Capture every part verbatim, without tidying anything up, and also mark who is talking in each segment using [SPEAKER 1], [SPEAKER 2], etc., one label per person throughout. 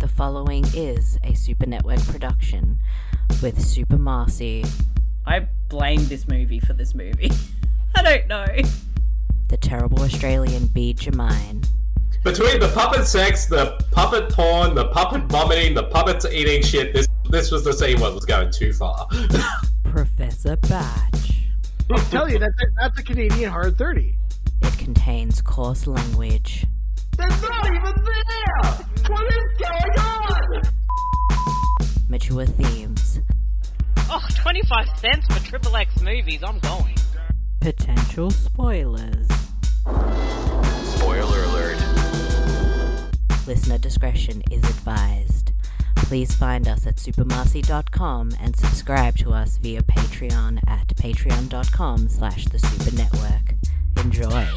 [SPEAKER 1] The following is a Super Network production with Super Marcy.
[SPEAKER 2] I blame this movie for this movie. I don't know.
[SPEAKER 1] The terrible Australian Bede Jermyn.
[SPEAKER 3] Between the puppet sex, the puppet porn, the puppet vomiting, the puppets eating shit, this this was the scene one was going too far.
[SPEAKER 1] Professor Batch.
[SPEAKER 4] I'll tell you, that's a, that's a Canadian Hard thirty.
[SPEAKER 1] It contains coarse language.
[SPEAKER 4] They're not even there! What is going on?
[SPEAKER 1] Mature themes.
[SPEAKER 5] Oh, twenty-five cents for Triple X movies, I'm going.
[SPEAKER 1] Potential spoilers.
[SPEAKER 6] Spoiler alert.
[SPEAKER 1] Listener discretion is advised. Please find us at supermarcy dot com and subscribe to us via Patreon at patreon.com slash the Super Network. Enjoy.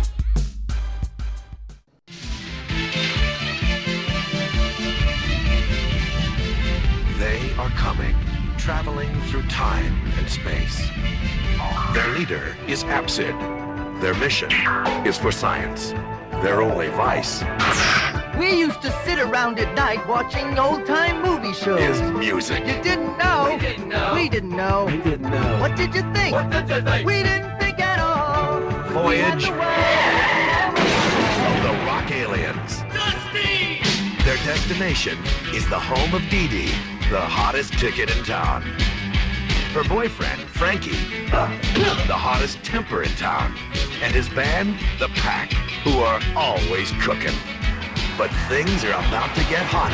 [SPEAKER 6] They are coming, traveling through time and space. Their leader is Absid. Their mission is for science. Their only vice
[SPEAKER 7] We used to sit around at night watching old-time movie shows.
[SPEAKER 6] is music.
[SPEAKER 7] You didn't know.
[SPEAKER 8] We didn't know.
[SPEAKER 7] We didn't know.
[SPEAKER 8] We didn't know.
[SPEAKER 7] What did you think?
[SPEAKER 8] What did you think?
[SPEAKER 7] We didn't think at all.
[SPEAKER 6] Voyage
[SPEAKER 7] We had
[SPEAKER 6] of the Rock Aliens.
[SPEAKER 8] Dusty!
[SPEAKER 6] Their destination is the home of Dee Dee, the hottest ticket in town. Her boyfriend, Frankie, the hottest temper in town. And his band, The Pack, who are always cooking. But things are about to get hotter.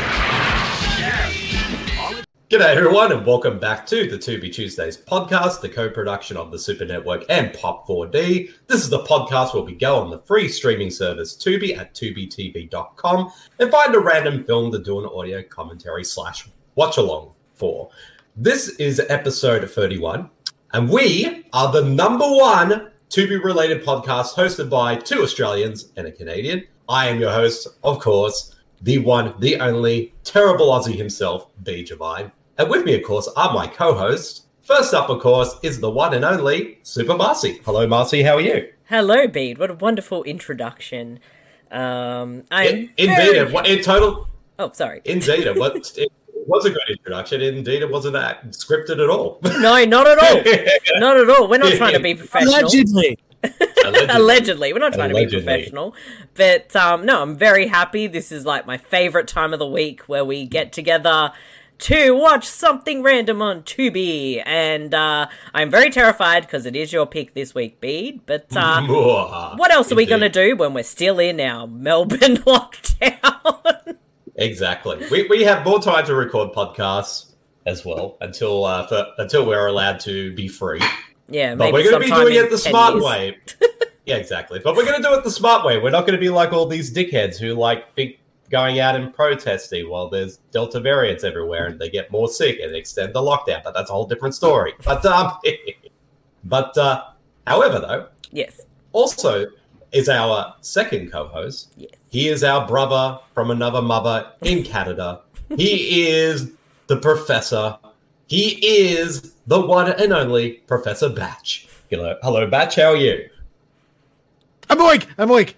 [SPEAKER 3] G'day everyone and welcome back to the To Be Tuesdays podcast, the co-production of the Super Network and Pop four D. This is the podcast where we go on the free streaming service Tubi at tubi t v dot com and find a random film to do an audio commentary slash watch along for. This is episode thirty-one and we are the number one Tubi related podcast hosted by two Australians and a Canadian. I am your host, of course, the one, the only, terrible Aussie himself, Bede Jermyn. And with me, of course, are my co-hosts. First up, of course, is the one and only Super Marcy. Hello, Marcy. How are you?
[SPEAKER 2] Hello, Bede. What a wonderful introduction. Um, I'm
[SPEAKER 3] In, indeed,
[SPEAKER 2] very...
[SPEAKER 3] it, wa- in total,
[SPEAKER 2] Oh, sorry.
[SPEAKER 3] indeed, it was, it was a good introduction. Indeed, it wasn't uh, scripted at all.
[SPEAKER 2] No, not at all. Not at all. We're not trying to be professional.
[SPEAKER 4] Allegedly.
[SPEAKER 3] Allegedly.
[SPEAKER 2] Allegedly. We're not trying
[SPEAKER 3] Allegedly.
[SPEAKER 2] to be professional. But um, no, I'm very happy. This is like my favorite time of the week where we get together to watch something random on Tubi. And uh, I'm very terrified because it is your pick this week, Bede. But uh, what else are we going to do when we're still in our Melbourne lockdown?
[SPEAKER 3] Exactly. We we have more time to record podcasts as well until uh, for, until we're allowed to be free.
[SPEAKER 2] Yeah,
[SPEAKER 3] But
[SPEAKER 2] maybe
[SPEAKER 3] we're going to be
[SPEAKER 2] sometime
[SPEAKER 3] doing
[SPEAKER 2] in
[SPEAKER 3] it the
[SPEAKER 2] ten
[SPEAKER 3] smart
[SPEAKER 2] years.
[SPEAKER 3] way. Yeah, exactly. But we're going to do it the smart way. We're not going to be like all these dickheads who like think going out and protesting while there's Delta variants everywhere and they get more sick and extend the lockdown. But that's a whole different story. But um, but uh, however, though,
[SPEAKER 2] Yes.
[SPEAKER 3] also is our second co-host.
[SPEAKER 2] Yes.
[SPEAKER 3] He is our brother from another mother in Canada. He is the professor. He is the one and only Professor Batch. Hello, hello, Batch. How are you?
[SPEAKER 4] I'm awake. I'm awake.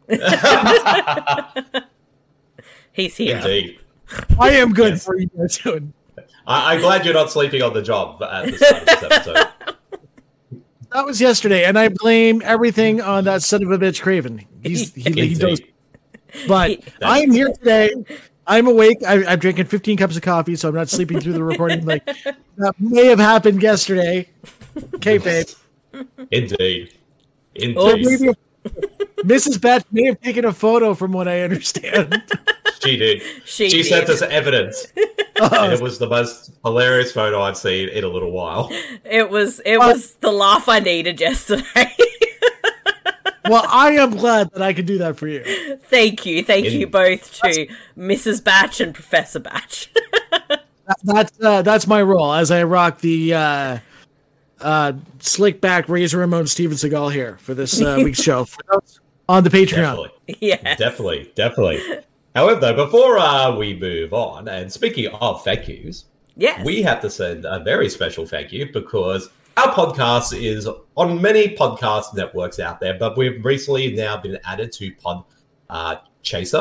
[SPEAKER 2] He's here.
[SPEAKER 3] Indeed.
[SPEAKER 4] I am good
[SPEAKER 3] Yes.
[SPEAKER 4] for you guys doing.
[SPEAKER 3] I- I'm glad you're not sleeping on the job at the start of this episode.
[SPEAKER 4] That was yesterday, and I blame everything on that son of a bitch Craven. He's he, he does.
[SPEAKER 3] Indeed.
[SPEAKER 4] But I am here today. I'm awake. I, I'm drinking fifteen cups of coffee, so I'm not sleeping through the recording. Like that may have happened yesterday. Okay, babe.
[SPEAKER 3] Indeed.
[SPEAKER 4] Or
[SPEAKER 3] Indeed.
[SPEAKER 4] maybe Missus Batch may have taken a photo, from what I understand.
[SPEAKER 3] She did.
[SPEAKER 2] She
[SPEAKER 3] She,
[SPEAKER 2] did.
[SPEAKER 3] sent us evidence. And it was the most hilarious photo I've seen in a little while.
[SPEAKER 2] It was it
[SPEAKER 4] Well-
[SPEAKER 2] was the laugh I needed yesterday.
[SPEAKER 4] Well, I am glad that I could do that for you.
[SPEAKER 2] Thank you. Thank
[SPEAKER 3] In-
[SPEAKER 2] you both to Missus Batch and Professor Batch.
[SPEAKER 4] That, that's uh, that's my role as I rock the uh, uh, slick back Razor Ramon Steven Seagal here for this uh, week's show for those on the Patreon.
[SPEAKER 3] Definitely.
[SPEAKER 2] Yes.
[SPEAKER 3] Definitely. Definitely. However, though, before uh, we move on, and speaking of thank yous,
[SPEAKER 2] Yes.
[SPEAKER 3] we have to send a very special thank you because our podcast is on many podcast networks out there, but we've recently now been added to Pod uh, Chaser.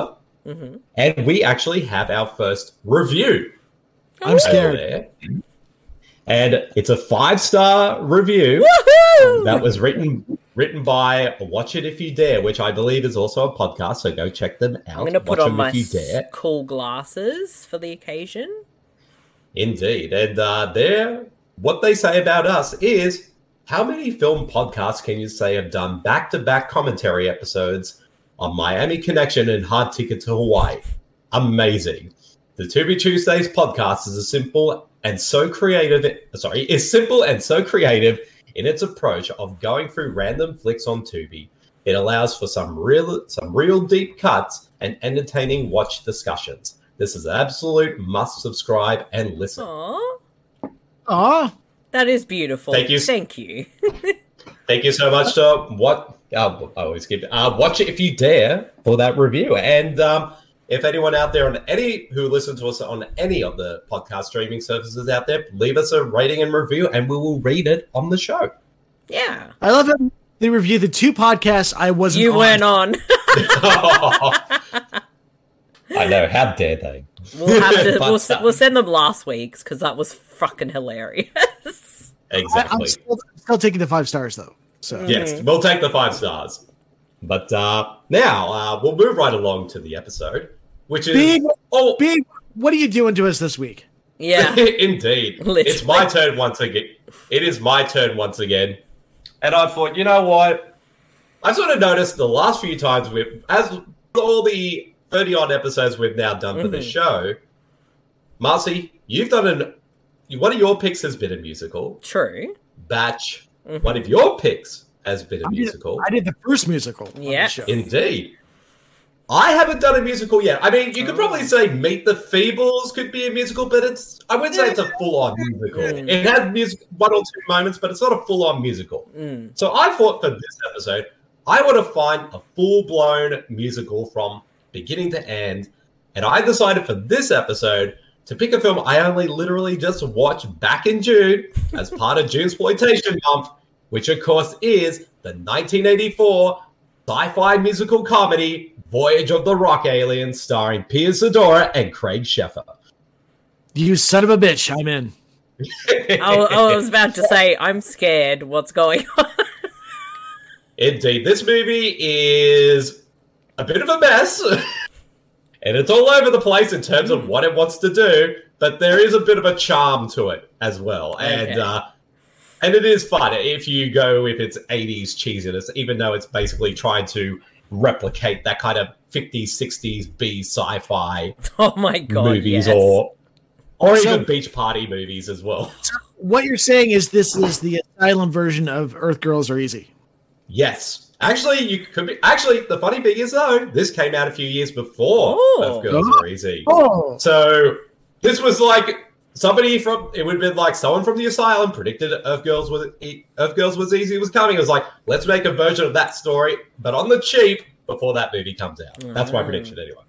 [SPEAKER 2] Mm-hmm.
[SPEAKER 3] And we actually have our first review.
[SPEAKER 4] I'm
[SPEAKER 3] over
[SPEAKER 4] scared.
[SPEAKER 3] there. And it's a five-star review
[SPEAKER 2] Woohoo!
[SPEAKER 3] that was written written by Watch It If You Dare, which I believe is also a podcast, so go check them out.
[SPEAKER 2] I'm going to put
[SPEAKER 3] Watch
[SPEAKER 2] on
[SPEAKER 3] Them
[SPEAKER 2] my
[SPEAKER 3] If You Dare.
[SPEAKER 2] s- cool glasses for the occasion.
[SPEAKER 3] Indeed. And uh, there, what they say about us is, how many film podcasts can you say have done back-to-back commentary episodes on Miami Connection and Hard Ticket to Hawaii? Amazing. The Tubi Tuesdays podcast is a simple and so creative, sorry, is simple and so creative in its approach of going through random flicks on Tubi. It allows for some real, some real deep cuts and entertaining watch discussions. This is an absolute must subscribe and listen.
[SPEAKER 2] Aww.
[SPEAKER 4] Aw,
[SPEAKER 2] That is beautiful.
[SPEAKER 3] Thank you.
[SPEAKER 2] Thank you.
[SPEAKER 3] Thank you so much to what uh, I always give uh, Watch It If You Dare for that review. And um, if anyone out there on any who listen to us on any of the podcast streaming services out there, leave us a rating and review, and we will read it on the show.
[SPEAKER 2] Yeah.
[SPEAKER 4] I love it. They review the two podcasts I wasn't
[SPEAKER 2] You
[SPEAKER 4] on.
[SPEAKER 2] weren't on.
[SPEAKER 3] I know, how dare they?
[SPEAKER 2] We'll have to.
[SPEAKER 3] But,
[SPEAKER 2] we'll, s-
[SPEAKER 3] uh,
[SPEAKER 2] we'll send them last week's because that was fucking hilarious.
[SPEAKER 4] I, I'm
[SPEAKER 3] Exactly.
[SPEAKER 4] still, still taking the five stars, though. So
[SPEAKER 3] Yes, we'll take the five stars. But uh, now uh, we'll move right along to the episode, which is
[SPEAKER 4] Big,
[SPEAKER 3] oh,
[SPEAKER 4] Big, what are you doing to us this week?
[SPEAKER 2] Yeah.
[SPEAKER 3] indeed.
[SPEAKER 2] Literally.
[SPEAKER 3] It's my turn once again. It is my turn once again. And I thought, you know what? I've sort of noticed the last few times we've, as all the thirty odd episodes we've now done for the
[SPEAKER 2] Mhm.
[SPEAKER 3] show, Marcy, you've done an. One of your picks has been a musical.
[SPEAKER 2] True.
[SPEAKER 3] Batch,
[SPEAKER 2] Mhm.
[SPEAKER 3] one of your picks has been a
[SPEAKER 4] I did,
[SPEAKER 3] musical.
[SPEAKER 4] I did the first musical. on the
[SPEAKER 2] Yes.
[SPEAKER 4] show.
[SPEAKER 3] Indeed. I haven't done a musical yet. I mean, you could probably say Meet the Feebles could be a musical, but it's I wouldn't say it's a full-on musical.
[SPEAKER 2] Mm.
[SPEAKER 3] It has music, one or two moments, but it's not a full-on musical.
[SPEAKER 2] Mm.
[SPEAKER 3] So I thought for this episode, I want to find a full-blown musical from beginning to end, and I decided for this episode to pick a film I only literally just watched back in June as part of Junesploitation Month, which of course is the nineteen eighty-four sci-fi musical comedy Voyage of the Rock Aliens, starring Pia Zadora and Craig Sheffer.
[SPEAKER 4] You son of a bitch, I'm in.
[SPEAKER 2] I, wa- I was about to say, I'm scared. What's going on?
[SPEAKER 3] Indeed, this movie is a bit of a mess, and it's all over the place in terms of what it wants to do, but there is a bit of a charm to it as well. And
[SPEAKER 2] Okay.
[SPEAKER 3] uh, and it is fun if you go with its eighties cheesiness, even though it's basically trying to replicate that kind of fifties, sixties B sci-fi
[SPEAKER 2] Oh my god.
[SPEAKER 3] movies
[SPEAKER 2] yes.
[SPEAKER 3] or or
[SPEAKER 4] So-
[SPEAKER 3] even beach party movies as well.
[SPEAKER 4] What you're saying is this is the asylum version of Earth Girls Are Easy.
[SPEAKER 3] Yes. Actually, you could be. Actually, the funny thing is, though, this came out a few years before
[SPEAKER 2] Oh.
[SPEAKER 3] Earth Girls
[SPEAKER 4] Oh.
[SPEAKER 3] Are Easy.
[SPEAKER 4] Oh,
[SPEAKER 3] So this was like somebody from. It would have been like someone from the asylum predicted Earth Girls was Earth Girls was easy was coming. It was like, let's make a version of that story, but on the cheap before that movie comes out. That's my
[SPEAKER 2] Mm.
[SPEAKER 3] prediction, anyway.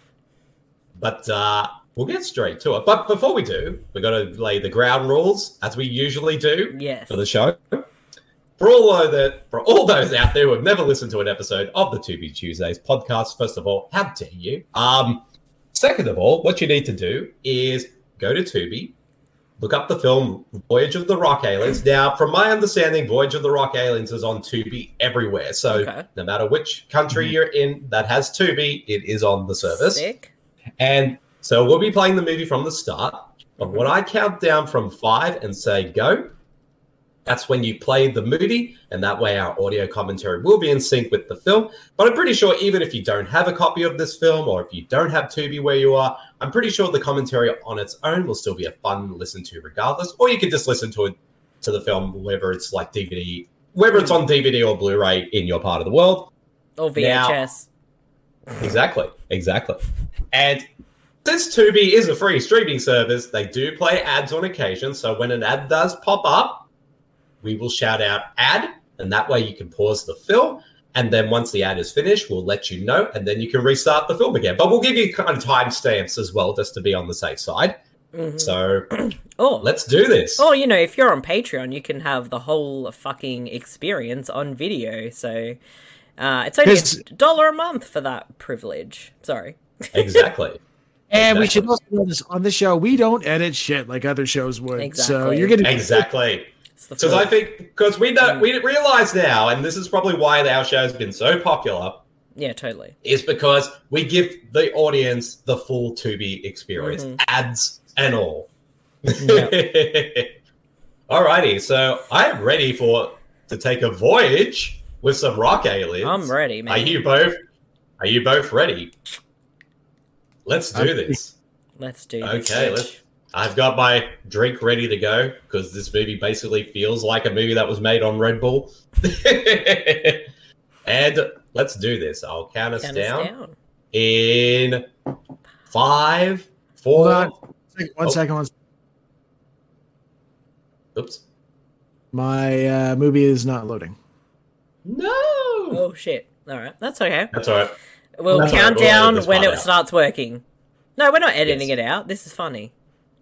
[SPEAKER 3] But uh, we'll get straight to it. But before we do, we've got to lay the ground rules as we usually do
[SPEAKER 2] Yes.
[SPEAKER 3] for the show. For all that, for all those out there who have never listened to an episode of the Tubi Tuesdays podcast, first of all, how dare you? Um, second of all, what you need to do is go to Tubi, look up the film Voyage of the Rock Aliens. Now, from my understanding, Voyage of the Rock Aliens is on Tubi everywhere. So
[SPEAKER 2] Okay.
[SPEAKER 3] no matter which country you're in that has Tubi, it is on the service.
[SPEAKER 2] Sick.
[SPEAKER 3] And so we'll be playing the movie from the start. But when I count down from five and say go, that's when you play the movie, and that way our audio commentary will be in sync with the film. But I'm pretty sure even if you don't have a copy of this film, or if you don't have Tubi where you are, I'm pretty sure the commentary on its own will still be a fun listen to regardless. Or you could just listen to it to the film, whether it's like D V D, whether it's on D V D or Blu-ray in your part of the world.
[SPEAKER 2] Or V H S.
[SPEAKER 3] Exactly, exactly. And since Tubi is a free streaming service, they do play ads on occasion. So when an ad does pop up, we will shout out ad, and that way you can pause the film. And then once the ad is finished, we'll let you know, and then you can restart the film again. But we'll give you kind of timestamps as well, just to be on the safe side.
[SPEAKER 2] Mhm.
[SPEAKER 3] So
[SPEAKER 2] Oh.
[SPEAKER 3] let's do this.
[SPEAKER 2] Oh, you know, if you're on Patreon, you can have the whole fucking experience on video. So uh, it's only
[SPEAKER 4] Because-
[SPEAKER 2] a dollar a month for that privilege. Sorry.
[SPEAKER 3] Exactly.
[SPEAKER 4] And we
[SPEAKER 3] Exactly.
[SPEAKER 4] should also know this on the show. We don't edit shit like other shows would. So
[SPEAKER 2] Exactly.
[SPEAKER 4] you're getting
[SPEAKER 3] Exactly.
[SPEAKER 2] It's the
[SPEAKER 3] Because
[SPEAKER 2] full-
[SPEAKER 3] I think because we know we realize now, and this is probably why our show has been so popular,
[SPEAKER 2] Yeah, totally.
[SPEAKER 3] is because we give the audience the full Tubi experience,
[SPEAKER 2] Mhm.
[SPEAKER 3] ads and all. Alrighty, so I'm ready for to take a voyage with some rock aliens.
[SPEAKER 2] I'm ready, man.
[SPEAKER 3] Are you both? Are you both ready? Let's do
[SPEAKER 4] I'm-
[SPEAKER 3] this.
[SPEAKER 2] Let's do this.
[SPEAKER 3] Okay,
[SPEAKER 2] bitch.
[SPEAKER 3] let's. I've got my drink ready to go because this movie basically feels like a movie that was made on Red Bull. And let's do this. I'll count us
[SPEAKER 2] Count us
[SPEAKER 3] down,
[SPEAKER 2] down.
[SPEAKER 3] in five,
[SPEAKER 4] Hold
[SPEAKER 3] four.
[SPEAKER 4] on. One
[SPEAKER 3] Oh.
[SPEAKER 4] second. One second.
[SPEAKER 3] Oops.
[SPEAKER 4] My uh, movie is not loading.
[SPEAKER 3] No.
[SPEAKER 2] Oh shit! All right, that's okay.
[SPEAKER 3] That's all right.
[SPEAKER 2] We'll
[SPEAKER 3] That's
[SPEAKER 2] count
[SPEAKER 3] all right, we'll
[SPEAKER 2] down
[SPEAKER 3] edit this
[SPEAKER 2] when
[SPEAKER 3] part
[SPEAKER 2] it
[SPEAKER 3] out.
[SPEAKER 2] starts working. No, we're not editing
[SPEAKER 3] Yes.
[SPEAKER 2] it out. This is funny.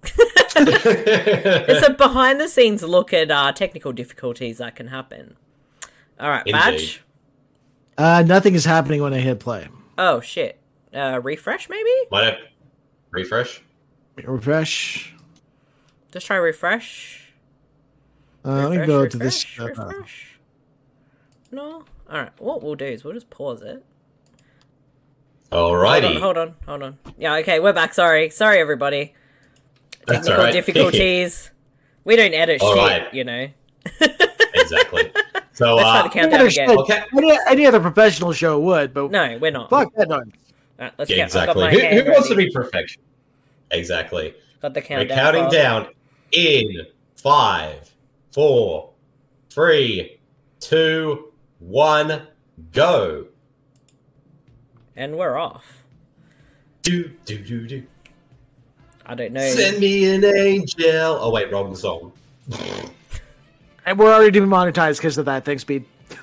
[SPEAKER 2] It's a behind the scenes look at uh, technical difficulties that can happen. All right,
[SPEAKER 3] Indeed.
[SPEAKER 2] Badge.
[SPEAKER 4] Uh, nothing is happening when I hit play.
[SPEAKER 2] Oh shit! Uh, refresh maybe.
[SPEAKER 3] Might have refresh.
[SPEAKER 4] Refresh.
[SPEAKER 2] Just try refresh.
[SPEAKER 4] Uh, let me
[SPEAKER 2] Refresh,
[SPEAKER 4] go to this.
[SPEAKER 2] refresh,
[SPEAKER 4] Uh,
[SPEAKER 2] refresh. No. All right. What we'll do is we'll just pause it.
[SPEAKER 3] Alrighty.
[SPEAKER 2] Hold on, hold on, hold on. Yeah, okay, we're back. Sorry, sorry, everybody.
[SPEAKER 3] That's
[SPEAKER 2] Technical
[SPEAKER 3] all right.
[SPEAKER 2] difficulties. We don't edit
[SPEAKER 3] All
[SPEAKER 2] shit,
[SPEAKER 3] right.
[SPEAKER 2] you know.
[SPEAKER 3] Exactly. So,
[SPEAKER 2] Let's try
[SPEAKER 3] uh,
[SPEAKER 2] the countdown
[SPEAKER 4] Other
[SPEAKER 2] again.
[SPEAKER 4] shit.
[SPEAKER 3] Okay.
[SPEAKER 4] Any, any other professional show would, but
[SPEAKER 2] No, we're not.
[SPEAKER 4] fuck that noise.
[SPEAKER 2] All right, let's
[SPEAKER 3] yeah,
[SPEAKER 2] count. I've got
[SPEAKER 3] exactly.
[SPEAKER 2] my
[SPEAKER 3] Who,
[SPEAKER 2] hand
[SPEAKER 3] who wants to
[SPEAKER 2] ready.
[SPEAKER 3] be perfection? Exactly.
[SPEAKER 2] Got the
[SPEAKER 3] We're
[SPEAKER 2] countdown.
[SPEAKER 3] counting
[SPEAKER 2] up.
[SPEAKER 3] down in five, four, three, two, one, go.
[SPEAKER 2] And we're off.
[SPEAKER 3] Do do do do.
[SPEAKER 2] I don't know.
[SPEAKER 3] Send me an angel. Oh wait, wrong song.
[SPEAKER 4] And we're already demonetized because of that. Thanks, Speed.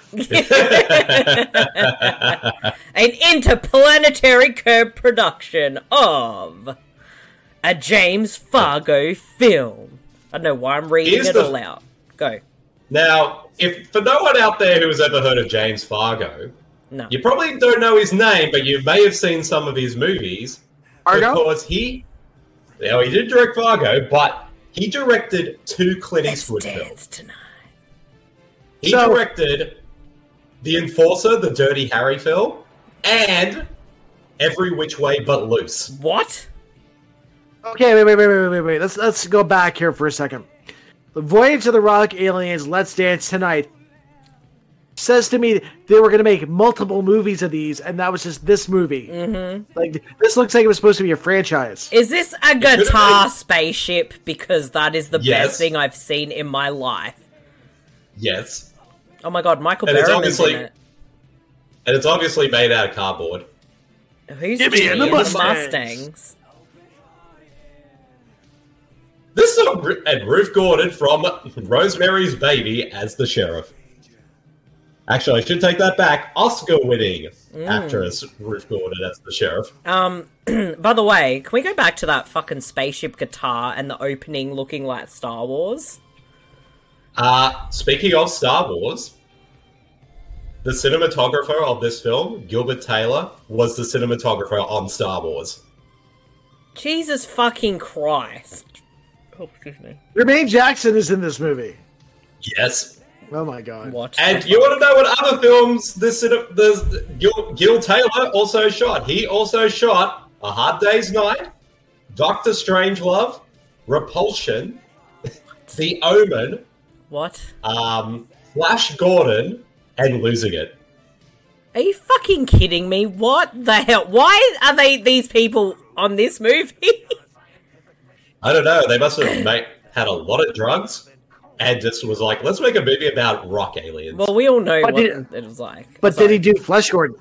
[SPEAKER 2] An interplanetary co-production of a James Fargo film. I don't know why I'm reading
[SPEAKER 3] Here's
[SPEAKER 2] it
[SPEAKER 3] the-
[SPEAKER 2] all out. Go.
[SPEAKER 3] Now, if for no one out there who has ever heard of James Fargo,
[SPEAKER 2] No.
[SPEAKER 3] you probably don't know his name, but you may have seen some of his movies.
[SPEAKER 4] Fargo?
[SPEAKER 3] Because he, now he did direct Fargo, but he directed two Clint
[SPEAKER 2] Let's
[SPEAKER 3] Eastwood films.
[SPEAKER 2] dance tonight.
[SPEAKER 3] He
[SPEAKER 4] So-
[SPEAKER 3] directed The Enforcer, the Dirty Harry film, and Every Which Way But Loose.
[SPEAKER 2] What?
[SPEAKER 4] Okay, wait, wait, wait, wait, wait, wait. Let's let's go back here for a second. The Voyage of the Rock Aliens, Let's Dance Tonight says to me they were going to make multiple movies of these, and that was just this movie. Mm-hmm. Like this looks like it was supposed to be a franchise.
[SPEAKER 2] Is this a guitar spaceship? Because that is the
[SPEAKER 3] Yes.
[SPEAKER 2] best thing I've seen in my life.
[SPEAKER 3] Yes.
[SPEAKER 2] Oh my god, Michael
[SPEAKER 3] And it's
[SPEAKER 2] Berryman's in
[SPEAKER 3] obviously-
[SPEAKER 2] it.
[SPEAKER 3] And it's obviously made out of cardboard.
[SPEAKER 2] Who's
[SPEAKER 4] Give me
[SPEAKER 2] Jimmy
[SPEAKER 4] the
[SPEAKER 2] in the
[SPEAKER 4] Mustangs.
[SPEAKER 2] Mustangs?
[SPEAKER 3] This is Ru- and Ruth Gordon from Rosemary's Baby as the sheriff. Actually, I should take that back. Oscar-winning actress Ruth Gordon as the sheriff.
[SPEAKER 2] Um, by the way, can we go back to that fucking spaceship guitar and the opening looking like Star Wars?
[SPEAKER 3] Uh, speaking of Star Wars, the cinematographer of this film, Gilbert Taylor, was the cinematographer on Star Wars.
[SPEAKER 2] Jesus fucking Christ. Oh, excuse me.
[SPEAKER 4] Jermaine Jackson is in this movie.
[SPEAKER 3] Yes.
[SPEAKER 4] Oh my god.
[SPEAKER 2] What?
[SPEAKER 3] And
[SPEAKER 2] the
[SPEAKER 3] you
[SPEAKER 2] fuck?
[SPEAKER 3] want to know what other films this cine- the Gil, Gil Taylor also shot? He also shot A Hard Day's Night, Doctor Strangelove, Repulsion, The Omen,
[SPEAKER 2] What?
[SPEAKER 3] um, Flash Gordon, and Losing It.
[SPEAKER 2] Are you fucking kidding me? What the hell? Why are they these people on this movie?
[SPEAKER 3] I don't know. They must have made, had a lot of drugs and just was like, let's make a movie about rock aliens.
[SPEAKER 2] Well, we all know
[SPEAKER 4] But
[SPEAKER 2] what
[SPEAKER 4] did-
[SPEAKER 2] it was like.
[SPEAKER 4] But
[SPEAKER 2] Sorry.
[SPEAKER 4] did he do Flesh Gordon?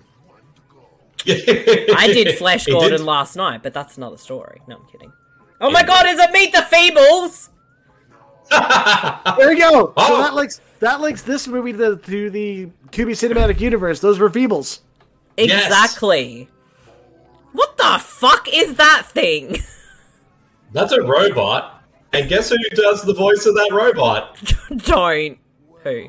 [SPEAKER 2] I did Flash
[SPEAKER 3] He
[SPEAKER 2] Gordon
[SPEAKER 3] did-
[SPEAKER 2] last night, but that's another story. No, I'm kidding. Oh my god, is it Meet the Feebles?
[SPEAKER 4] There you go.
[SPEAKER 3] Oh.
[SPEAKER 4] So that links that links this movie to the, to the Tubi Cinematic Universe. Those were Feebles.
[SPEAKER 3] Yes.
[SPEAKER 2] Exactly. What the fuck is that thing?
[SPEAKER 3] That's a robot. And guess who does the voice of that robot?
[SPEAKER 2] Don't. Who?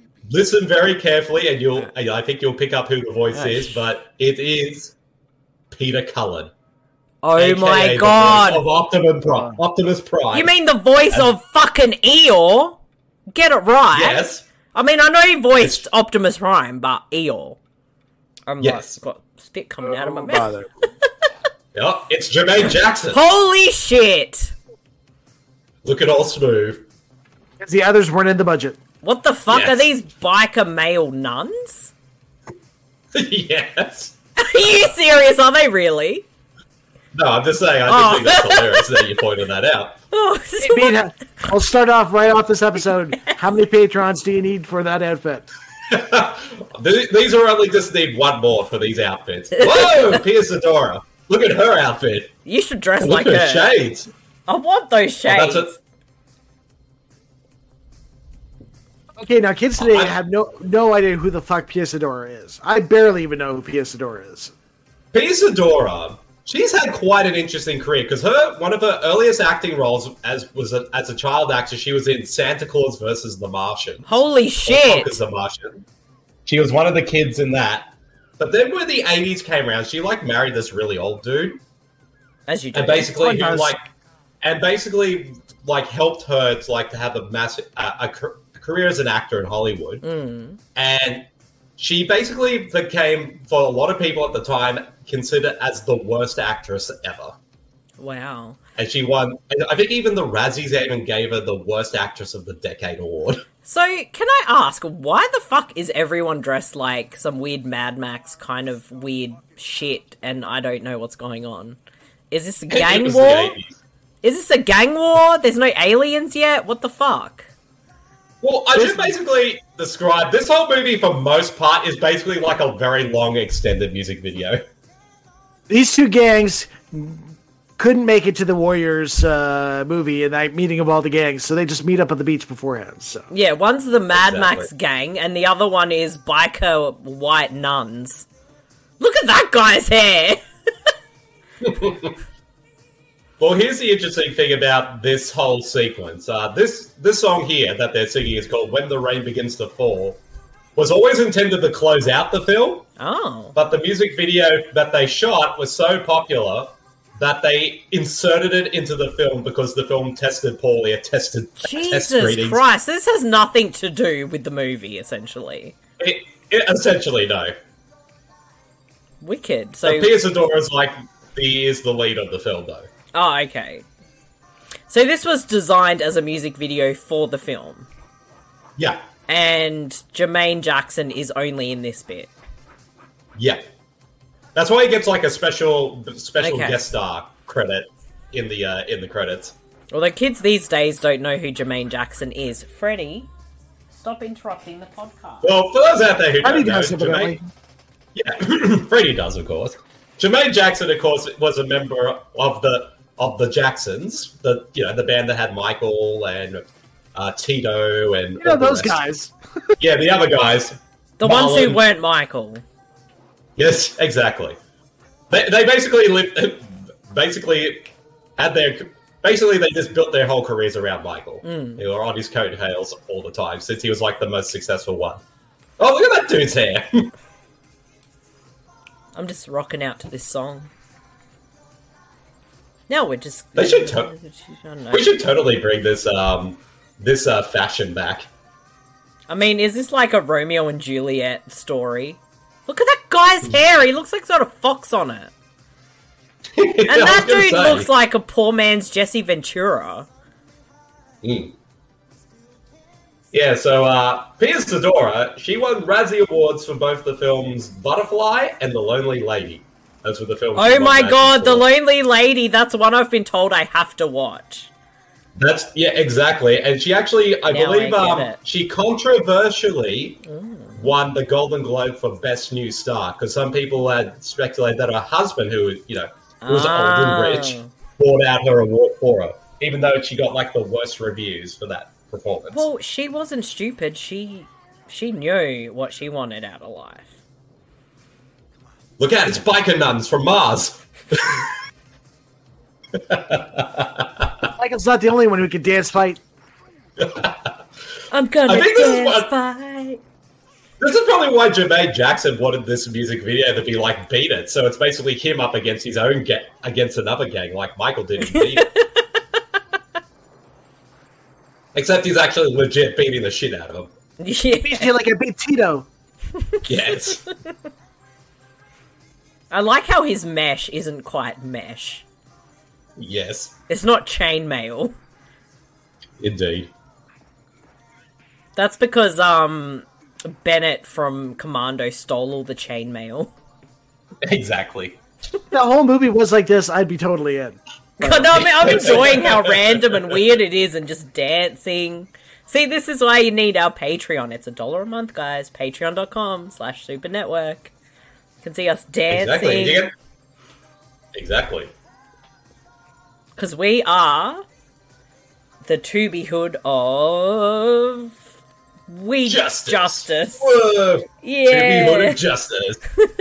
[SPEAKER 3] Listen very carefully, and you'll. I think you'll pick up who the voice
[SPEAKER 2] Oh,
[SPEAKER 3] is.
[SPEAKER 2] sh-
[SPEAKER 3] But it is Peter Cullen.
[SPEAKER 2] Oh
[SPEAKER 3] A K A
[SPEAKER 2] my
[SPEAKER 3] the
[SPEAKER 2] god!
[SPEAKER 3] voice of Optimus Prime. Optimus Prime.
[SPEAKER 2] You mean the voice
[SPEAKER 3] And-
[SPEAKER 2] of fucking Eeyore? Get it right.
[SPEAKER 3] Yes.
[SPEAKER 2] I mean, I know he voiced Optimus Prime, but Eeyore. I'm
[SPEAKER 3] Yes.
[SPEAKER 2] like, got spit coming out of my
[SPEAKER 4] Oh,
[SPEAKER 2] mouth.
[SPEAKER 4] bother.
[SPEAKER 3] Yep, it's Jermaine Jackson.
[SPEAKER 2] Holy shit!
[SPEAKER 3] Looking all smooth.
[SPEAKER 4] Because the others weren't in the budget.
[SPEAKER 2] What the fuck
[SPEAKER 3] Yes.
[SPEAKER 2] are these biker male nuns?
[SPEAKER 3] Yes.
[SPEAKER 2] Are you serious? Are they really?
[SPEAKER 3] No, I'm just saying, I
[SPEAKER 2] Oh.
[SPEAKER 3] just think that's hilarious that you pointed that out.
[SPEAKER 2] Oh,
[SPEAKER 4] I mean, uh, I'll start off right off this episode. How many patrons do you need for that outfit?
[SPEAKER 3] Th- These are only just need one more for these outfits. Whoa, Pia Zadora. Look at her outfit.
[SPEAKER 2] you should dress
[SPEAKER 3] Look
[SPEAKER 2] like
[SPEAKER 3] at
[SPEAKER 2] her.
[SPEAKER 3] her shades.
[SPEAKER 2] I want those
[SPEAKER 3] Oh,
[SPEAKER 2] shades.
[SPEAKER 3] that's a,
[SPEAKER 4] Okay, now kids today
[SPEAKER 3] I-
[SPEAKER 4] have no no idea who the fuck Pia Zadora is. I barely even know who Pia Zadora is.
[SPEAKER 3] Pia Zadora, she's had quite an interesting career because her one of her earliest acting roles as was a, as a child actor, she was in Santa Claus versus the Martian.
[SPEAKER 2] Holy
[SPEAKER 3] Or
[SPEAKER 2] shit!
[SPEAKER 3] Conquers the Martian. She was one of the kids in that. But then when the eighties came around, she like married this really old dude.
[SPEAKER 2] As you do.
[SPEAKER 3] And basically,
[SPEAKER 4] Oh,
[SPEAKER 3] he
[SPEAKER 4] nice.
[SPEAKER 3] like, and basically, like, helped her to like to have a massive uh, a, ca- career as an actor in Hollywood.
[SPEAKER 2] Mm.
[SPEAKER 3] And she basically became, for a lot of people at the time, considered as the worst actress ever.
[SPEAKER 2] Wow.
[SPEAKER 3] And she won. And I think even the Razzies even gave her the worst actress of the decade award.
[SPEAKER 2] So, can I ask, why the fuck is everyone dressed like some weird Mad Max kind of weird shit and I don't know what's going on? Is this a
[SPEAKER 3] It
[SPEAKER 2] gang
[SPEAKER 3] was the
[SPEAKER 2] war?
[SPEAKER 3] eighties.
[SPEAKER 2] Is this a gang war? There's no aliens yet? What the fuck?
[SPEAKER 3] Well, I should basically describe this whole movie for most part is basically like a very long extended music video.
[SPEAKER 4] These two gangs couldn't make it to the Warriors uh, movie and that meeting of all the gangs, so they just meet up at the beach beforehand. So
[SPEAKER 2] Yeah, one's the Mad
[SPEAKER 3] Exactly.
[SPEAKER 2] Max gang and the other one is biker white nuns. Look at that guy's hair!
[SPEAKER 3] Well, here's the interesting thing about this whole sequence. Uh, this this song here that they're singing is called "When the Rain Begins to Fall." Was always intended to close out the film,
[SPEAKER 2] Oh.
[SPEAKER 3] but the music video that they shot was so popular that they inserted it into the film because the film tested poorly. It tested test
[SPEAKER 2] Jesus
[SPEAKER 3] readings.
[SPEAKER 2] Christ, this has nothing to do with the movie, essentially.
[SPEAKER 3] It, it, essentially, no.
[SPEAKER 2] Wicked.
[SPEAKER 3] So
[SPEAKER 2] So,
[SPEAKER 3] Pia Zadora is like the is the lead of the film, though.
[SPEAKER 2] oh, okay. So this was designed as a music video for the film,
[SPEAKER 3] Yeah,
[SPEAKER 2] and Jermaine Jackson is only in this bit.
[SPEAKER 3] yeah. That's why he gets like a special special
[SPEAKER 2] Okay.
[SPEAKER 3] guest star credit in the uh, in the credits.
[SPEAKER 2] Although kids these days don't know who Jermaine Jackson is. Freddie, stop interrupting the podcast.
[SPEAKER 3] Well, for those out there who
[SPEAKER 4] Freddie
[SPEAKER 3] don't know,
[SPEAKER 4] does, evidently.
[SPEAKER 3] Jermaine, yeah, Freddie does, of course. Jermaine Jackson, of course, was a member of the of the Jacksons, the you know the band that had Michael and uh, Tito and
[SPEAKER 4] you know
[SPEAKER 3] all the
[SPEAKER 4] those
[SPEAKER 3] rest.
[SPEAKER 4] guys.
[SPEAKER 3] Yeah, the other guys.
[SPEAKER 2] The ones who
[SPEAKER 3] Marlon.
[SPEAKER 2] weren't Michael.
[SPEAKER 3] Yes, exactly. They, they basically lived, basically had their, basically they just built their whole careers around Michael.
[SPEAKER 2] Mm.
[SPEAKER 3] They were on his coattails all the time since he was like the most successful one. Oh, look at that dude's hair!
[SPEAKER 2] I'm just rocking out to this song. Now we're just.
[SPEAKER 3] They should to-
[SPEAKER 2] I don't know.
[SPEAKER 3] We should totally bring this um this uh, fashion back.
[SPEAKER 2] I mean, is this like a Romeo and Juliet story? Look at that guy's hair. He looks like he's got a fox on it. And that dude looks like a poor man's Jesse Ventura.
[SPEAKER 3] Mm. Yeah, so uh, Pia Zadora, she won Razzie Awards for both the films Butterfly and The Lonely Lady. Those were the films. she
[SPEAKER 2] Oh
[SPEAKER 3] won
[SPEAKER 2] my
[SPEAKER 3] Razzies
[SPEAKER 2] god, The
[SPEAKER 3] for.
[SPEAKER 2] Lonely Lady. That's one I've been told I have to watch.
[SPEAKER 3] That's yeah, exactly. And she actually, I
[SPEAKER 2] Now
[SPEAKER 3] believe,
[SPEAKER 2] I get
[SPEAKER 3] um,
[SPEAKER 2] it.
[SPEAKER 3] she controversially won the Golden Globe for Best New Star because some people had speculated that her husband, who you know who was
[SPEAKER 2] Ah.
[SPEAKER 3] old and rich, bought out her award for her, even though she got like the worst reviews for that performance.
[SPEAKER 2] Well, she wasn't stupid. She she knew what she wanted out of life.
[SPEAKER 3] Look out, it's biker nuns from Mars.
[SPEAKER 4] Michael's not the only one who can dance fight.
[SPEAKER 2] I'm gonna
[SPEAKER 3] I think this is
[SPEAKER 2] dance
[SPEAKER 3] what-
[SPEAKER 2] fight.
[SPEAKER 3] This is probably why Jermaine Jackson wanted this music video to be like Beat It. So it's basically him up against his own gang, against another gang, like Michael did in Beat It. Except he's actually legit beating the shit out of him.
[SPEAKER 2] Yeah.
[SPEAKER 4] Basically like a big Tito.
[SPEAKER 3] Yes.
[SPEAKER 2] I like how his mesh isn't quite mesh.
[SPEAKER 3] Yes.
[SPEAKER 2] It's not chainmail.
[SPEAKER 3] Indeed.
[SPEAKER 2] That's because um Bennett from Commando stole all the chainmail.
[SPEAKER 3] Exactly.
[SPEAKER 4] The whole movie was like this, I'd be totally in.
[SPEAKER 2] No, I mean, I'm enjoying how random and weird it is and just dancing. See, this is why you need our Patreon. It's a dollar a month, guys. Patreon.com slash Super Network. You can see us dancing.
[SPEAKER 3] Exactly. You get... Exactly.
[SPEAKER 2] Because we are the Tubi hood of... We
[SPEAKER 3] Justice.
[SPEAKER 2] Justice.
[SPEAKER 3] Whoa.
[SPEAKER 2] Yeah.
[SPEAKER 3] Tubi hood justice.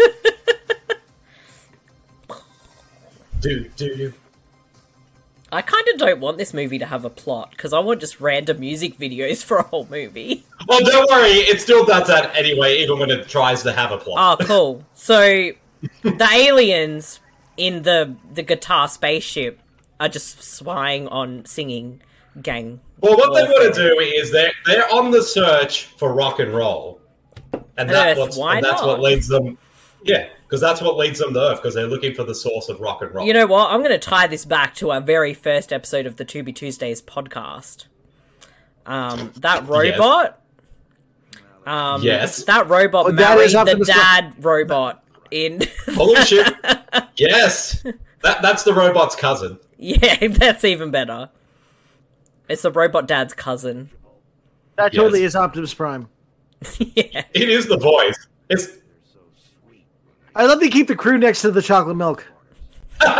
[SPEAKER 3] do, do, do.
[SPEAKER 2] I kind of don't want this movie to have a plot, because I want just random music videos for a whole movie.
[SPEAKER 3] Well, don't worry. It still does that anyway, even when it tries to have a plot.
[SPEAKER 2] Oh, cool. So, the aliens in the the guitar spaceship are just spying on singing gang.
[SPEAKER 3] Well, what they
[SPEAKER 2] warfare.
[SPEAKER 3] want to do is they're they're on the search for rock and roll, and, that
[SPEAKER 2] Earth,
[SPEAKER 3] what's,
[SPEAKER 2] why
[SPEAKER 3] and that's
[SPEAKER 2] not?
[SPEAKER 3] what leads them. Yeah, because that's what leads them to Earth, because they're looking for the source of rock and roll.
[SPEAKER 2] You know what? I'm going to tie this back to our very first episode of the To Be Tuesdays podcast. Um, that robot. Um,
[SPEAKER 3] Yes.
[SPEAKER 2] That robot
[SPEAKER 4] Oh, that is
[SPEAKER 2] married the
[SPEAKER 4] Optimus
[SPEAKER 2] dad robot in.
[SPEAKER 3] Holy shit! Yes, that that's the robot's cousin.
[SPEAKER 2] Yeah, that's even better. It's the robot dad's cousin.
[SPEAKER 4] That totally
[SPEAKER 3] Yes.
[SPEAKER 4] is Optimus Prime.
[SPEAKER 2] Yeah.
[SPEAKER 3] It is the voice. It's
[SPEAKER 4] I love to keep the crew next to the chocolate milk.
[SPEAKER 3] all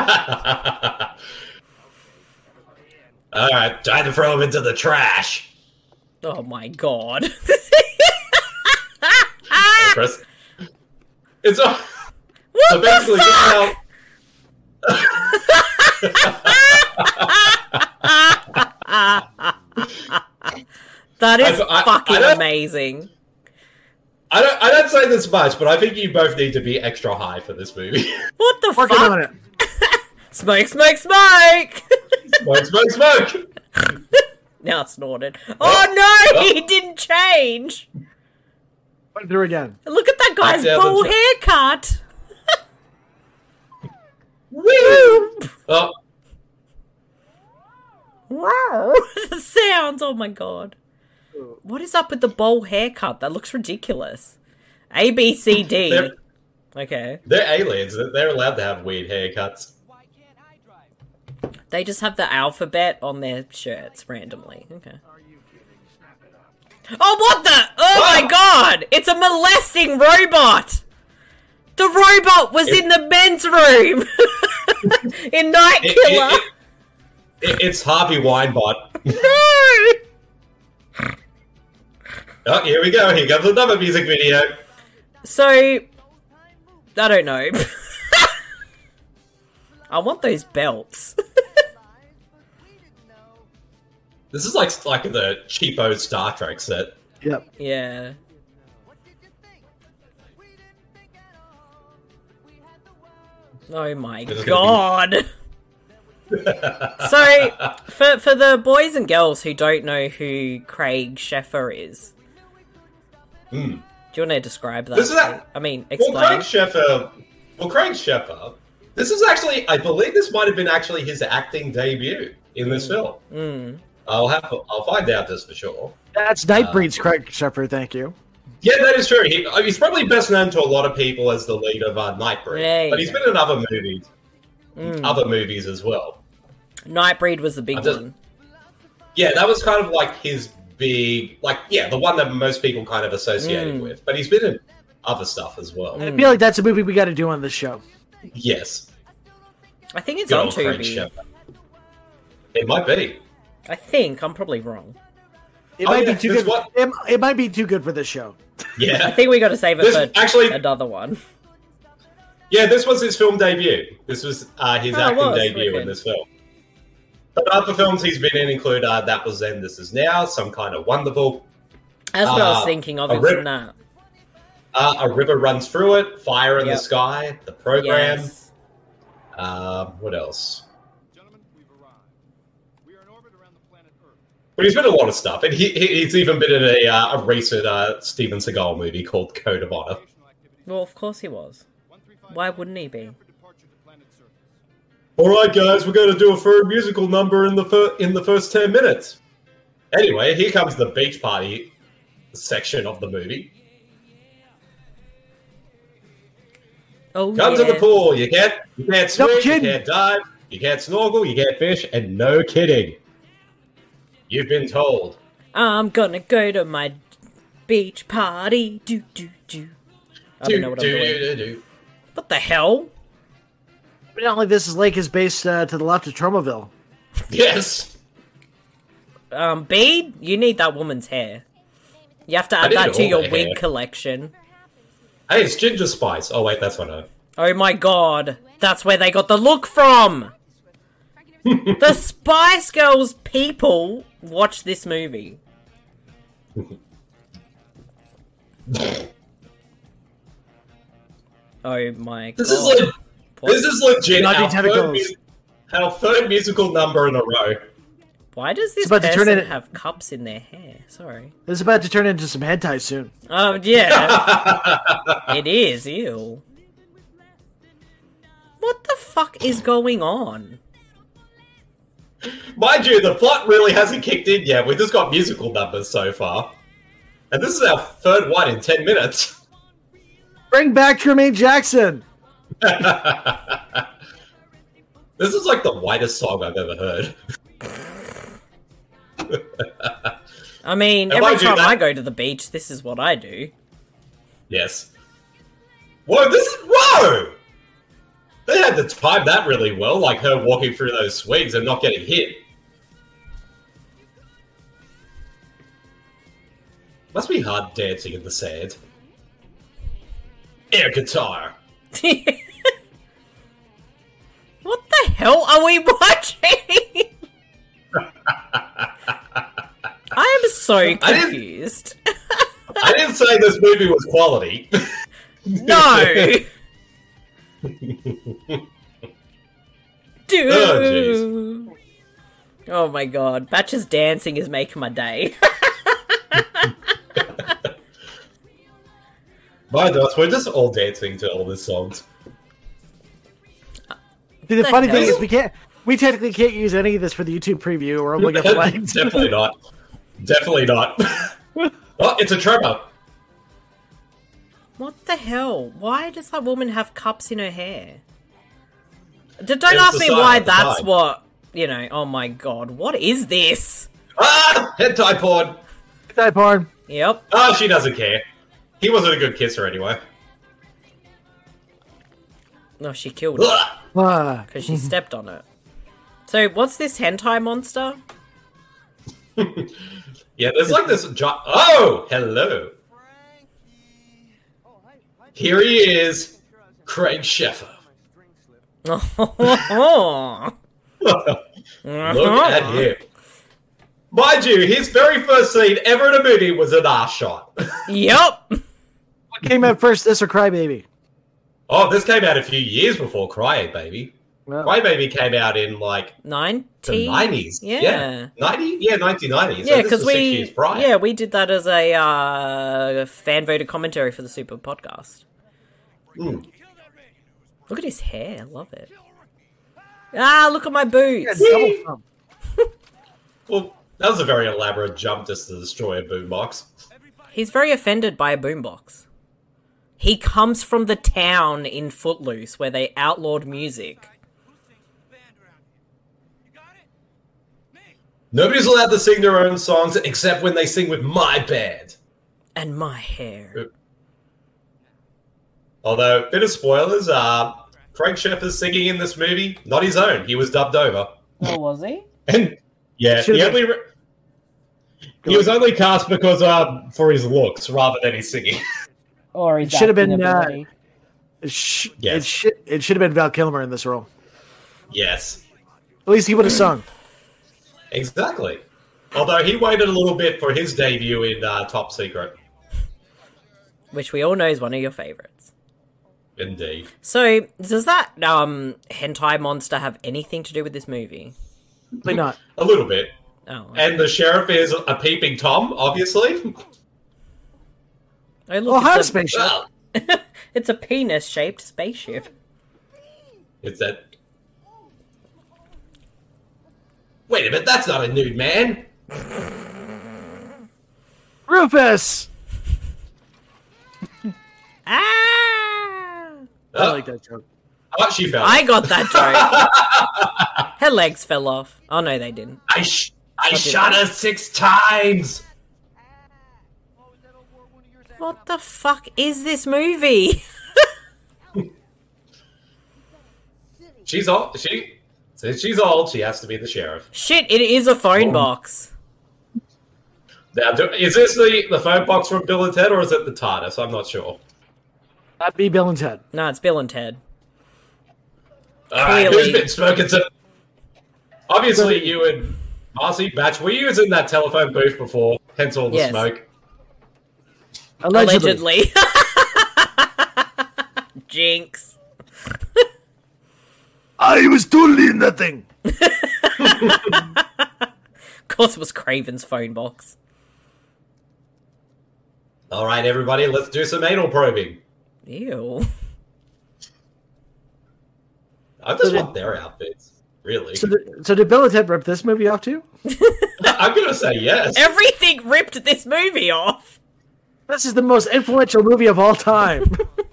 [SPEAKER 3] right. Time to throw him into the trash.
[SPEAKER 2] Oh my god.
[SPEAKER 3] Hey, Chris. It's all.
[SPEAKER 2] What
[SPEAKER 3] So basically,
[SPEAKER 2] the
[SPEAKER 3] this is
[SPEAKER 2] fuck?
[SPEAKER 3] how.
[SPEAKER 2] That is
[SPEAKER 3] I- I-
[SPEAKER 2] fucking
[SPEAKER 3] I don't-
[SPEAKER 2] amazing.
[SPEAKER 3] I don't. I don't say this much, but I think you both need to be extra high for this movie.
[SPEAKER 2] What the
[SPEAKER 4] Working
[SPEAKER 2] fuck?
[SPEAKER 4] on it.
[SPEAKER 2] Smoke, smoke, smoke!
[SPEAKER 3] Smoke, smoke, smoke.
[SPEAKER 2] Now it's snorted. Oh no, he didn't change.
[SPEAKER 4] Put it through again.
[SPEAKER 2] Look at that guy's
[SPEAKER 3] down the
[SPEAKER 2] bowl
[SPEAKER 3] tra-
[SPEAKER 2] haircut.
[SPEAKER 3] Woo! Oh,
[SPEAKER 2] Wow, the sounds. Oh my god. What is up with the bowl haircut? That looks ridiculous. A, B, C, D.
[SPEAKER 3] They're-
[SPEAKER 2] Okay.
[SPEAKER 3] they're aliens. They're allowed to have weird haircuts.
[SPEAKER 2] They just have the alphabet on their shirts randomly. Okay. Oh, what the? Oh my god! It's a molesting robot! The robot was
[SPEAKER 3] It-
[SPEAKER 2] in the men's room! in Night
[SPEAKER 3] It-
[SPEAKER 2] Killer!
[SPEAKER 3] it- it- it's Harvey Weinbot.
[SPEAKER 2] No!
[SPEAKER 3] Oh, here we go. Here comes another music video.
[SPEAKER 2] So, I don't know. I want those belts.
[SPEAKER 3] This is like like the cheapo Star Trek set.
[SPEAKER 4] Yep.
[SPEAKER 2] Yeah. Oh my
[SPEAKER 3] This is
[SPEAKER 2] god. So, for for the boys and girls who don't know who Craig Sheffer is,
[SPEAKER 3] Hmm.
[SPEAKER 2] do you want to describe that?
[SPEAKER 3] This is a-
[SPEAKER 2] I mean,
[SPEAKER 3] Well,
[SPEAKER 2] explain.
[SPEAKER 3] Craig Sheffer. Well, Craig Sheffer. This is actually, I believe, this might have been actually his acting debut in this film.
[SPEAKER 2] Mm.
[SPEAKER 3] I'll have, to, I'll find out this for sure.
[SPEAKER 4] That's Nightbreed's Craig Sheffer, thank you.
[SPEAKER 3] Yeah, that is true. He, he's probably best known to a lot of people as the lead of uh, Nightbreed,
[SPEAKER 2] There you
[SPEAKER 3] but he's
[SPEAKER 2] go.
[SPEAKER 3] been in other movies,
[SPEAKER 2] Mm.
[SPEAKER 3] other movies as well.
[SPEAKER 2] Nightbreed was the big
[SPEAKER 3] I just-
[SPEAKER 2] one.
[SPEAKER 3] Yeah, that was kind of like his big, like, yeah, the one that most people kind of associate him
[SPEAKER 2] Mm.
[SPEAKER 3] with. But he's been in other stuff as well.
[SPEAKER 4] I feel like that's a movie we got to do on this show.
[SPEAKER 3] Yes,
[SPEAKER 2] I think it's
[SPEAKER 3] good
[SPEAKER 2] on
[SPEAKER 3] old Craig
[SPEAKER 2] Tubi.
[SPEAKER 3] Sheffer. It might be.
[SPEAKER 2] I think I'm probably wrong.
[SPEAKER 4] It
[SPEAKER 3] Oh,
[SPEAKER 4] might
[SPEAKER 3] yeah,
[SPEAKER 4] be too
[SPEAKER 3] this
[SPEAKER 4] good.
[SPEAKER 3] one-
[SPEAKER 4] It, it might be too good for this show.
[SPEAKER 2] I
[SPEAKER 3] Yeah,
[SPEAKER 2] think we got to save it
[SPEAKER 3] This-
[SPEAKER 2] for
[SPEAKER 3] actually-
[SPEAKER 2] another one.
[SPEAKER 3] yeah. This was his film debut. This was uh, his
[SPEAKER 2] Oh, it
[SPEAKER 3] acting
[SPEAKER 2] was,
[SPEAKER 3] debut
[SPEAKER 2] okay.
[SPEAKER 3] in this film. But other films he's been in include uh, That Was Then, This Is Now, Some Kind of Wonderful.
[SPEAKER 2] That's what I was
[SPEAKER 3] Uh,
[SPEAKER 2] thinking of
[SPEAKER 3] a
[SPEAKER 2] it
[SPEAKER 3] rip-
[SPEAKER 2] from that.
[SPEAKER 3] Uh, a river runs through it. Fire in
[SPEAKER 2] Yep.
[SPEAKER 3] the sky. The program.
[SPEAKER 2] Yes.
[SPEAKER 3] Um, what else? But he's been in a lot of stuff, and he, he- he's even been in a, uh, a recent uh, Steven Seagal movie called Code of Honor.
[SPEAKER 2] Well, of course he was. Why wouldn't he be?
[SPEAKER 3] All right, guys, we're going to do a third musical number in the fir- in the first ten minutes. Anyway, here comes the beach party section of the movie.
[SPEAKER 2] Oh,
[SPEAKER 3] Come
[SPEAKER 2] yeah.
[SPEAKER 3] to the pool. You can't you can't swim, you
[SPEAKER 4] kidding.
[SPEAKER 3] can't dive, you can't snorkel, you can't fish, and no kidding. You've been told.
[SPEAKER 2] I'm gonna go to my beach party. Do, do, do. I don't
[SPEAKER 3] Do,
[SPEAKER 2] know what
[SPEAKER 3] do,
[SPEAKER 2] I'm doing.
[SPEAKER 3] do, do, do.
[SPEAKER 2] What the hell?
[SPEAKER 4] Evidently, this lake is based uh, to the left of Tromaville.
[SPEAKER 3] Yes.
[SPEAKER 2] Um, Bede, you need that woman's hair. You have to
[SPEAKER 3] I
[SPEAKER 2] add that
[SPEAKER 3] need
[SPEAKER 2] to
[SPEAKER 3] all
[SPEAKER 2] your
[SPEAKER 3] the
[SPEAKER 2] wig
[SPEAKER 3] hair.
[SPEAKER 2] collection.
[SPEAKER 3] Hey, it's Ginger Spice. Oh, wait, that's not her.
[SPEAKER 2] Oh my god. That's where they got the look from! The Spice Girls people watch this movie. Oh my
[SPEAKER 3] This
[SPEAKER 2] god.
[SPEAKER 3] is like
[SPEAKER 2] What?
[SPEAKER 3] this is legit
[SPEAKER 4] Bloody
[SPEAKER 3] our third,
[SPEAKER 4] tentacles.
[SPEAKER 3] mu- our third musical number in a row.
[SPEAKER 2] Why does this
[SPEAKER 4] about to turn
[SPEAKER 2] person
[SPEAKER 4] it-
[SPEAKER 2] have cups in their hair? Sorry.
[SPEAKER 4] This is about to turn into some hentai soon.
[SPEAKER 2] Oh, yeah. It is, ew. What the fuck is going on?
[SPEAKER 3] Mind you, the plot really hasn't kicked in yet. We've just got musical numbers so far. And this is our third one in ten minutes.
[SPEAKER 4] Bring back Tremaine Jackson.
[SPEAKER 3] This is like the whitest song I've ever heard.
[SPEAKER 2] I mean,
[SPEAKER 3] If
[SPEAKER 2] every
[SPEAKER 3] I do
[SPEAKER 2] time
[SPEAKER 3] that-
[SPEAKER 2] I go to the beach, this is what I do.
[SPEAKER 3] Yes. Whoa, this is... Whoa! They had to time that really well, like her walking through those swings and not getting hit. Must be hard dancing in the sand. Air guitar.
[SPEAKER 2] What the hell are we watching? I am so
[SPEAKER 3] I didn't-
[SPEAKER 2] confused.
[SPEAKER 3] I didn't say this movie was quality.
[SPEAKER 2] No! Dude.
[SPEAKER 3] Oh,
[SPEAKER 2] Oh my god. Batch's dancing is making my day.
[SPEAKER 3] My gosh, we're just all dancing to all these songs.
[SPEAKER 4] See, the
[SPEAKER 2] The
[SPEAKER 4] funny thing
[SPEAKER 2] hell?
[SPEAKER 4] is, we can't. We technically can't use any of this for the YouTube preview, or we'll get flagged.
[SPEAKER 3] Definitely not. Definitely not. Oh, it's a tremor.
[SPEAKER 2] What the hell? Why does that woman have cups in her hair? D- Don't
[SPEAKER 3] It's
[SPEAKER 2] ask
[SPEAKER 3] the
[SPEAKER 2] me
[SPEAKER 3] sign
[SPEAKER 2] why
[SPEAKER 3] of the
[SPEAKER 2] that's
[SPEAKER 3] time.
[SPEAKER 2] what, you know, oh my god, what is this?
[SPEAKER 3] Ah! Hentai porn.
[SPEAKER 4] Type porn.
[SPEAKER 2] Yep.
[SPEAKER 3] Oh, she doesn't care. He wasn't a good kisser anyway.
[SPEAKER 2] No, she killed it
[SPEAKER 3] Ugh.
[SPEAKER 4] Ah.
[SPEAKER 2] because she stepped on it. So, what's this hentai monster?
[SPEAKER 3] Yeah, there's like this... Jo- oh! Hello. Here he is. Craig Sheffer.
[SPEAKER 2] Oh,
[SPEAKER 3] Look at him. Mind you, his very first scene ever in a movie was an ass shot.
[SPEAKER 2] Yep.
[SPEAKER 4] What came out first, this or Crybaby?
[SPEAKER 3] Oh, this came out a few years before Cry Baby.
[SPEAKER 4] Well,
[SPEAKER 3] Cry Baby came out in like
[SPEAKER 2] ninety
[SPEAKER 3] the nineties.
[SPEAKER 2] Yeah.
[SPEAKER 3] ninety? Yeah, nineteen ninety. So
[SPEAKER 2] Yeah,
[SPEAKER 3] this
[SPEAKER 2] because
[SPEAKER 3] was six
[SPEAKER 2] we
[SPEAKER 3] years prior.
[SPEAKER 2] yeah we did that as a uh, fan voted commentary for the Super podcast.
[SPEAKER 3] Mm.
[SPEAKER 2] Look at his hair, love it. Ah, look at my boots.
[SPEAKER 4] double thumb.
[SPEAKER 3] Well, that was a very elaborate jump just to destroy a boombox.
[SPEAKER 2] He's very offended by a boombox. He comes from the town in Footloose where they outlawed music.
[SPEAKER 3] Nobody's allowed to sing their own songs except when they sing with my band.
[SPEAKER 2] And my hair.
[SPEAKER 3] Although, bit of spoilers, uh, Craig Sheffer's singing in this movie, not his own. He was dubbed over.
[SPEAKER 2] Oh, was he?
[SPEAKER 3] And yeah,
[SPEAKER 4] Should've
[SPEAKER 3] he
[SPEAKER 4] been-
[SPEAKER 3] only re- he was only cast because uh, for his looks rather than his singing.
[SPEAKER 2] Or his
[SPEAKER 4] It should have
[SPEAKER 2] acting
[SPEAKER 4] been, uh,
[SPEAKER 2] ability.
[SPEAKER 4] It, sh-
[SPEAKER 3] Yes.
[SPEAKER 4] it, sh- it should have been Val Kilmer in this role.
[SPEAKER 3] Yes,
[SPEAKER 4] At least he would have sung.
[SPEAKER 3] exactly. Although he waited a little bit for his debut in uh, Top Secret.
[SPEAKER 2] which we all know is one of your favorites.
[SPEAKER 3] Indeed.
[SPEAKER 2] So, does that um hentai monster have anything to do with this movie?
[SPEAKER 4] Probably not.
[SPEAKER 3] A little bit.
[SPEAKER 2] Oh, okay.
[SPEAKER 3] And the sheriff is a peeping Tom, obviously.
[SPEAKER 2] Oh, look,
[SPEAKER 4] Oh, hi,
[SPEAKER 2] it's, a,
[SPEAKER 4] spaceship.
[SPEAKER 3] Well,
[SPEAKER 2] it's a penis-shaped spaceship.
[SPEAKER 3] it's that. Wait a minute, that's not a nude man.
[SPEAKER 4] Rufus!
[SPEAKER 2] Ah!
[SPEAKER 4] I
[SPEAKER 3] Oh,
[SPEAKER 4] like that joke.
[SPEAKER 3] oh, she fell.
[SPEAKER 2] I got that joke. Her legs fell off. Oh no, they didn't.
[SPEAKER 3] I, sh- I
[SPEAKER 2] did
[SPEAKER 3] shot
[SPEAKER 2] I?
[SPEAKER 3] her six times.
[SPEAKER 2] What the fuck is this movie?
[SPEAKER 3] She's old. She since she's old, she has to be the sheriff.
[SPEAKER 2] Shit, it is a phone
[SPEAKER 3] Oh.
[SPEAKER 2] box.
[SPEAKER 3] Now, do, is this the, the phone box from Bill and Ted, or is it the TARDIS? I'm not sure.
[SPEAKER 4] That'd be Bill and Ted.
[SPEAKER 2] No, it's Bill and Ted.
[SPEAKER 3] All right,
[SPEAKER 2] Clearly.
[SPEAKER 3] who's been smoking some? Obviously, you and Marcy, Batch, were you in that telephone booth before? Hence all the
[SPEAKER 2] Yes.
[SPEAKER 3] smoke.
[SPEAKER 4] Allegedly.
[SPEAKER 2] Allegedly. Jinx.
[SPEAKER 4] I was totally in that thing.
[SPEAKER 2] Of course it was Craven's phone box.
[SPEAKER 3] All right, everybody, let's do some anal probing.
[SPEAKER 2] Ew.
[SPEAKER 3] I just
[SPEAKER 4] So
[SPEAKER 3] want their outfits, really.
[SPEAKER 4] So, did, so did Bill and Ted rip this movie off too?
[SPEAKER 3] I'm gonna say yes.
[SPEAKER 2] Everything ripped this movie off.
[SPEAKER 4] This is the most influential movie of all time.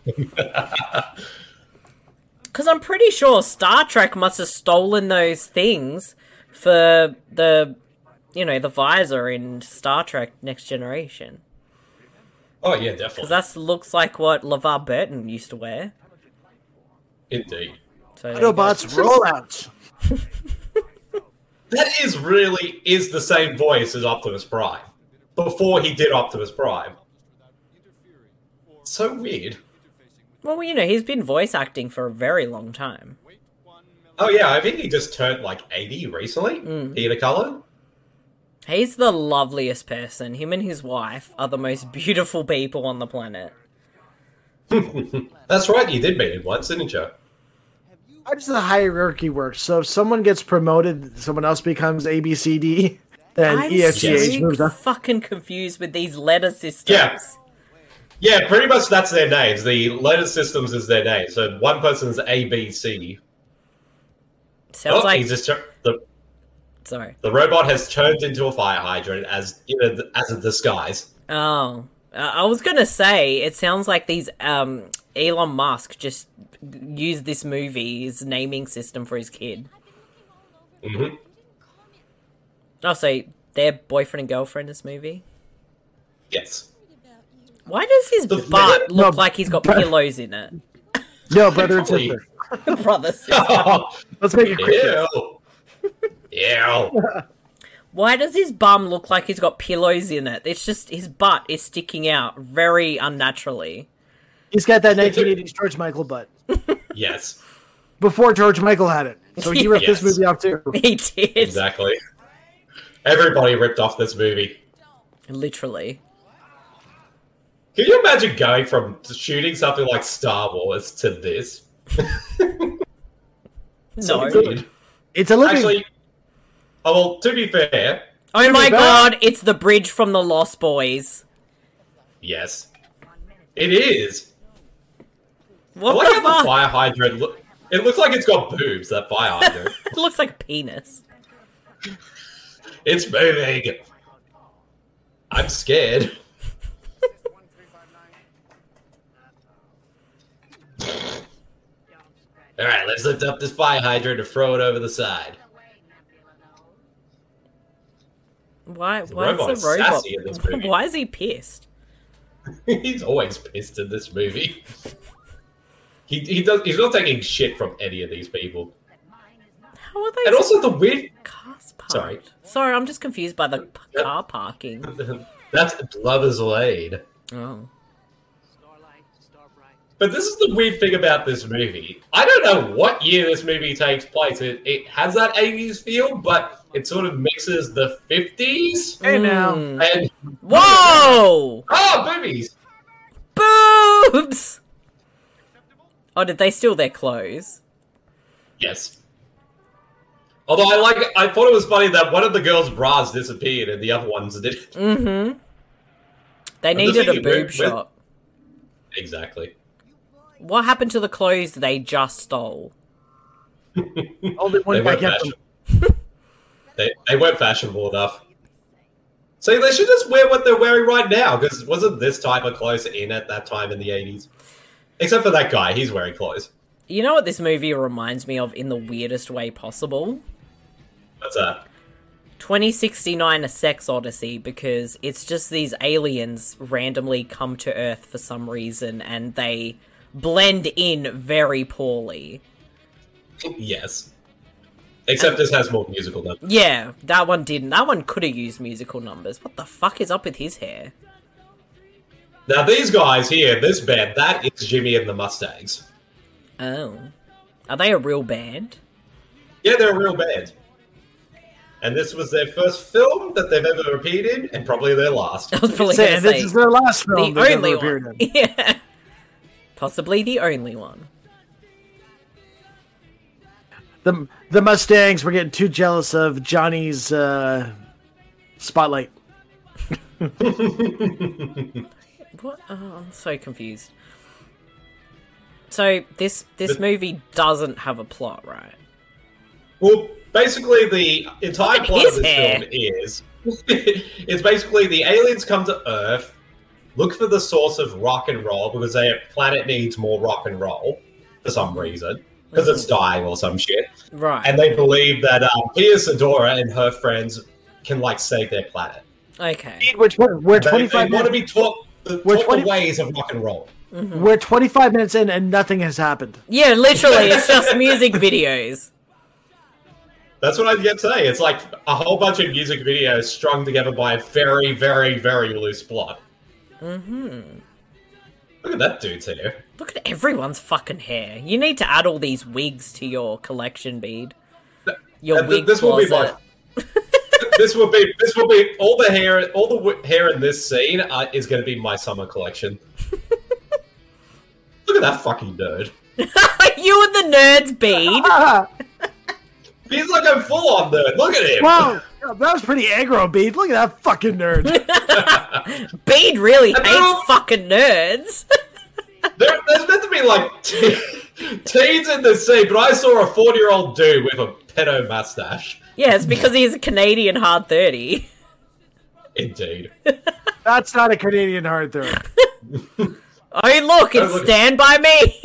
[SPEAKER 2] Because I'm pretty sure Star Trek must have stolen those things for the, you know, the visor in Star Trek Next Generation.
[SPEAKER 3] Oh yeah,
[SPEAKER 2] Because
[SPEAKER 3] definitely.
[SPEAKER 2] that looks like what LeVar Burton used to wear.
[SPEAKER 3] Indeed.
[SPEAKER 2] So there you go.
[SPEAKER 4] Autobots rollout.
[SPEAKER 3] That is really is the same voice as Optimus Prime. Before he did Optimus Prime. So weird.
[SPEAKER 2] Well, you know, he's been voice acting for a very long time.
[SPEAKER 3] Oh yeah, I think he just turned like eighty recently.
[SPEAKER 2] Mm.
[SPEAKER 3] Peter Cullen.
[SPEAKER 2] He's the loveliest person. Him and his wife are the most beautiful people on the planet.
[SPEAKER 3] That's right, you did meet him once, didn't you?
[SPEAKER 4] How does the hierarchy work? So if someone gets promoted, someone else becomes A B C D, then
[SPEAKER 2] I'm
[SPEAKER 4] E F G H
[SPEAKER 2] so
[SPEAKER 4] moves up.
[SPEAKER 2] fucking confused with these letter systems.
[SPEAKER 3] Yeah. Yeah, pretty much that's their names. The letter systems is their name. So one person's A B C.
[SPEAKER 2] Sounds
[SPEAKER 3] oh,
[SPEAKER 2] like...
[SPEAKER 3] he's just tur- the
[SPEAKER 2] Sorry.
[SPEAKER 3] the robot has turned into a fire hydrant as in a, as a disguise.
[SPEAKER 2] Oh. Uh, I was gonna say, it sounds like these, um, Elon Musk just used this movie's naming system for his kid.
[SPEAKER 3] Mm-hmm.
[SPEAKER 2] Oh, so they're boyfriend and girlfriend in this movie?
[SPEAKER 3] Yes.
[SPEAKER 2] Why does his
[SPEAKER 3] The-
[SPEAKER 2] butt look
[SPEAKER 4] No,
[SPEAKER 2] like he's got
[SPEAKER 4] but-
[SPEAKER 2] pillows in it?
[SPEAKER 4] No, brother and
[SPEAKER 3] Probably.
[SPEAKER 4] sister.
[SPEAKER 2] Brother, sister.
[SPEAKER 4] Let's make it quick.
[SPEAKER 3] Ew. Ew.
[SPEAKER 2] Why does his bum look like he's got pillows in it? It's just his butt is sticking out very unnaturally.
[SPEAKER 4] He's got that nineteen eighties George Michael butt.
[SPEAKER 3] Yes.
[SPEAKER 4] Before George Michael had it. So he ripped
[SPEAKER 3] Yes.
[SPEAKER 4] this movie off too.
[SPEAKER 2] He did.
[SPEAKER 3] Exactly. Everybody ripped off this movie.
[SPEAKER 2] Literally.
[SPEAKER 3] Can you imagine going from shooting something like Star Wars to this? So
[SPEAKER 2] No.
[SPEAKER 3] weird.
[SPEAKER 4] It's a living...
[SPEAKER 3] Actually, oh, well, to be fair,
[SPEAKER 2] Oh my
[SPEAKER 4] Pretty bad.
[SPEAKER 2] god, it's the bridge from the Lost Boys.
[SPEAKER 3] yes. It is. I
[SPEAKER 2] What
[SPEAKER 3] like
[SPEAKER 2] the
[SPEAKER 3] how the
[SPEAKER 2] fuck?
[SPEAKER 3] fire hydrant look. It looks like it's got boobs, that fire hydrant.
[SPEAKER 2] It looks like a penis.
[SPEAKER 3] It's moving. I'm scared. Alright, let's lift up this fire hydrant and throw it over the side.
[SPEAKER 2] Why? Why
[SPEAKER 3] robot
[SPEAKER 2] is
[SPEAKER 3] is
[SPEAKER 2] the robot?
[SPEAKER 3] sassy in this movie.
[SPEAKER 2] Why is he pissed?
[SPEAKER 3] He's always pissed in this movie. He he does he's not taking shit from any of these people.
[SPEAKER 2] How are they?
[SPEAKER 3] And also the weird
[SPEAKER 2] cars parked?
[SPEAKER 3] Sorry.
[SPEAKER 2] Sorry, I'm just confused by the p-
[SPEAKER 3] Yep.
[SPEAKER 2] car parking.
[SPEAKER 3] that's Lover's Lane.
[SPEAKER 2] Oh.
[SPEAKER 3] But this is the weird thing about this movie. I don't know what year this movie takes place. It, it has that eighties feel, but it sort of mixes the fifties
[SPEAKER 4] Hey now.
[SPEAKER 2] Mm.
[SPEAKER 3] and
[SPEAKER 2] Whoa!
[SPEAKER 3] oh, boobies.
[SPEAKER 2] boobs? Oh, did they steal their clothes?
[SPEAKER 3] Yes. Although I like, I thought it was funny that one of the girls' bras disappeared and the other ones didn't.
[SPEAKER 2] Mm-hmm. They
[SPEAKER 3] I'm
[SPEAKER 2] needed
[SPEAKER 3] just
[SPEAKER 2] a
[SPEAKER 3] thinking,
[SPEAKER 2] boob
[SPEAKER 3] where- where-
[SPEAKER 2] shot.
[SPEAKER 3] Exactly.
[SPEAKER 2] What happened to the clothes they just stole?
[SPEAKER 4] Only one
[SPEAKER 3] They
[SPEAKER 4] guy
[SPEAKER 3] weren't,
[SPEAKER 4] kept them.
[SPEAKER 3] fashion- they, they weren't fashionable enough. See, they should just wear what they're wearing right now, because wasn't this type of clothes in at that time in the eighties? Except for that guy, he's wearing clothes.
[SPEAKER 2] You know what this movie reminds me of in the weirdest way possible?
[SPEAKER 3] What's that?
[SPEAKER 2] twenty sixty-nine A Sex Odyssey, because it's just these aliens randomly come to Earth for some reason and they blend in very poorly.
[SPEAKER 3] Yes. Except this has more musical numbers.
[SPEAKER 2] Yeah, that one didn't. That one could have used musical numbers. What the fuck is up with his hair?
[SPEAKER 3] Now, these guys here, this band, that is Jimmy and the Mustangs.
[SPEAKER 2] Oh. Are they a real band?
[SPEAKER 3] Yeah, they're a real band. And this was their first film that they've ever appeared in, and probably their last.
[SPEAKER 2] I was probably
[SPEAKER 4] Say,
[SPEAKER 2] going to
[SPEAKER 4] this
[SPEAKER 2] say
[SPEAKER 4] is their last film.
[SPEAKER 2] the
[SPEAKER 4] they've
[SPEAKER 2] only
[SPEAKER 4] ever appeared
[SPEAKER 2] one.
[SPEAKER 4] in.
[SPEAKER 2] Yeah. Possibly the only one.
[SPEAKER 4] The the Mustangs were getting too jealous of Johnny's uh, spotlight.
[SPEAKER 2] What? Oh, I'm so confused. So this this
[SPEAKER 3] The-
[SPEAKER 2] movie doesn't have a plot, right?
[SPEAKER 3] Well, basically, the entire
[SPEAKER 2] Look at
[SPEAKER 3] plot
[SPEAKER 2] his
[SPEAKER 3] of this
[SPEAKER 2] hair.
[SPEAKER 3] film is... it's basically the aliens come to Earth, look for the source of rock and roll, because their planet needs more rock and roll, for some reason, because it's dying or some shit.
[SPEAKER 2] Right.
[SPEAKER 3] And they believe that um, Pia Sedora and her friends can, like, save their planet.
[SPEAKER 2] Okay.
[SPEAKER 4] We're, tw- we're
[SPEAKER 3] They,
[SPEAKER 4] twenty five.
[SPEAKER 3] they want to be taught, the,
[SPEAKER 4] We're
[SPEAKER 3] taught
[SPEAKER 4] twenty
[SPEAKER 3] the ways of rock and roll.
[SPEAKER 4] We're twenty five minutes in and nothing has happened.
[SPEAKER 2] Yeah, literally, it's just music videos.
[SPEAKER 3] That's what I get to say. It's like a whole bunch of music videos strung together by a very, very, very loose plot.
[SPEAKER 2] Mm-hmm.
[SPEAKER 3] Look at that dude's hair.
[SPEAKER 2] Look at everyone's fucking hair. You need to add all these wigs to your collection, Bede. Your
[SPEAKER 3] And th-
[SPEAKER 2] wig
[SPEAKER 3] this will be
[SPEAKER 2] closet.
[SPEAKER 3] my. this will be. This will be all the hair. All the w- hair in this scene uh, is going to be my summer collection. Look at that fucking nerd.
[SPEAKER 2] You and the nerds, Bede.
[SPEAKER 4] Ah,
[SPEAKER 3] He's like a full-on nerd. Look at him.
[SPEAKER 4] wow, that was pretty aggro, Beat. Look at that fucking nerd.
[SPEAKER 2] Bede really
[SPEAKER 3] And
[SPEAKER 2] hates
[SPEAKER 3] they're all-
[SPEAKER 2] fucking nerds.
[SPEAKER 3] There, there's meant to be like te- teens in this scene, but I saw a forty-year-old dude with a pedo mustache.
[SPEAKER 2] Yeah, it's because he's a Canadian hard thirty.
[SPEAKER 3] Indeed.
[SPEAKER 4] That's not a Canadian hard third.
[SPEAKER 2] Oh, look, it's
[SPEAKER 3] look-
[SPEAKER 2] Stand By Me.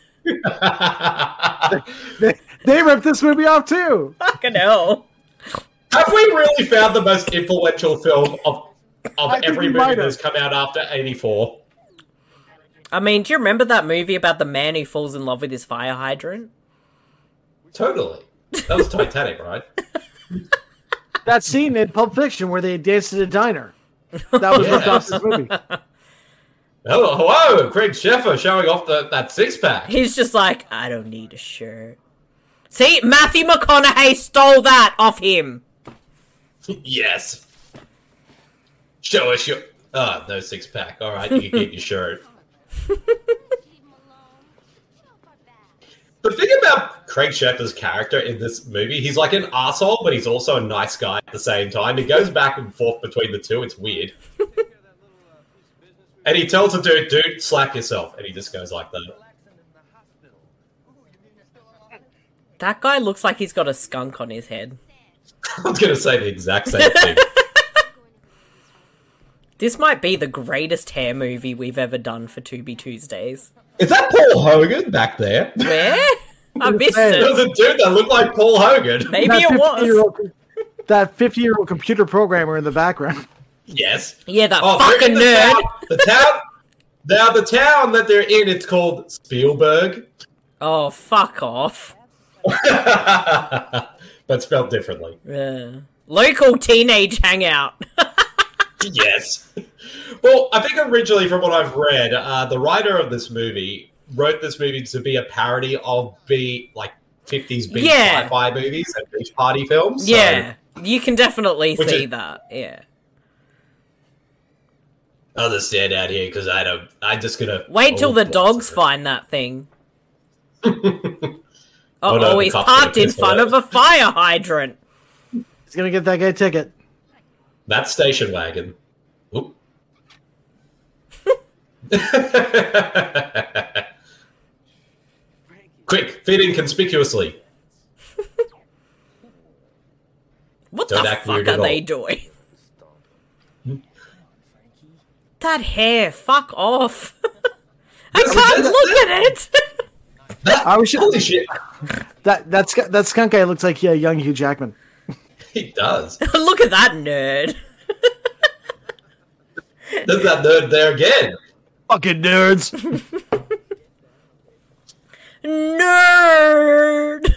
[SPEAKER 4] They, they ripped this movie off too.
[SPEAKER 2] Fucking hell.
[SPEAKER 3] Have we really found the most influential film of of
[SPEAKER 4] I think
[SPEAKER 3] every
[SPEAKER 4] we
[SPEAKER 3] movie
[SPEAKER 4] might have.
[SPEAKER 3] that's come out after eighty-four?
[SPEAKER 2] I mean, do you remember that movie about the man who falls in love with his fire hydrant?
[SPEAKER 3] Totally. That was Titanic, right?
[SPEAKER 4] That scene in Pulp Fiction where they danced at a diner. That was ripped off this movie.
[SPEAKER 3] Oh, whoa, Craig Sheffer showing off the, that six-pack.
[SPEAKER 2] He's just like, I don't need a shirt. See, Matthew McConaughey stole that off him.
[SPEAKER 3] Yes. Show us your... Ah, no six-pack. All right, you can keep your shirt. The thing about Craig Sheffer's character in this movie, he's like an arsehole, but he's also a nice guy at the same time. He goes back and forth between the two. It's weird. And he tells a dude, dude, slap yourself. And he just goes like that.
[SPEAKER 2] That guy looks like he's got a skunk on his head.
[SPEAKER 3] I was going to say the exact same thing.
[SPEAKER 2] This might be the greatest hair movie we've ever done for To Be Tuesdays.
[SPEAKER 3] Is that Paul Hogan back there?
[SPEAKER 2] Where? I missed
[SPEAKER 3] There was
[SPEAKER 2] it.
[SPEAKER 3] a dude that looked like Paul Hogan.
[SPEAKER 2] Maybe
[SPEAKER 4] That
[SPEAKER 2] it was.
[SPEAKER 4] fifty-year-old That fifty-year-old computer programmer in the background.
[SPEAKER 3] Yes.
[SPEAKER 2] Yeah, that
[SPEAKER 3] Oh,
[SPEAKER 2] fucking
[SPEAKER 3] the
[SPEAKER 2] nerd.
[SPEAKER 3] Town, the town. Now the town that they're in, it's called Spielberg,
[SPEAKER 2] Oh, fuck off.
[SPEAKER 3] but spelled differently.
[SPEAKER 2] Yeah. Local teenage hangout.
[SPEAKER 3] Yes. Well, I think originally, from what I've read, uh, the writer of this movie wrote this movie to be a parody of B, like fifties beach
[SPEAKER 2] Yeah.
[SPEAKER 3] sci-fi movies and beach party films. So,
[SPEAKER 2] Yeah, you can definitely
[SPEAKER 3] Which
[SPEAKER 2] see
[SPEAKER 3] is-
[SPEAKER 2] that. Yeah.
[SPEAKER 3] I'll just stand out here because I don't. I'm just gonna
[SPEAKER 2] Wait till
[SPEAKER 3] oh,
[SPEAKER 2] the
[SPEAKER 3] blast
[SPEAKER 2] dogs
[SPEAKER 3] it.
[SPEAKER 2] find that thing.
[SPEAKER 3] Oh,
[SPEAKER 2] Oh,
[SPEAKER 3] no,
[SPEAKER 2] oh
[SPEAKER 3] the
[SPEAKER 2] he's
[SPEAKER 3] cop's gonna
[SPEAKER 2] parked in
[SPEAKER 3] piss on
[SPEAKER 2] front
[SPEAKER 3] it.
[SPEAKER 2] of a fire hydrant.
[SPEAKER 4] He's gonna get that guy a ticket.
[SPEAKER 3] That station wagon. Oop. Quick, fit in conspicuously.
[SPEAKER 2] What
[SPEAKER 3] Don't
[SPEAKER 2] the
[SPEAKER 3] act
[SPEAKER 2] fuck
[SPEAKER 3] weird
[SPEAKER 2] are
[SPEAKER 3] at
[SPEAKER 2] they
[SPEAKER 3] all.
[SPEAKER 2] doing? That hair, fuck off. I can't look at it.
[SPEAKER 4] I was
[SPEAKER 3] Holy shit,
[SPEAKER 4] that that sk- that skunk guy looks like yeah, young Hugh Jackman.
[SPEAKER 3] he does.
[SPEAKER 2] Look at that nerd.
[SPEAKER 3] There's that nerd there again.
[SPEAKER 4] Fucking nerds.
[SPEAKER 2] Nerd.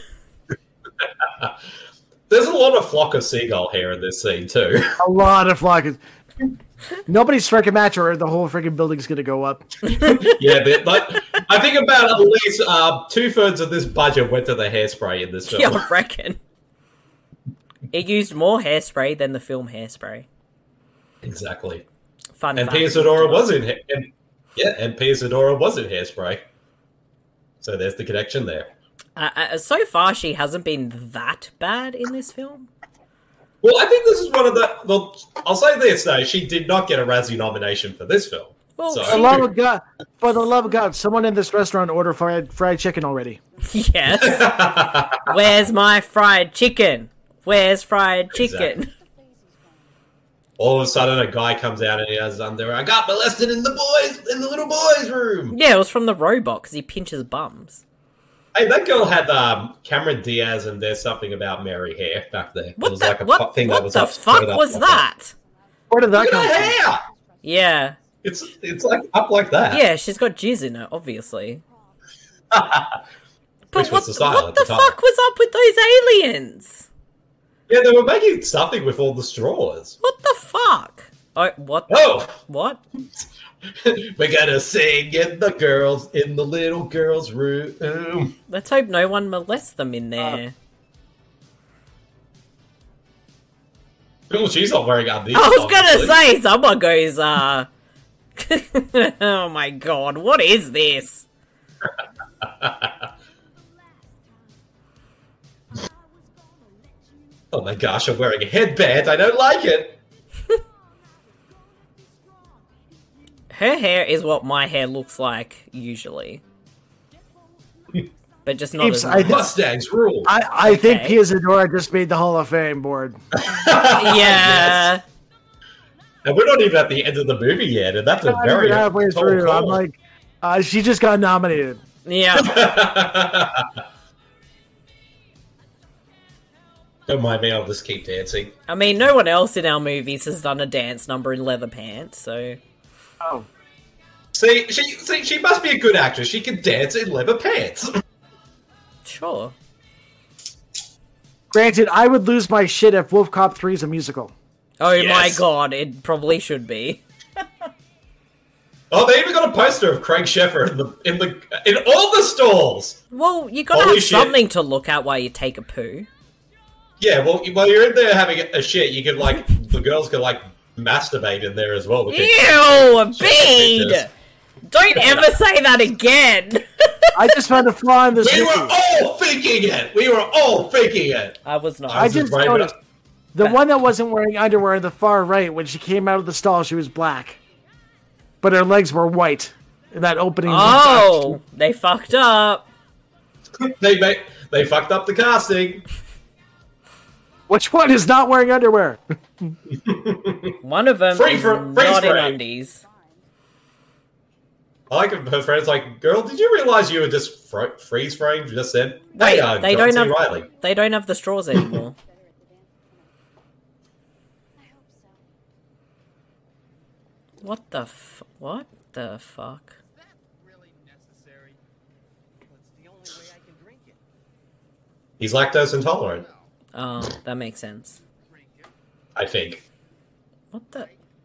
[SPEAKER 3] There's a lot of flock of seagull hair in this scene too.
[SPEAKER 4] A lot of flockers. Nobody's striking a match, or the whole freaking building's gonna go up.
[SPEAKER 3] Yeah, but like, I think about at least uh, two thirds of this budget went to the hairspray in this film.
[SPEAKER 2] Yeah, I reckon. It used more hairspray than the film Hairspray.
[SPEAKER 3] Exactly.
[SPEAKER 2] Fun
[SPEAKER 3] And
[SPEAKER 2] fact.
[SPEAKER 3] Pia Zadora was in, ha- and, yeah, and Pia Zadora was in Hairspray. So there's the connection there.
[SPEAKER 2] Uh, uh, so far, she hasn't been that bad in this film.
[SPEAKER 3] Well, I think this is one of the. Well, I'll say this though: she did not get a Razzie nomination for this film.
[SPEAKER 2] Well,
[SPEAKER 3] So-
[SPEAKER 4] For the love of God, for the love of God, someone in this restaurant order fried fried chicken already.
[SPEAKER 2] Yes. Where's my fried chicken? Where's fried chicken?
[SPEAKER 3] Exactly. All of a sudden, a guy comes out and he has under. I got molested in the boys in the little boys' room.
[SPEAKER 2] Yeah, it was from the robot because he pinches bums.
[SPEAKER 3] Hey, that girl had um, Cameron Diaz, and there's something about Mary hair back there.
[SPEAKER 2] What
[SPEAKER 3] it was
[SPEAKER 2] the,
[SPEAKER 3] like a
[SPEAKER 2] what,
[SPEAKER 3] pop thing
[SPEAKER 2] what
[SPEAKER 3] that was
[SPEAKER 2] the
[SPEAKER 3] up,
[SPEAKER 2] fuck
[SPEAKER 3] straight up
[SPEAKER 2] was
[SPEAKER 3] like
[SPEAKER 2] that?
[SPEAKER 4] Where did that
[SPEAKER 3] Look
[SPEAKER 4] come
[SPEAKER 3] at
[SPEAKER 4] from?
[SPEAKER 3] her hair.
[SPEAKER 2] Yeah.
[SPEAKER 3] It's it's like up like that.
[SPEAKER 2] Yeah, she's got jizz in it, obviously.
[SPEAKER 3] Which
[SPEAKER 2] But
[SPEAKER 3] was
[SPEAKER 2] what,
[SPEAKER 3] the style
[SPEAKER 2] what
[SPEAKER 3] at
[SPEAKER 2] the
[SPEAKER 3] the time.
[SPEAKER 2] fuck was up with those aliens?
[SPEAKER 3] Yeah, they were making something with all the straws.
[SPEAKER 2] What the fuck? Oh, what?
[SPEAKER 3] Oh,
[SPEAKER 2] What?
[SPEAKER 3] we're gonna sing in the girls in the little girls' room.
[SPEAKER 2] Let's hope no one molests them in there.
[SPEAKER 3] Cool, she's not wearing undies.
[SPEAKER 2] I was gonna
[SPEAKER 3] obviously.
[SPEAKER 2] say, someone goes, uh... oh my god, what is this?
[SPEAKER 3] Oh my gosh, I'm wearing a headband. I don't like it.
[SPEAKER 2] Her hair is what my hair looks like, usually. But just not
[SPEAKER 4] Keeps-
[SPEAKER 2] as
[SPEAKER 4] I-
[SPEAKER 2] much.
[SPEAKER 3] Mustangs rule.
[SPEAKER 4] I, I think
[SPEAKER 2] Okay.
[SPEAKER 4] Pia Zadora just made the Hall of Fame board.
[SPEAKER 2] Yeah.
[SPEAKER 3] And we're not even at the end of the movie yet, and that's a
[SPEAKER 4] Not
[SPEAKER 3] very
[SPEAKER 4] even halfway
[SPEAKER 3] tall
[SPEAKER 4] through.
[SPEAKER 3] call.
[SPEAKER 4] I'm like, uh, she just got nominated.
[SPEAKER 2] Yeah.
[SPEAKER 3] Don't mind me, I'll just keep dancing.
[SPEAKER 2] I mean, no one else in our movies has done a dance number in leather pants, so...
[SPEAKER 4] Oh,
[SPEAKER 3] See, she see, she must be a good actress. She can dance in leather pants.
[SPEAKER 2] Sure.
[SPEAKER 4] granted, I would lose my shit if Wolf Cop three is a musical.
[SPEAKER 2] Oh
[SPEAKER 3] Yes.
[SPEAKER 2] my god, it probably should be.
[SPEAKER 3] Oh, they even got a poster of Craig Sheffer in the in the in all the stalls.
[SPEAKER 2] Well, you gotta
[SPEAKER 3] Holy
[SPEAKER 2] have
[SPEAKER 3] shit.
[SPEAKER 2] something to look at while you take a poo.
[SPEAKER 3] Yeah, well, while you're in there having a shit, you can like the girls can like masturbate in there as well. which is-
[SPEAKER 2] Ew,
[SPEAKER 3] Shit,
[SPEAKER 2] Bede!
[SPEAKER 3] pictures.
[SPEAKER 2] Don't ever say that again!
[SPEAKER 4] I just found a flaw in this
[SPEAKER 3] We
[SPEAKER 4] movie.
[SPEAKER 3] were all thinking it. We were all thinking it.
[SPEAKER 2] I was not.
[SPEAKER 4] I
[SPEAKER 3] was
[SPEAKER 4] just
[SPEAKER 3] right,
[SPEAKER 4] noticed
[SPEAKER 3] but-
[SPEAKER 4] the one that wasn't wearing underwear in the far right, when she came out of the stall, she was black, but her legs were white in that opening.
[SPEAKER 2] Oh, they fucked up.
[SPEAKER 3] They made, they fucked up the casting.
[SPEAKER 4] Which one is not wearing underwear?
[SPEAKER 2] One of them
[SPEAKER 3] Free
[SPEAKER 2] is
[SPEAKER 3] for- freeze
[SPEAKER 2] not in
[SPEAKER 3] frame.
[SPEAKER 2] undies.
[SPEAKER 3] I like her friends like, girl, did you realize you were just fro- freeze framed just then?
[SPEAKER 2] Wait,
[SPEAKER 3] hey, uh,
[SPEAKER 2] they
[SPEAKER 3] John
[SPEAKER 2] don't
[SPEAKER 3] C.
[SPEAKER 2] have
[SPEAKER 3] Reilly.
[SPEAKER 2] they don't have the straws anymore. What the f- what the fuck?
[SPEAKER 3] He's lactose intolerant,
[SPEAKER 2] Oh, that makes sense.
[SPEAKER 3] I think.
[SPEAKER 2] What the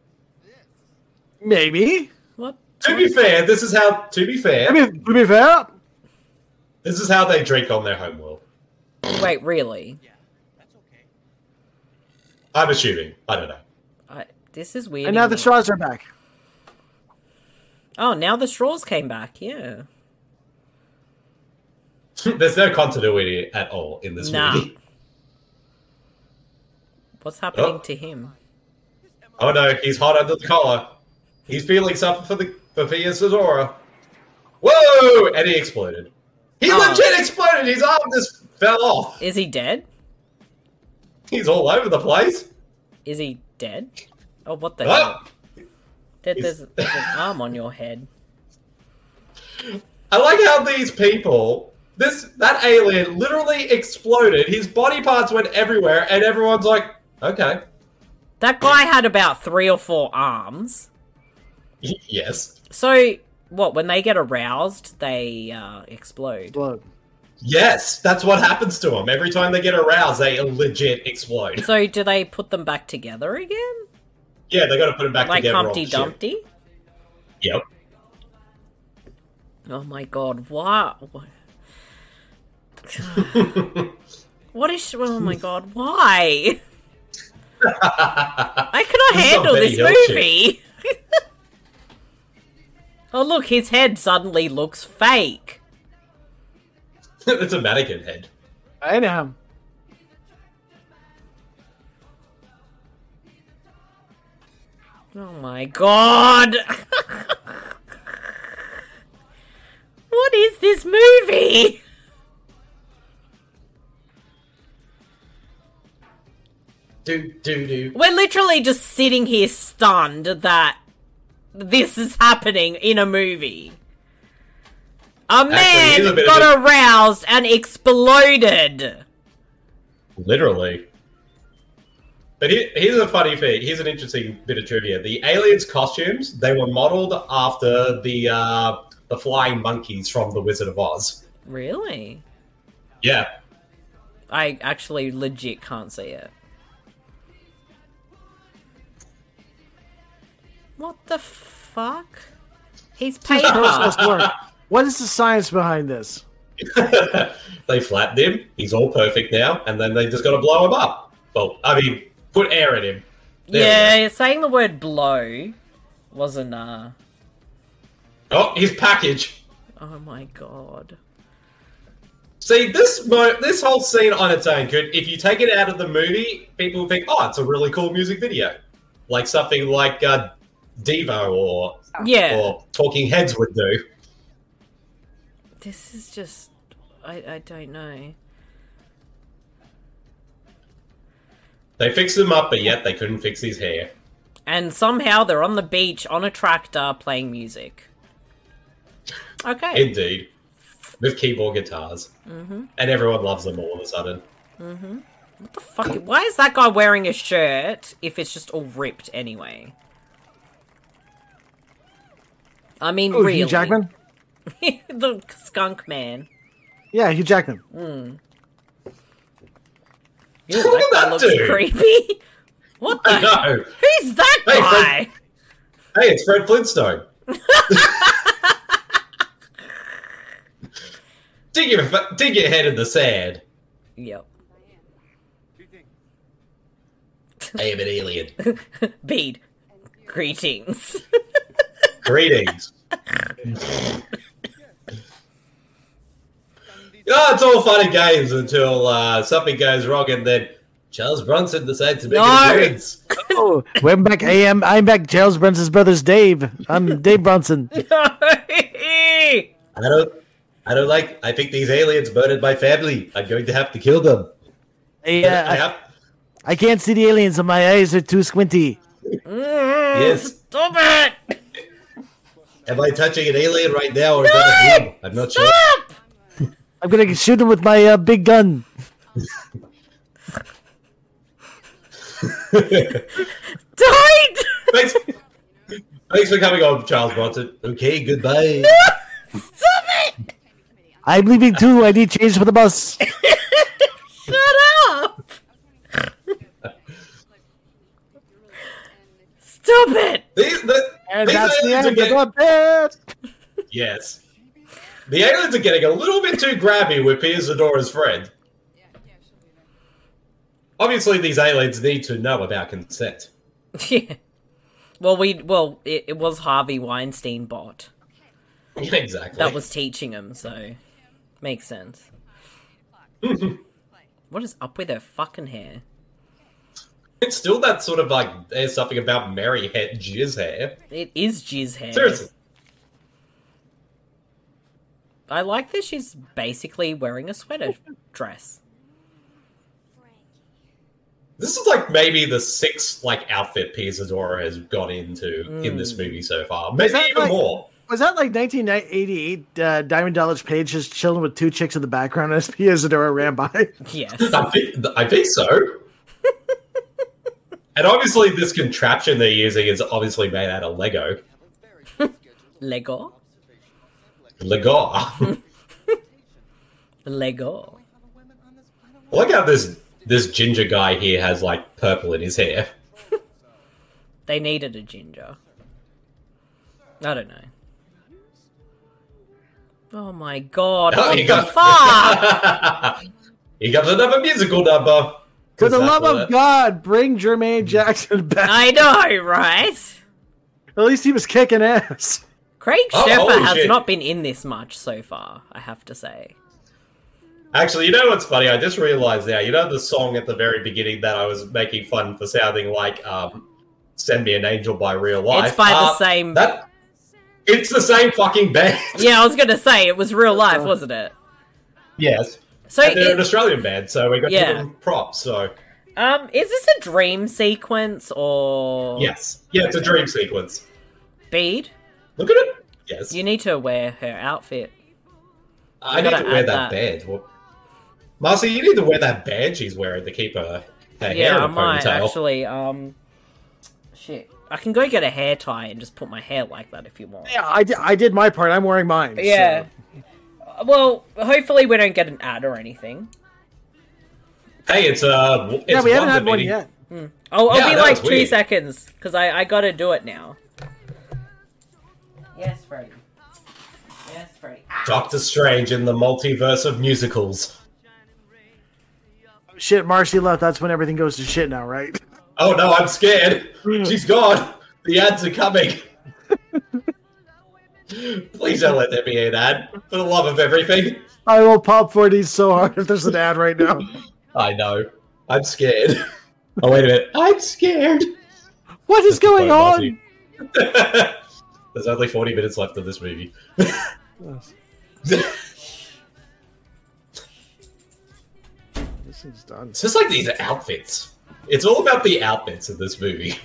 [SPEAKER 4] Maybe.
[SPEAKER 2] what?
[SPEAKER 3] To be fair, this is how. To be fair,
[SPEAKER 4] I mean, to be fair,
[SPEAKER 3] this is how they drink on their homeworld.
[SPEAKER 2] Wait, really?
[SPEAKER 3] I'm assuming. I don't know.
[SPEAKER 2] I, this is weird.
[SPEAKER 4] and now the
[SPEAKER 2] even-
[SPEAKER 4] straws are back.
[SPEAKER 2] Oh, now the straws came back. Yeah.
[SPEAKER 3] There's no continuity at all in this
[SPEAKER 2] Nah.
[SPEAKER 3] movie.
[SPEAKER 2] What's happening
[SPEAKER 3] Oh.
[SPEAKER 2] to him?
[SPEAKER 3] Oh no, he's hot under the collar. He's feeling something for the for Pia Zadora. Whoa! And he exploded. He
[SPEAKER 2] Oh.
[SPEAKER 3] legit exploded. His arm just fell off.
[SPEAKER 2] Is he dead?
[SPEAKER 3] He's all over the place.
[SPEAKER 2] Is he dead? Oh, what the
[SPEAKER 3] Oh.
[SPEAKER 2] hell? There,
[SPEAKER 3] He's-
[SPEAKER 2] there's, there's an arm on your head.
[SPEAKER 3] I like how these people, this that alien literally exploded. His body parts went everywhere, and everyone's like, "Okay,
[SPEAKER 2] That guy had about three or four arms.
[SPEAKER 3] yes,
[SPEAKER 2] So, what, when they get aroused, they uh, explode?
[SPEAKER 4] Look,
[SPEAKER 3] yes." That's what happens to them every time they get aroused. They legit explode.
[SPEAKER 2] So, do they put them back together again?
[SPEAKER 3] Yeah, they got to put them back
[SPEAKER 2] Like
[SPEAKER 3] together. on
[SPEAKER 2] Humpty
[SPEAKER 3] the ship.
[SPEAKER 2] Dumpty?
[SPEAKER 3] Yep.
[SPEAKER 2] Oh my god, what? What is... Oh my god, why? I cannot
[SPEAKER 3] This is
[SPEAKER 2] handle
[SPEAKER 3] some
[SPEAKER 2] this
[SPEAKER 3] Benny Hill
[SPEAKER 2] movie. Oh look, his head suddenly looks fake.
[SPEAKER 3] It's a mannequin head.
[SPEAKER 4] I know.
[SPEAKER 2] Oh my god! What is this movie?
[SPEAKER 3] Do do do.
[SPEAKER 2] We're literally just sitting here stunned that this is happening in a movie. A
[SPEAKER 3] Actually, here's a
[SPEAKER 2] man
[SPEAKER 3] bit of
[SPEAKER 2] got aroused and exploded.
[SPEAKER 3] Literally. But here, here's a funny thing. Here's an interesting bit of trivia. The aliens' costumes, they were modeled after the uh, the flying monkeys from The Wizard of Oz.
[SPEAKER 2] Really?
[SPEAKER 3] Yeah.
[SPEAKER 2] I actually legit can't see it. What the fuck? He's paid
[SPEAKER 4] How's this
[SPEAKER 2] off.
[SPEAKER 4] supposed to work? What is the science behind this?
[SPEAKER 3] They flattened him. He's all perfect now. And then they just got to blow him up. Well, I mean, put air in him. There we
[SPEAKER 2] Yeah, saying the word blow wasn't, uh...
[SPEAKER 3] go. Oh, his package.
[SPEAKER 2] Oh my god.
[SPEAKER 3] See, this mo- this whole scene on its own could, if you take it out of the movie, people would think, oh, it's a really cool music video. Like something like uh, Devo or,
[SPEAKER 2] Yeah.
[SPEAKER 3] or Talking Heads would do.
[SPEAKER 2] This is just... I, I don't know.
[SPEAKER 3] They fixed him up, but yet they couldn't fix his hair.
[SPEAKER 2] And somehow they're on the beach on a tractor playing music. Okay.
[SPEAKER 3] Indeed. With keyboard guitars.
[SPEAKER 2] Mm-hmm.
[SPEAKER 3] And everyone loves them all of a sudden.
[SPEAKER 2] Mm-hmm. What the fuck? Why is that guy wearing a shirt if it's just all ripped anyway? I mean,
[SPEAKER 4] Oh,
[SPEAKER 2] really.
[SPEAKER 4] Hugh Jackman?
[SPEAKER 2] The skunk man.
[SPEAKER 4] Yeah, Hugh Jackman.
[SPEAKER 2] Mm. Ew,
[SPEAKER 3] Look
[SPEAKER 2] that
[SPEAKER 3] at
[SPEAKER 2] guy
[SPEAKER 3] that
[SPEAKER 2] looks
[SPEAKER 3] dude.
[SPEAKER 2] creepy. What the?
[SPEAKER 3] I know.
[SPEAKER 2] Who's that
[SPEAKER 3] Hey,
[SPEAKER 2] guy?
[SPEAKER 3] Hey, it's Fred Flintstone. dig, your, dig your head in the sand.
[SPEAKER 2] Yep.
[SPEAKER 3] I am an alien.
[SPEAKER 2] Bede. Greetings.
[SPEAKER 3] Greetings. Oh, it's all fun and games until uh, something goes wrong, and then Charles Bronson decides to make
[SPEAKER 2] No.
[SPEAKER 3] an appearance.
[SPEAKER 4] Oh, I'm back. I am. I'm back. Charles Brunson's brother's Dave. I'm Dave Brunson.
[SPEAKER 3] I don't. I don't like. I think these aliens murdered my family. I'm going to have to kill them.
[SPEAKER 4] I, uh,
[SPEAKER 3] I
[SPEAKER 4] I,
[SPEAKER 3] have-
[SPEAKER 4] I can't see the aliens, and my eyes are too squinty.
[SPEAKER 3] yes.
[SPEAKER 2] Stop it!
[SPEAKER 3] Am I touching an alien right now, or is that a dream? I'm not sure.
[SPEAKER 2] Stop!
[SPEAKER 4] I'm gonna shoot him with my uh, big gun.
[SPEAKER 2] Don't!
[SPEAKER 3] Thanks. Thanks for coming on, Charles Bronson. Okay, goodbye.
[SPEAKER 2] Stop it!
[SPEAKER 4] I'm leaving too. I need change for the bus.
[SPEAKER 2] Shut up! Stop it!
[SPEAKER 3] These, the,
[SPEAKER 4] And
[SPEAKER 3] these
[SPEAKER 4] that's the
[SPEAKER 3] aliens are
[SPEAKER 4] end of
[SPEAKER 3] getting,
[SPEAKER 4] the bit.
[SPEAKER 3] yes. The aliens are getting a little bit too grabby with Pia Zadora's friend. Obviously, these aliens need to know about consent.
[SPEAKER 2] Yeah. Well, we well it, it was Harvey Weinstein bot
[SPEAKER 3] Exactly.
[SPEAKER 2] that was teaching him, so makes sense. What is up with her fucking hair?
[SPEAKER 3] It's still that sort of like, there's something about Mary head jizz hair.
[SPEAKER 2] It is jizz hair.
[SPEAKER 3] Seriously.
[SPEAKER 2] I like that she's basically wearing a sweater dress.
[SPEAKER 3] This is like maybe the sixth like outfit Pia Zadora has got into
[SPEAKER 2] Mm.
[SPEAKER 3] in this movie so far. Maybe
[SPEAKER 4] that
[SPEAKER 3] even
[SPEAKER 4] like-
[SPEAKER 3] more.
[SPEAKER 4] Was that like nineteen eighty-eight? Uh, Diamond Dallas Page just chilling with two chicks in the background as Pia Zadora ran by.
[SPEAKER 2] Yes.
[SPEAKER 3] I think, I think so. And obviously this contraption they're using is obviously made out of Lego.
[SPEAKER 2] Lego?
[SPEAKER 3] Lego. I
[SPEAKER 2] Lego.
[SPEAKER 3] like how this this ginger guy here has like purple in his hair.
[SPEAKER 2] They needed a ginger. I don't know. Oh my god,
[SPEAKER 3] Oh,
[SPEAKER 2] what
[SPEAKER 3] you
[SPEAKER 2] the
[SPEAKER 3] got-
[SPEAKER 2] fuck?
[SPEAKER 3] He got another musical number.
[SPEAKER 4] For the
[SPEAKER 3] That's
[SPEAKER 4] love
[SPEAKER 3] what
[SPEAKER 4] of
[SPEAKER 3] it-
[SPEAKER 4] God, bring Jermaine Jackson back.
[SPEAKER 2] I know, right?
[SPEAKER 4] At least he was kicking ass.
[SPEAKER 2] Craig
[SPEAKER 3] Oh,
[SPEAKER 2] Sheffer
[SPEAKER 3] holy
[SPEAKER 2] has
[SPEAKER 3] shit.
[SPEAKER 2] not been in this much so far, I have to say.
[SPEAKER 3] Actually, you know what's funny? I just realized now. You know the song at the very beginning that I was making fun for sounding like um, "Send Me an Angel" by Real Life.
[SPEAKER 2] It's by the
[SPEAKER 3] Uh,
[SPEAKER 2] same...
[SPEAKER 3] That it's the same fucking band.
[SPEAKER 2] Yeah, I was gonna say, it was real life, wasn't it?
[SPEAKER 3] Yes.
[SPEAKER 2] So,
[SPEAKER 3] And they're
[SPEAKER 2] it-
[SPEAKER 3] an Australian band, so we got to
[SPEAKER 2] Yeah.
[SPEAKER 3] give them props. So
[SPEAKER 2] um, is this a dream sequence, or...
[SPEAKER 3] yes, yeah, it's a dream sequence.
[SPEAKER 2] Bede?
[SPEAKER 3] Look at it. Yes,
[SPEAKER 2] You need to wear her outfit.
[SPEAKER 3] I
[SPEAKER 2] you
[SPEAKER 3] need
[SPEAKER 2] gotta
[SPEAKER 3] to wear
[SPEAKER 2] add
[SPEAKER 3] that,
[SPEAKER 2] that.
[SPEAKER 3] band. Well, Marcy, you need to wear that band she's wearing to keep her, her hair
[SPEAKER 2] Yeah,
[SPEAKER 3] in
[SPEAKER 2] I
[SPEAKER 3] a
[SPEAKER 2] might,
[SPEAKER 3] ponytail.
[SPEAKER 2] actually, um... Shit. I can go get a hair tie and just put my hair like that if you want.
[SPEAKER 4] Yeah, I did, I did my part. I'm wearing mine.
[SPEAKER 2] Yeah.
[SPEAKER 4] so.
[SPEAKER 2] Uh, Well, hopefully we don't get an ad or anything.
[SPEAKER 3] Hey, it's uh, it's
[SPEAKER 4] Yeah, we haven't
[SPEAKER 3] Wonder
[SPEAKER 4] had one
[SPEAKER 3] Mini.
[SPEAKER 4] yet.
[SPEAKER 2] I'll, I'll
[SPEAKER 3] Yeah,
[SPEAKER 2] be
[SPEAKER 3] that
[SPEAKER 2] like
[SPEAKER 3] was
[SPEAKER 2] two
[SPEAKER 3] weird.
[SPEAKER 2] seconds, because I, I gotta do it now. Yes, Freddy. Yes, Freddy.
[SPEAKER 3] Doctor Strange in the multiverse of musicals.
[SPEAKER 4] Shit, Marcy left. That's when everything goes to shit now, right?
[SPEAKER 3] Oh no, I'm scared. She's gone. The ads are coming. Please don't let there be an ad. For the love of everything.
[SPEAKER 4] I will pop for these so hard if there's an ad right now.
[SPEAKER 3] I know. I'm scared. Oh, wait a minute. I'm scared.
[SPEAKER 4] What is
[SPEAKER 3] Just the
[SPEAKER 4] going
[SPEAKER 3] phone,
[SPEAKER 4] on?
[SPEAKER 3] Marcy. There's only forty minutes left of this movie.
[SPEAKER 4] This thing's done.
[SPEAKER 3] It's just like these outfits. It's all about the outfits in this movie.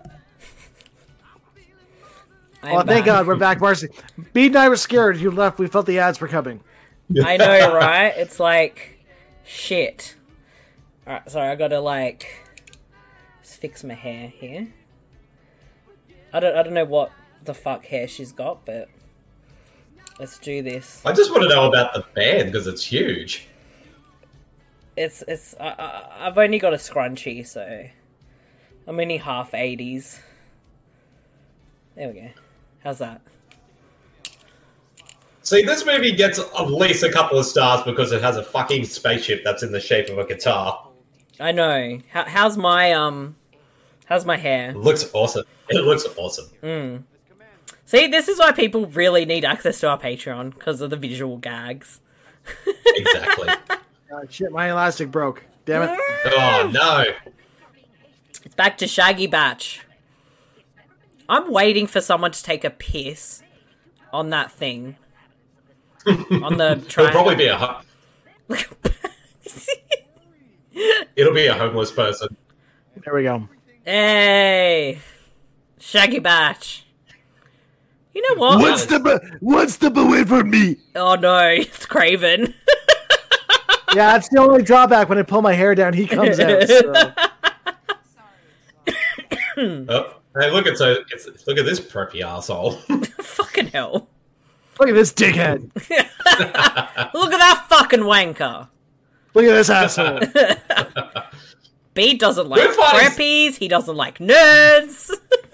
[SPEAKER 2] I'm
[SPEAKER 4] Oh, thank
[SPEAKER 2] back.
[SPEAKER 4] God, we're back, Marcy. Bede and I were scared. You left. We felt the ads were coming.
[SPEAKER 2] I know, right? It's like, shit. Alright, sorry, I gotta like just fix my hair here. I don't I don't know what the fuck hair she's got, but let's do this.
[SPEAKER 3] I just want to know about the band because it's huge.
[SPEAKER 2] It's it's I, I, I've only got a scrunchie, so I'm only half eighties. There we go. How's that?
[SPEAKER 3] See, this movie gets at least a couple of stars because it has a fucking spaceship that's in the shape of a guitar.
[SPEAKER 2] I know. How, how's my um? How's my hair?
[SPEAKER 3] It looks awesome. It looks awesome.
[SPEAKER 2] See, this is why people really need access to our Patreon because of the visual gags.
[SPEAKER 3] Exactly.
[SPEAKER 4] Oh, shit, my elastic broke. Damn it.
[SPEAKER 3] Oh, no.
[SPEAKER 2] It's back to Shaggy Batch. I'm waiting for someone to take a piss on that thing. On the
[SPEAKER 3] It'll
[SPEAKER 2] triangle.
[SPEAKER 3] probably be a... ho- It'll be a homeless person.
[SPEAKER 4] There we go.
[SPEAKER 2] Hey! Shaggy Batch. You know what?
[SPEAKER 3] What's
[SPEAKER 4] the what's the away from me?
[SPEAKER 2] Oh no, it's Craven.
[SPEAKER 4] Yeah, that's the only drawback. When I pull my hair down, he comes out. So.
[SPEAKER 3] Oh, hey, look at so it's, look at this preppy asshole.
[SPEAKER 2] Fucking hell.
[SPEAKER 4] Look at this dickhead.
[SPEAKER 2] Look at that fucking wanker.
[SPEAKER 4] Look at this asshole.
[SPEAKER 2] Bede doesn't like
[SPEAKER 3] We're fighting-
[SPEAKER 2] preppies. He doesn't like nerds.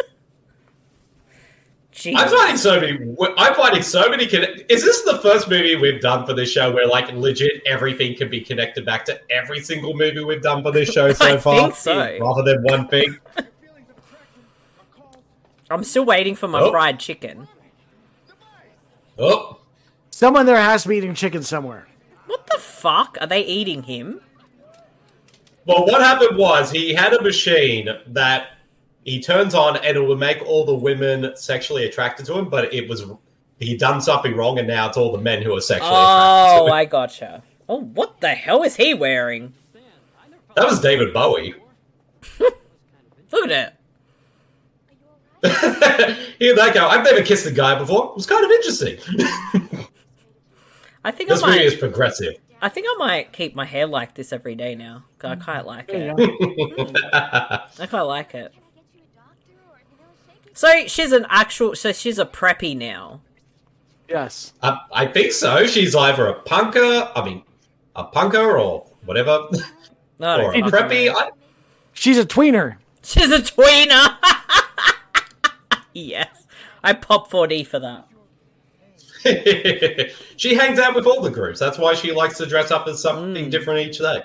[SPEAKER 2] Jeez.
[SPEAKER 3] I'm finding so many. I'm finding so many. Conne- Is this the first movie we've done for this show where, like, legit everything can be connected back to every single movie we've done for this show so
[SPEAKER 2] I
[SPEAKER 3] far,
[SPEAKER 2] think so.
[SPEAKER 3] rather than one thing?
[SPEAKER 2] I'm still waiting for my
[SPEAKER 3] Oh.
[SPEAKER 2] fried chicken.
[SPEAKER 3] Oh,
[SPEAKER 4] Someone there has to be eating chicken somewhere.
[SPEAKER 2] What the fuck? Are they eating him?
[SPEAKER 3] well, what happened was he had a machine that he turns on and it would make all the women sexually attracted to him, but it was he done something wrong and now it's all the men who are sexually attracted
[SPEAKER 2] Oh,
[SPEAKER 3] to him.
[SPEAKER 2] I gotcha. Oh, what the hell is he wearing?
[SPEAKER 3] That was David Bowie.
[SPEAKER 2] Look at it.
[SPEAKER 3] Here that go. I've never kissed a guy before. It was kind of interesting.
[SPEAKER 2] I think
[SPEAKER 3] This
[SPEAKER 2] I
[SPEAKER 3] movie
[SPEAKER 2] might.
[SPEAKER 3] is progressive.
[SPEAKER 2] I think I might keep my hair like this every day now. 'Cause I quite like
[SPEAKER 4] There
[SPEAKER 2] it.
[SPEAKER 4] you go.
[SPEAKER 2] I quite like it. So she's an actual. So she's a preppy now.
[SPEAKER 4] Yes.
[SPEAKER 3] I, I think so. She's either a punker, I mean, a punker or whatever,
[SPEAKER 2] No,
[SPEAKER 3] or a preppy. I,
[SPEAKER 4] She's a tweener.
[SPEAKER 2] she's a tweener. Yes, I pop four D for that.
[SPEAKER 3] she hangs out with all the groups. That's why she likes to dress up as something
[SPEAKER 2] Mm.
[SPEAKER 3] different each day.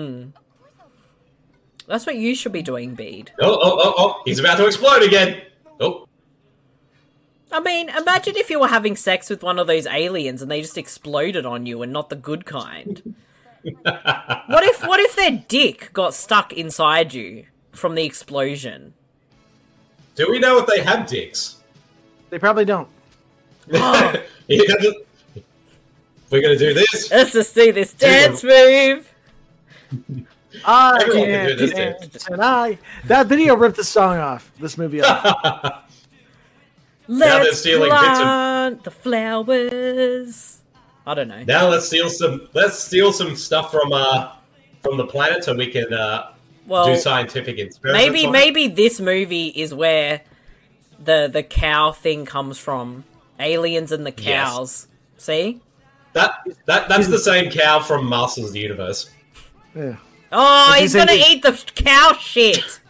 [SPEAKER 2] That's what you should be doing, Bede.
[SPEAKER 3] Oh, oh, oh, oh! He's about to explode again. Oh,
[SPEAKER 2] I mean, imagine if you were having sex with one of those aliens and they just exploded on you and not the good kind. What if what if their dick got stuck inside you from the explosion?
[SPEAKER 3] do we know if they have dicks?
[SPEAKER 4] They probably don't.
[SPEAKER 2] Oh,
[SPEAKER 3] Yeah, we're gonna do this.
[SPEAKER 2] let's just see this dance move.
[SPEAKER 4] I
[SPEAKER 3] Everyone can
[SPEAKER 4] can't
[SPEAKER 3] do this,
[SPEAKER 4] dance and I. That video ripped the song off. This movie off.
[SPEAKER 3] they're
[SPEAKER 2] Let's
[SPEAKER 3] stealing bits of-
[SPEAKER 2] plant the flowers. I don't know.
[SPEAKER 3] Now let's steal some. Let's steal some stuff from uh from the planet so we can uh,
[SPEAKER 2] Well,
[SPEAKER 3] do scientific experiments.
[SPEAKER 2] maybe
[SPEAKER 3] on it.
[SPEAKER 2] maybe this movie is where the the cow thing comes from. Aliens and the
[SPEAKER 3] Yes.
[SPEAKER 2] cows. See?
[SPEAKER 3] that that that's the same cow from Masters of the Universe.
[SPEAKER 4] Yeah.
[SPEAKER 2] Oh,
[SPEAKER 4] It's
[SPEAKER 2] he's
[SPEAKER 4] the same
[SPEAKER 2] gonna
[SPEAKER 4] thing.
[SPEAKER 2] eat the cow shit.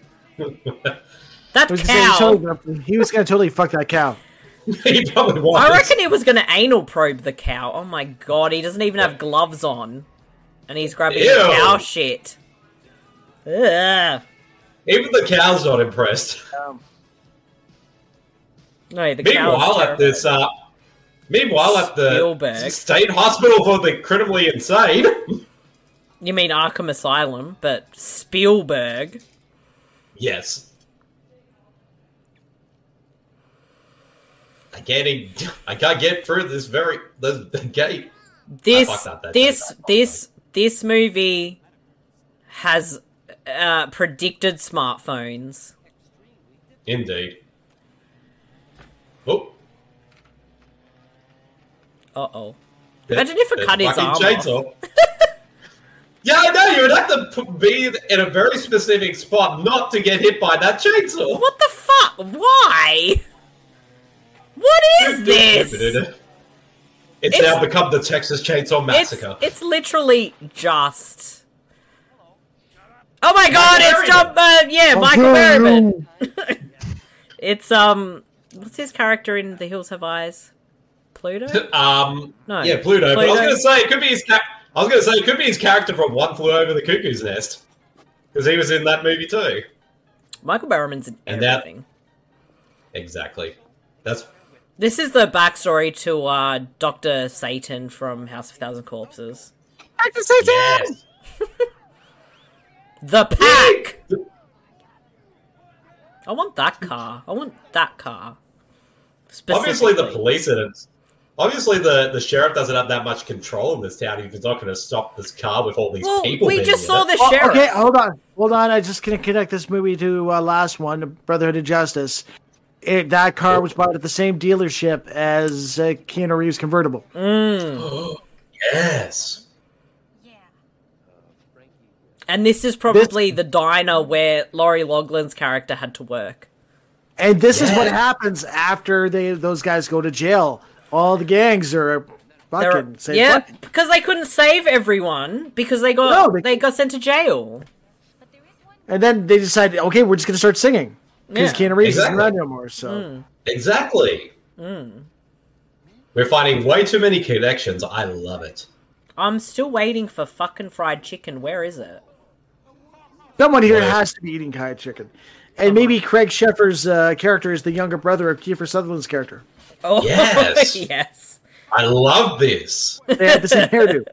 [SPEAKER 2] That
[SPEAKER 4] He was, gonna say,
[SPEAKER 2] cow.
[SPEAKER 4] totally, he was gonna totally fuck that cow.
[SPEAKER 3] he probably was.
[SPEAKER 2] I reckon he was gonna anal probe the cow. Oh my god, he doesn't even have gloves on, and he's grabbing
[SPEAKER 3] Ew.
[SPEAKER 2] the cow shit. Ugh.
[SPEAKER 3] Even the cow's not impressed.
[SPEAKER 2] No, the
[SPEAKER 3] Meanwhile,
[SPEAKER 2] cow's
[SPEAKER 3] at this, uh, meanwhile at the
[SPEAKER 2] Spielberg.
[SPEAKER 3] state hospital for the criminally insane.
[SPEAKER 2] You mean Arkham Asylum, but Spielberg.
[SPEAKER 3] Yes. I can't. Even, I can't get through this very the, the gate.
[SPEAKER 2] This
[SPEAKER 3] I fucked up that
[SPEAKER 2] this
[SPEAKER 3] joke.
[SPEAKER 2] this this movie has uh, predicted smartphones.
[SPEAKER 3] Indeed. Oh.
[SPEAKER 2] Uh oh. Imagine if it
[SPEAKER 3] There's
[SPEAKER 2] cut his
[SPEAKER 3] fucking
[SPEAKER 2] arm
[SPEAKER 3] chainsaw.
[SPEAKER 2] off.
[SPEAKER 3] Yeah, I know. You would have to p- be in a very specific spot not to get hit by that chainsaw.
[SPEAKER 2] What the fuck? Why? What is this?
[SPEAKER 3] It's,
[SPEAKER 2] It's-
[SPEAKER 3] now become the Texas Chainsaw
[SPEAKER 2] It's,
[SPEAKER 3] Massacre.
[SPEAKER 2] it's literally just. Oh my god! It's
[SPEAKER 3] Merriman.
[SPEAKER 2] John. Uh, yeah, Michael Merriman. It's um. What's his character in The Hills Have Eyes? Pluto?
[SPEAKER 3] Um,
[SPEAKER 2] No.
[SPEAKER 3] yeah, Pluto. But I was
[SPEAKER 2] Pluto.
[SPEAKER 3] going to say it could be his. Ca- I was going to say it could be his character from One Flew Over the Cuckoo's Nest because he was in that movie too.
[SPEAKER 2] Michael Merriman's in
[SPEAKER 3] And that-
[SPEAKER 2] everything.
[SPEAKER 3] Exactly. That's
[SPEAKER 2] This is the backstory to uh, Doctor Satan from House of Thousand Corpses.
[SPEAKER 3] yes.
[SPEAKER 2] The Pack! I want that car. I want that car.
[SPEAKER 3] Obviously, the
[SPEAKER 2] Specifically.
[SPEAKER 3] police in it. Obviously, the, the sheriff doesn't have that much control in this town if he's not going to stop this car with all these
[SPEAKER 2] Well,
[SPEAKER 3] people.
[SPEAKER 2] we
[SPEAKER 3] being
[SPEAKER 2] just
[SPEAKER 3] in
[SPEAKER 2] saw
[SPEAKER 3] it.
[SPEAKER 2] the
[SPEAKER 4] Oh,
[SPEAKER 2] sheriff.
[SPEAKER 4] okay, hold on, hold on. I just can connect this movie to uh, last one, Brotherhood of Justice. It, that car was bought at the same dealership as uh, Keanu Reeves' convertible.
[SPEAKER 3] Yes.
[SPEAKER 2] And this is probably the diner where Laurie Loughlin's character had to work.
[SPEAKER 4] And this is what
[SPEAKER 3] Yeah.
[SPEAKER 4] happens after they those guys go to jail. All the gangs are
[SPEAKER 2] They're-
[SPEAKER 4] fucking say
[SPEAKER 2] yeah,
[SPEAKER 4] fuck.
[SPEAKER 2] because they couldn't save everyone because they got
[SPEAKER 4] No, they-
[SPEAKER 2] they got sent to jail.
[SPEAKER 4] And then they decide, okay, we're just going to start singing because
[SPEAKER 2] Yeah.
[SPEAKER 4] Keanu Reeves
[SPEAKER 3] Exactly.
[SPEAKER 4] isn't around no more. So
[SPEAKER 3] Exactly. We're finding way too many connections. I love it.
[SPEAKER 2] I'm still waiting for fucking fried chicken. Where is it?
[SPEAKER 4] someone here
[SPEAKER 3] Right.
[SPEAKER 4] has to be eating Kai chicken. And maybe Craig Sheffer's uh, character is the younger brother of Kiefer Sutherland's character.
[SPEAKER 2] Oh,
[SPEAKER 3] Yes.
[SPEAKER 2] yes.
[SPEAKER 3] I love this.
[SPEAKER 4] They had the same hairdo.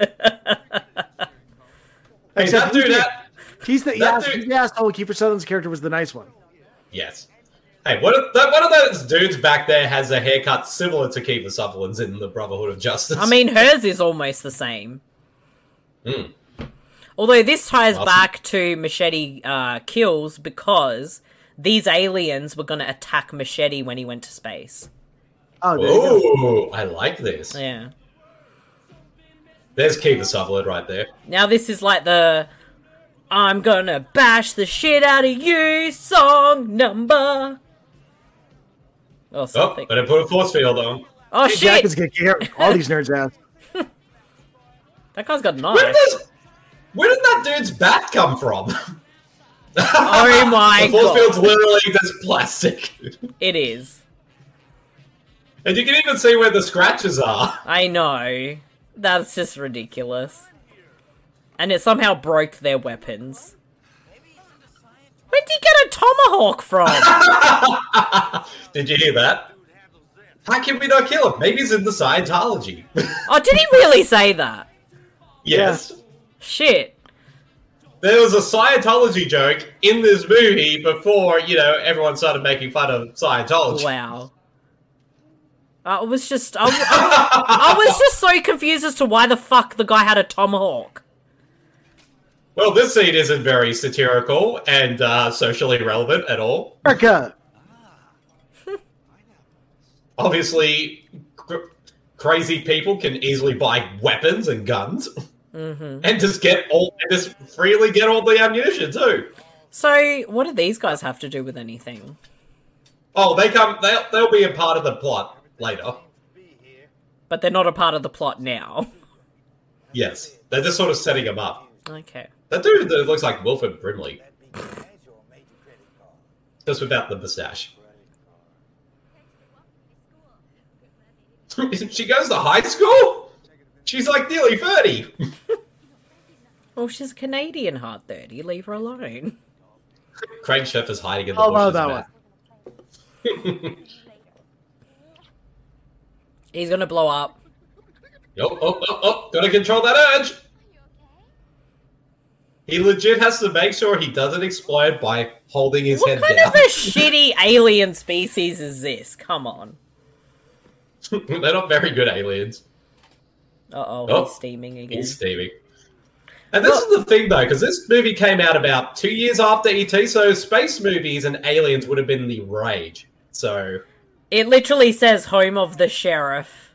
[SPEAKER 3] Hey,
[SPEAKER 4] Except
[SPEAKER 3] that dude,
[SPEAKER 4] he's the-
[SPEAKER 3] that,
[SPEAKER 4] He's the,
[SPEAKER 3] that
[SPEAKER 4] yeah,
[SPEAKER 3] dude-
[SPEAKER 4] he's the asshole. Kiefer Sutherland's character was the nice one.
[SPEAKER 3] yes. Hey, one of, that, one of those dudes back there has a haircut similar to Kiefer Sutherland's in the Brotherhood of Justice.
[SPEAKER 2] I mean, hers is almost the same.
[SPEAKER 3] Mm.
[SPEAKER 2] Although this ties
[SPEAKER 3] Awesome.
[SPEAKER 2] back to Machete uh, Kills because these aliens were going to attack Machete when he went to space.
[SPEAKER 4] Oh, there you go.
[SPEAKER 3] Ooh, I like this.
[SPEAKER 2] Yeah.
[SPEAKER 3] There's Kiefer Sutherland right there.
[SPEAKER 2] Now this is like the I'm gonna bash the shit out of you song number. Or
[SPEAKER 3] Oh,
[SPEAKER 2] something.
[SPEAKER 3] but I put a force field on.
[SPEAKER 2] Oh,
[SPEAKER 4] Hey,
[SPEAKER 2] shit!
[SPEAKER 4] Jack is gonna kick all these nerds' ass.
[SPEAKER 2] That guy's got a
[SPEAKER 3] Where did,
[SPEAKER 2] knife.
[SPEAKER 3] this, where did that dude's bat come from?
[SPEAKER 2] Oh my
[SPEAKER 3] The force
[SPEAKER 2] god.
[SPEAKER 3] field's literally just plastic.
[SPEAKER 2] It is.
[SPEAKER 3] And you can even see where the scratches are.
[SPEAKER 2] I know. That's just ridiculous. And it somehow broke their weapons. Where did he get a tomahawk from?
[SPEAKER 3] Did you hear that? How can we not kill him? Maybe he's in the Scientology.
[SPEAKER 2] Oh, did he really say that?
[SPEAKER 3] Yes.
[SPEAKER 2] Shit.
[SPEAKER 3] There was a Scientology joke in this movie before, you know, everyone started making fun of Scientology.
[SPEAKER 2] Wow. I was just, I, I, I was just so confused as to why the fuck the guy had a tomahawk.
[SPEAKER 3] Well, this scene isn't very satirical and uh, socially relevant at all.
[SPEAKER 4] America.
[SPEAKER 3] Obviously, cr- crazy people can easily buy weapons and guns,
[SPEAKER 2] Mm-hmm.
[SPEAKER 3] and just get all, and just freely get all the ammunition too.
[SPEAKER 2] So, what do these guys have to do with anything?
[SPEAKER 3] Oh, they come. They'll they'll be a part of the plot later.
[SPEAKER 2] But they're not a part of the plot now.
[SPEAKER 3] Yes, they're just sort of setting them up.
[SPEAKER 2] Okay.
[SPEAKER 3] That dude that looks like Wilford Brimley, just without the mustache. She goes to high school? She's like nearly thirty.
[SPEAKER 2] Well, she's a Canadian heart thirty. Leave her alone.
[SPEAKER 3] Craig Sheffer's hiding in the
[SPEAKER 4] Oh, no,
[SPEAKER 3] bushes.
[SPEAKER 4] that
[SPEAKER 3] man.
[SPEAKER 4] one.
[SPEAKER 2] He's gonna blow up.
[SPEAKER 3] Oh, oh, oh, oh, gotta control that urge. He legit has to make sure he doesn't explode by holding his
[SPEAKER 2] What
[SPEAKER 3] head
[SPEAKER 2] kind
[SPEAKER 3] down.
[SPEAKER 2] of a shitty alien species is this? Come on.
[SPEAKER 3] They're not very good aliens.
[SPEAKER 2] Uh-oh,
[SPEAKER 3] Oh,
[SPEAKER 2] he's steaming again.
[SPEAKER 3] He's steaming. And this is the thing, though, because this movie came out about two years after E T, so space movies and aliens would have been the rage. So...
[SPEAKER 2] It literally says home of the sheriff.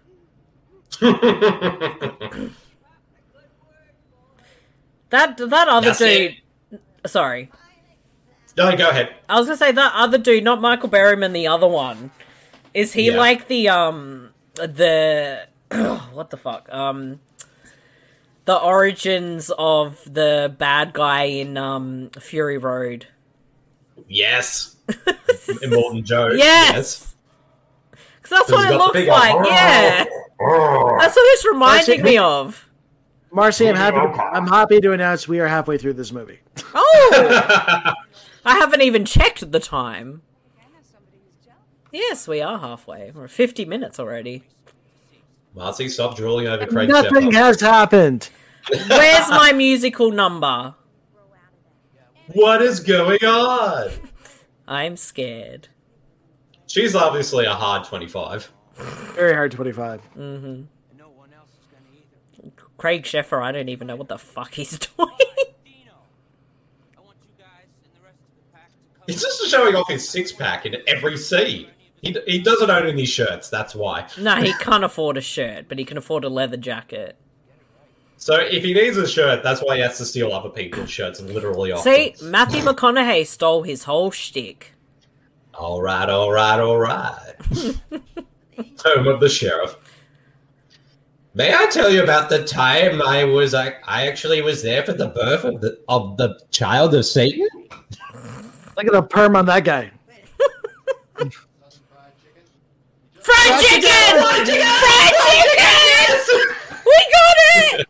[SPEAKER 2] That that other
[SPEAKER 3] That's
[SPEAKER 2] dude... Sorry.
[SPEAKER 3] No, go ahead.
[SPEAKER 2] I was gonna say that other dude, not Michael Berryman, the other one. Is he
[SPEAKER 3] Yeah.
[SPEAKER 2] like the, um... The... what the fuck? Um... The origins of the bad guy in, um... Fury Road.
[SPEAKER 3] Yes. Immortan Joe.
[SPEAKER 2] Yes! Because that's
[SPEAKER 3] So
[SPEAKER 2] what
[SPEAKER 3] he's
[SPEAKER 2] it
[SPEAKER 3] got the
[SPEAKER 2] looks
[SPEAKER 3] big
[SPEAKER 2] like,
[SPEAKER 3] eye.
[SPEAKER 2] yeah! That's what it's reminding me of.
[SPEAKER 4] Marcy, I'm happy. To, I'm happy to announce we are halfway through this movie.
[SPEAKER 2] Oh! I haven't even checked the time. Yes, we are halfway. We're fifty minutes already.
[SPEAKER 3] Marcy, stop drooling over Craig
[SPEAKER 4] Nothing
[SPEAKER 3] Sheffer.
[SPEAKER 4] has happened.
[SPEAKER 2] Where's my musical number?
[SPEAKER 3] What is going on?
[SPEAKER 2] I'm scared.
[SPEAKER 3] She's obviously a hard twenty-five.
[SPEAKER 4] Very hard twenty-five.
[SPEAKER 2] Mm-hmm. Craig Sheffer, I don't even know what the fuck he's doing.
[SPEAKER 3] He's just showing off his six-pack in every scene. He, he doesn't own any shirts, that's why.
[SPEAKER 2] No, he can't afford a shirt, but he can afford a leather jacket.
[SPEAKER 3] So if he needs a shirt, that's why he has to steal other people's shirts and literally off
[SPEAKER 2] See,
[SPEAKER 3] them.
[SPEAKER 2] Matthew McConaughey stole his whole shtick.
[SPEAKER 3] All right, all right, all right. Home of the sheriff. May I tell you about the time I was I, I actually was there for the birth of the of the child of Satan?
[SPEAKER 4] Look at the perm on that guy.
[SPEAKER 2] Fried chicken! Fried chicken! Fried chicken! We got it!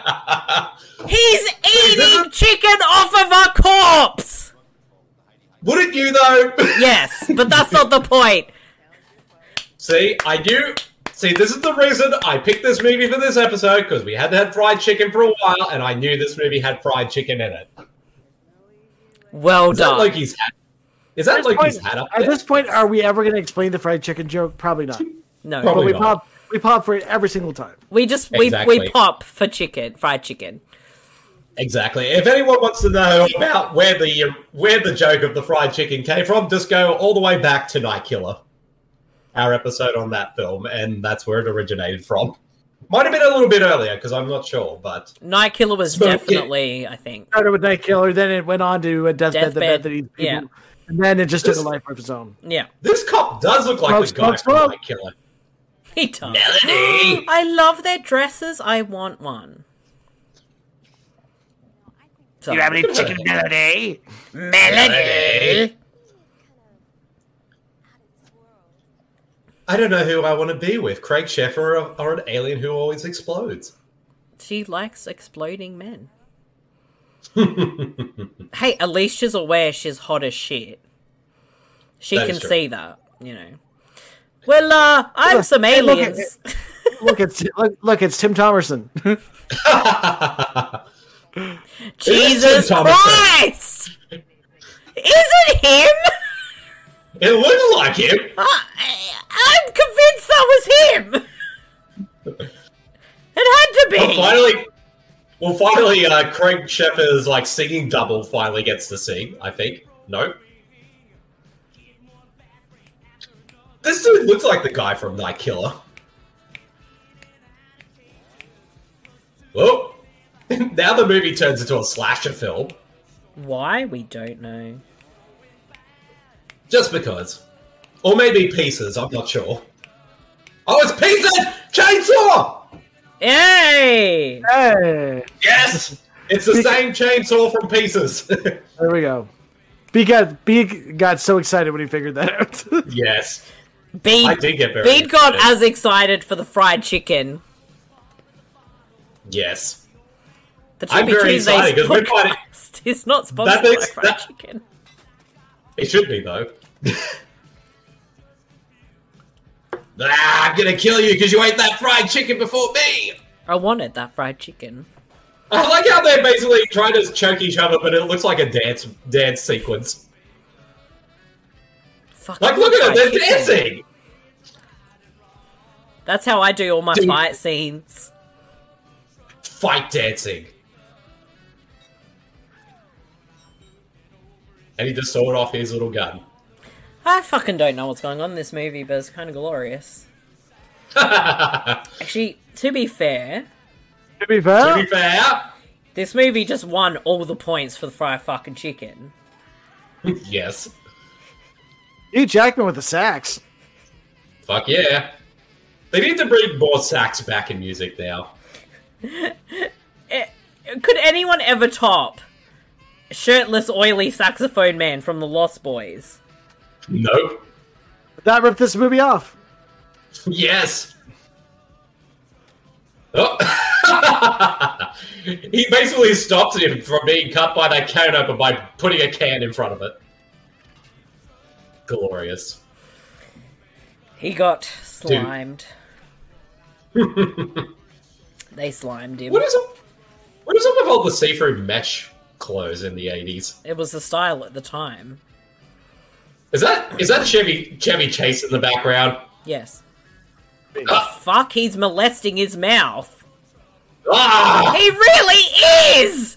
[SPEAKER 2] He's eating chicken off of a corpse!
[SPEAKER 3] Would with you, though.
[SPEAKER 2] Yes, but that's not the point.
[SPEAKER 3] See, I knew... See, this is the reason I picked this movie for this episode, because we hadn't had fried chicken for a while, and I knew this movie had fried chicken in it.
[SPEAKER 2] Well
[SPEAKER 3] is
[SPEAKER 2] done.
[SPEAKER 3] That Loki's hat? Is that Loki's hat up there?
[SPEAKER 4] At this point, are we ever going to explain the fried chicken joke? Probably not.
[SPEAKER 2] No.
[SPEAKER 3] Probably
[SPEAKER 4] but we
[SPEAKER 3] not.
[SPEAKER 4] pop, we pop for it every single time.
[SPEAKER 2] We just, we,
[SPEAKER 3] Exactly.
[SPEAKER 2] we pop for chicken, fried chicken.
[SPEAKER 3] Exactly. If anyone wants to know about where the uh, where the joke of the fried chicken came from, just go all the way back to Night Killer, our episode on that film, and that's where it originated from. Might have been a little bit earlier, because I'm not sure, but...
[SPEAKER 2] Night Killer was
[SPEAKER 3] Smoke
[SPEAKER 2] definitely, I think.
[SPEAKER 4] Started with Night Killer, then it went on to a Deathbed, the
[SPEAKER 2] Deathbed,
[SPEAKER 4] bed that eats people,
[SPEAKER 2] yeah.
[SPEAKER 4] and then it just
[SPEAKER 3] This-
[SPEAKER 4] took a life of its own.
[SPEAKER 2] Yeah.
[SPEAKER 3] This cop does look like
[SPEAKER 4] Smoke,
[SPEAKER 3] the guy
[SPEAKER 4] smoke,
[SPEAKER 3] from
[SPEAKER 4] smoke.
[SPEAKER 3] Night Killer.
[SPEAKER 2] He does.
[SPEAKER 3] Melody!
[SPEAKER 2] I love their dresses. I want one. So,
[SPEAKER 4] Do you have any chicken melody?
[SPEAKER 2] Melody.
[SPEAKER 3] I don't know who I want to be with, Craig Sheffer or, or an alien who always explodes.
[SPEAKER 2] She likes exploding men. Hey, at least she's aware she's hot as shit. She
[SPEAKER 3] That
[SPEAKER 2] can
[SPEAKER 3] is true.
[SPEAKER 2] see that, you know. Well, uh, I'm
[SPEAKER 4] Look,
[SPEAKER 2] some
[SPEAKER 4] hey, look at
[SPEAKER 2] aliens.
[SPEAKER 4] Look, it's look, look, it's Tim Thomerson.
[SPEAKER 2] Jesus
[SPEAKER 3] Tim Thomerson.
[SPEAKER 2] Christ! Is it him?
[SPEAKER 3] It looked like him.
[SPEAKER 2] I, I'm convinced that was him. It had to be.
[SPEAKER 3] Well, finally, well, finally, uh, Craig Sheffer's like singing double finally gets to sing. I think. No. This dude looks like the guy from Night Killer. Well, now the movie turns into a slasher film.
[SPEAKER 2] Why? We don't know.
[SPEAKER 3] Just because. Or maybe Pieces, I'm not sure. Oh, it's Pieces! Chainsaw!
[SPEAKER 2] Hey!
[SPEAKER 4] Hey,
[SPEAKER 3] Yes! It's the same chainsaw from Pieces.
[SPEAKER 4] there we go. B got B got so excited when he figured that out.
[SPEAKER 3] Yes.
[SPEAKER 2] Bede,
[SPEAKER 3] I did get very
[SPEAKER 2] Bede got
[SPEAKER 3] excited.
[SPEAKER 2] as excited for the fried chicken.
[SPEAKER 3] Yes.
[SPEAKER 2] The
[SPEAKER 3] I'm
[SPEAKER 2] Chippy
[SPEAKER 3] very
[SPEAKER 2] Tuesdays
[SPEAKER 3] excited, 'cause we're fighting-
[SPEAKER 2] podcast is not sponsored
[SPEAKER 3] That makes-
[SPEAKER 2] by fried
[SPEAKER 3] that-
[SPEAKER 2] chicken.
[SPEAKER 3] It should be, though. Ah, I'm gonna kill you because you ate that fried chicken before me!
[SPEAKER 2] I wanted that fried chicken.
[SPEAKER 3] I like how they're basically trying to choke each other, but it looks like a dance dance sequence.
[SPEAKER 2] Fuck,
[SPEAKER 3] Like,
[SPEAKER 2] I
[SPEAKER 3] look
[SPEAKER 2] want
[SPEAKER 3] at them,
[SPEAKER 2] fried
[SPEAKER 3] they're
[SPEAKER 2] chicken.
[SPEAKER 3] dancing!
[SPEAKER 2] That's how I do all my
[SPEAKER 3] Dude.
[SPEAKER 2] fight scenes.
[SPEAKER 3] Fight dancing. And he just sawed off his little gun.
[SPEAKER 2] I fucking don't know what's going on in this movie, but it's kind of glorious. Actually, to be fair,
[SPEAKER 4] To be
[SPEAKER 3] To
[SPEAKER 4] fair,
[SPEAKER 3] be fair,
[SPEAKER 2] this movie just won all the points for the fried fucking chicken.
[SPEAKER 3] yes.
[SPEAKER 4] Hugh Jackman with the sax.
[SPEAKER 3] Fuck yeah. They need to bring more sax back in music now.
[SPEAKER 2] Eh, could anyone ever top shirtless, oily saxophone man from the Lost Boys?
[SPEAKER 3] Nope.
[SPEAKER 4] That ripped this movie off.
[SPEAKER 3] Yes. Oh. He basically stopped him from being cut by that can opener by putting a can in front of it. Glorious.
[SPEAKER 2] He got slimed. They slimed him.
[SPEAKER 3] What is it? What is up with all the see-through mesh clothes in the eighties?
[SPEAKER 2] It was the style at the time.
[SPEAKER 3] Is that is that Chevy Chevy Chase in the background?
[SPEAKER 2] Yes.
[SPEAKER 3] Ah,
[SPEAKER 2] Fuck, he's molesting his mouth.
[SPEAKER 3] ah!
[SPEAKER 2] He really is!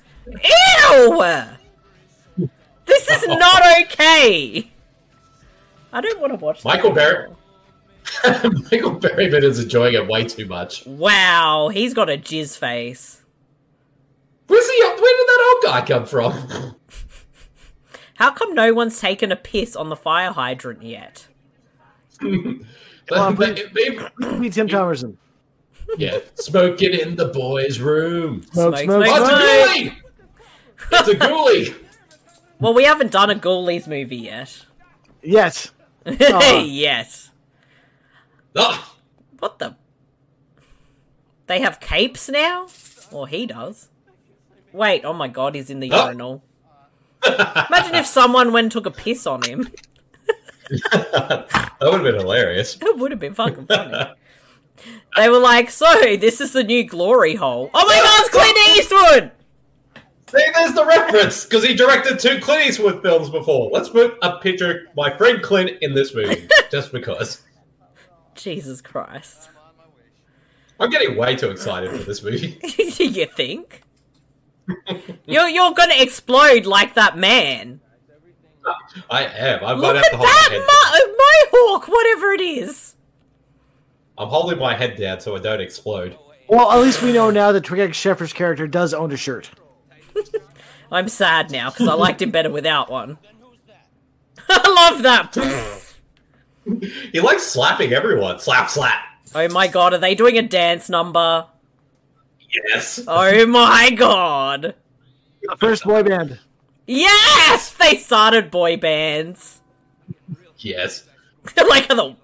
[SPEAKER 2] Ew! This is not okay! I don't want to watch this
[SPEAKER 3] Michael Barry-
[SPEAKER 2] anymore.
[SPEAKER 3] Michael Berryman is enjoying it way too much.
[SPEAKER 2] Wow, he's got a jizz face.
[SPEAKER 3] Where's the where did that old guy come from?
[SPEAKER 2] How come no one's taken a piss on the fire hydrant yet?
[SPEAKER 4] on,
[SPEAKER 3] But- but-
[SPEAKER 4] Be Tim Thomerson.
[SPEAKER 3] yeah, smoking in the boys' room.
[SPEAKER 4] Smoke,
[SPEAKER 2] Smoke,
[SPEAKER 4] smoke,
[SPEAKER 2] smoke,
[SPEAKER 3] Oh,
[SPEAKER 4] smoke.
[SPEAKER 3] it's a ghoulie! It's a ghoulie!
[SPEAKER 2] Well, we haven't done a Ghoulies movie yet.
[SPEAKER 4] Yes. Aw.
[SPEAKER 2] Yes.
[SPEAKER 3] Oh,
[SPEAKER 2] What the? They have capes now? Or he does. Wait, oh my god, he's in the
[SPEAKER 3] Oh.
[SPEAKER 2] urinal. Imagine if someone went and took a piss on him.
[SPEAKER 3] That would have been hilarious.
[SPEAKER 2] It would have been fucking funny. They were like, so, this is the new glory hole. Oh my god, it's Clint Eastwood!
[SPEAKER 3] See, there's the reference, because he directed two Clint Eastwood films before. Let's put a picture of my friend Clint in this movie, just because.
[SPEAKER 2] Jesus Christ.
[SPEAKER 3] I'm getting way too excited for this movie.
[SPEAKER 2] You think? you're you're gonna explode like that man.
[SPEAKER 3] I am. I
[SPEAKER 2] Look
[SPEAKER 3] might
[SPEAKER 2] at
[SPEAKER 3] have to hold my head
[SPEAKER 2] that mo- mohawk, whatever it is.
[SPEAKER 3] I'm holding my head down so I don't explode.
[SPEAKER 4] Well, at least we know now that Twig Sheffer's character does own a shirt.
[SPEAKER 2] I'm sad now, because I liked him better without one. I love that.
[SPEAKER 3] He likes slapping everyone. Slap, slap.
[SPEAKER 2] Oh my god, are they doing a dance number?
[SPEAKER 3] Yes.
[SPEAKER 2] Oh my god.
[SPEAKER 4] The first boy band.
[SPEAKER 2] Yes! They started boy bands.
[SPEAKER 3] Yes.
[SPEAKER 2] Like the...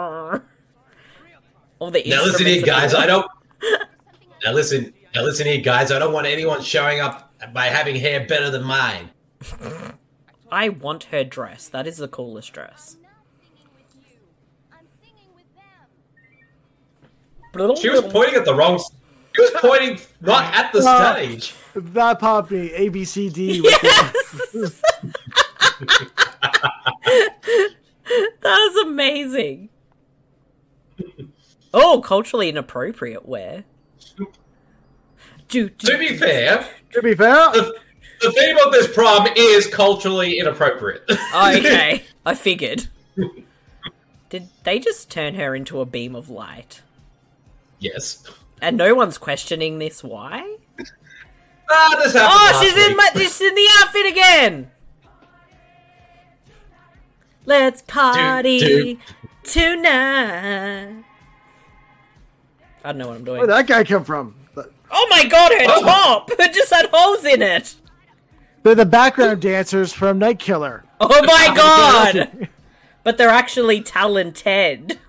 [SPEAKER 2] All the
[SPEAKER 3] Now listen here,
[SPEAKER 2] instruments
[SPEAKER 3] guys.
[SPEAKER 2] and-
[SPEAKER 3] I don't... Now listen. Now listen here, guys. I don't want anyone showing up by having hair better than mine.
[SPEAKER 2] I want her dress. That is the coolest dress.
[SPEAKER 3] She was pointing at the wrong... She was pointing not at the
[SPEAKER 4] Uh,
[SPEAKER 3] stage.
[SPEAKER 4] That popped me. A, B, C, D.
[SPEAKER 2] Yes! That is amazing. Oh, culturally inappropriate wear. Do, do,
[SPEAKER 3] To be fair,
[SPEAKER 4] To be fair,
[SPEAKER 3] the, the theme of this prom is culturally inappropriate.
[SPEAKER 2] Oh, okay. I figured. Did they just turn her into a beam of light?
[SPEAKER 3] Yes.
[SPEAKER 2] And no one's questioning this, why?
[SPEAKER 3] Ah, this happened
[SPEAKER 2] Oh,
[SPEAKER 3] last
[SPEAKER 2] she's in
[SPEAKER 3] week.
[SPEAKER 2] my, she's in the outfit again! Let's party
[SPEAKER 3] Do,
[SPEAKER 2] tonight. I don't know what I'm doing.
[SPEAKER 4] where'd that guy come from?
[SPEAKER 2] Oh my god, her
[SPEAKER 3] Oh.
[SPEAKER 2] top! It just had holes in it!
[SPEAKER 4] They're the background dancers from Night Killer.
[SPEAKER 2] Oh my god! But they're actually talented.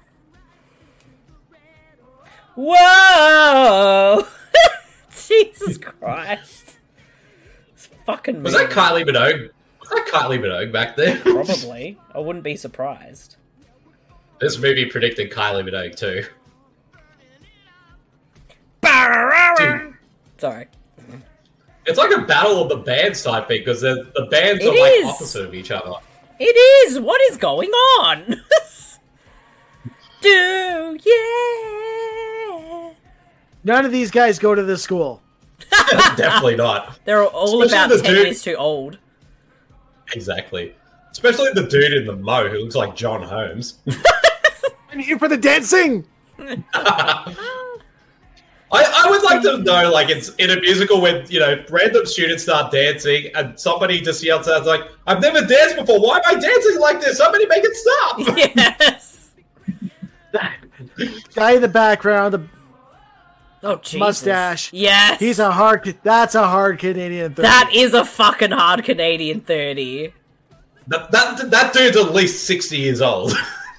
[SPEAKER 2] Whoa! Jesus Christ. It's fucking
[SPEAKER 3] Was that
[SPEAKER 2] movie.
[SPEAKER 3] Kylie Minogue? Was that Kylie Minogue back there?
[SPEAKER 2] Probably. I wouldn't be surprised.
[SPEAKER 3] This movie predicted Kylie Minogue too. Dude,
[SPEAKER 2] Sorry.
[SPEAKER 3] it's like a battle of the bands type thing because the the bands
[SPEAKER 2] It
[SPEAKER 3] are like
[SPEAKER 2] is.
[SPEAKER 3] opposite of each other.
[SPEAKER 2] It is! What is going on? Do yeah!
[SPEAKER 4] None of these guys go to this school.
[SPEAKER 3] Definitely not.
[SPEAKER 2] They're all
[SPEAKER 3] Especially
[SPEAKER 2] about
[SPEAKER 3] the
[SPEAKER 2] ten
[SPEAKER 3] dude-
[SPEAKER 2] years too old.
[SPEAKER 3] Exactly. Especially the dude in the mo who looks like John Holmes.
[SPEAKER 4] I'm here for the dancing.
[SPEAKER 3] I, I would like to know, like, it's in a musical when, you know, random students start dancing and somebody just yells out, like, I've never danced before. Why am I dancing like this? Somebody make it stop.
[SPEAKER 2] Yes!
[SPEAKER 4] Guy in the background, the
[SPEAKER 2] Oh, Jesus.
[SPEAKER 4] mustache.
[SPEAKER 2] Yes!
[SPEAKER 4] He's a hard. That's a hard Canadian thing.
[SPEAKER 2] That is a fucking hard Canadian thirty.
[SPEAKER 3] That, that, that dude's at least sixty years old.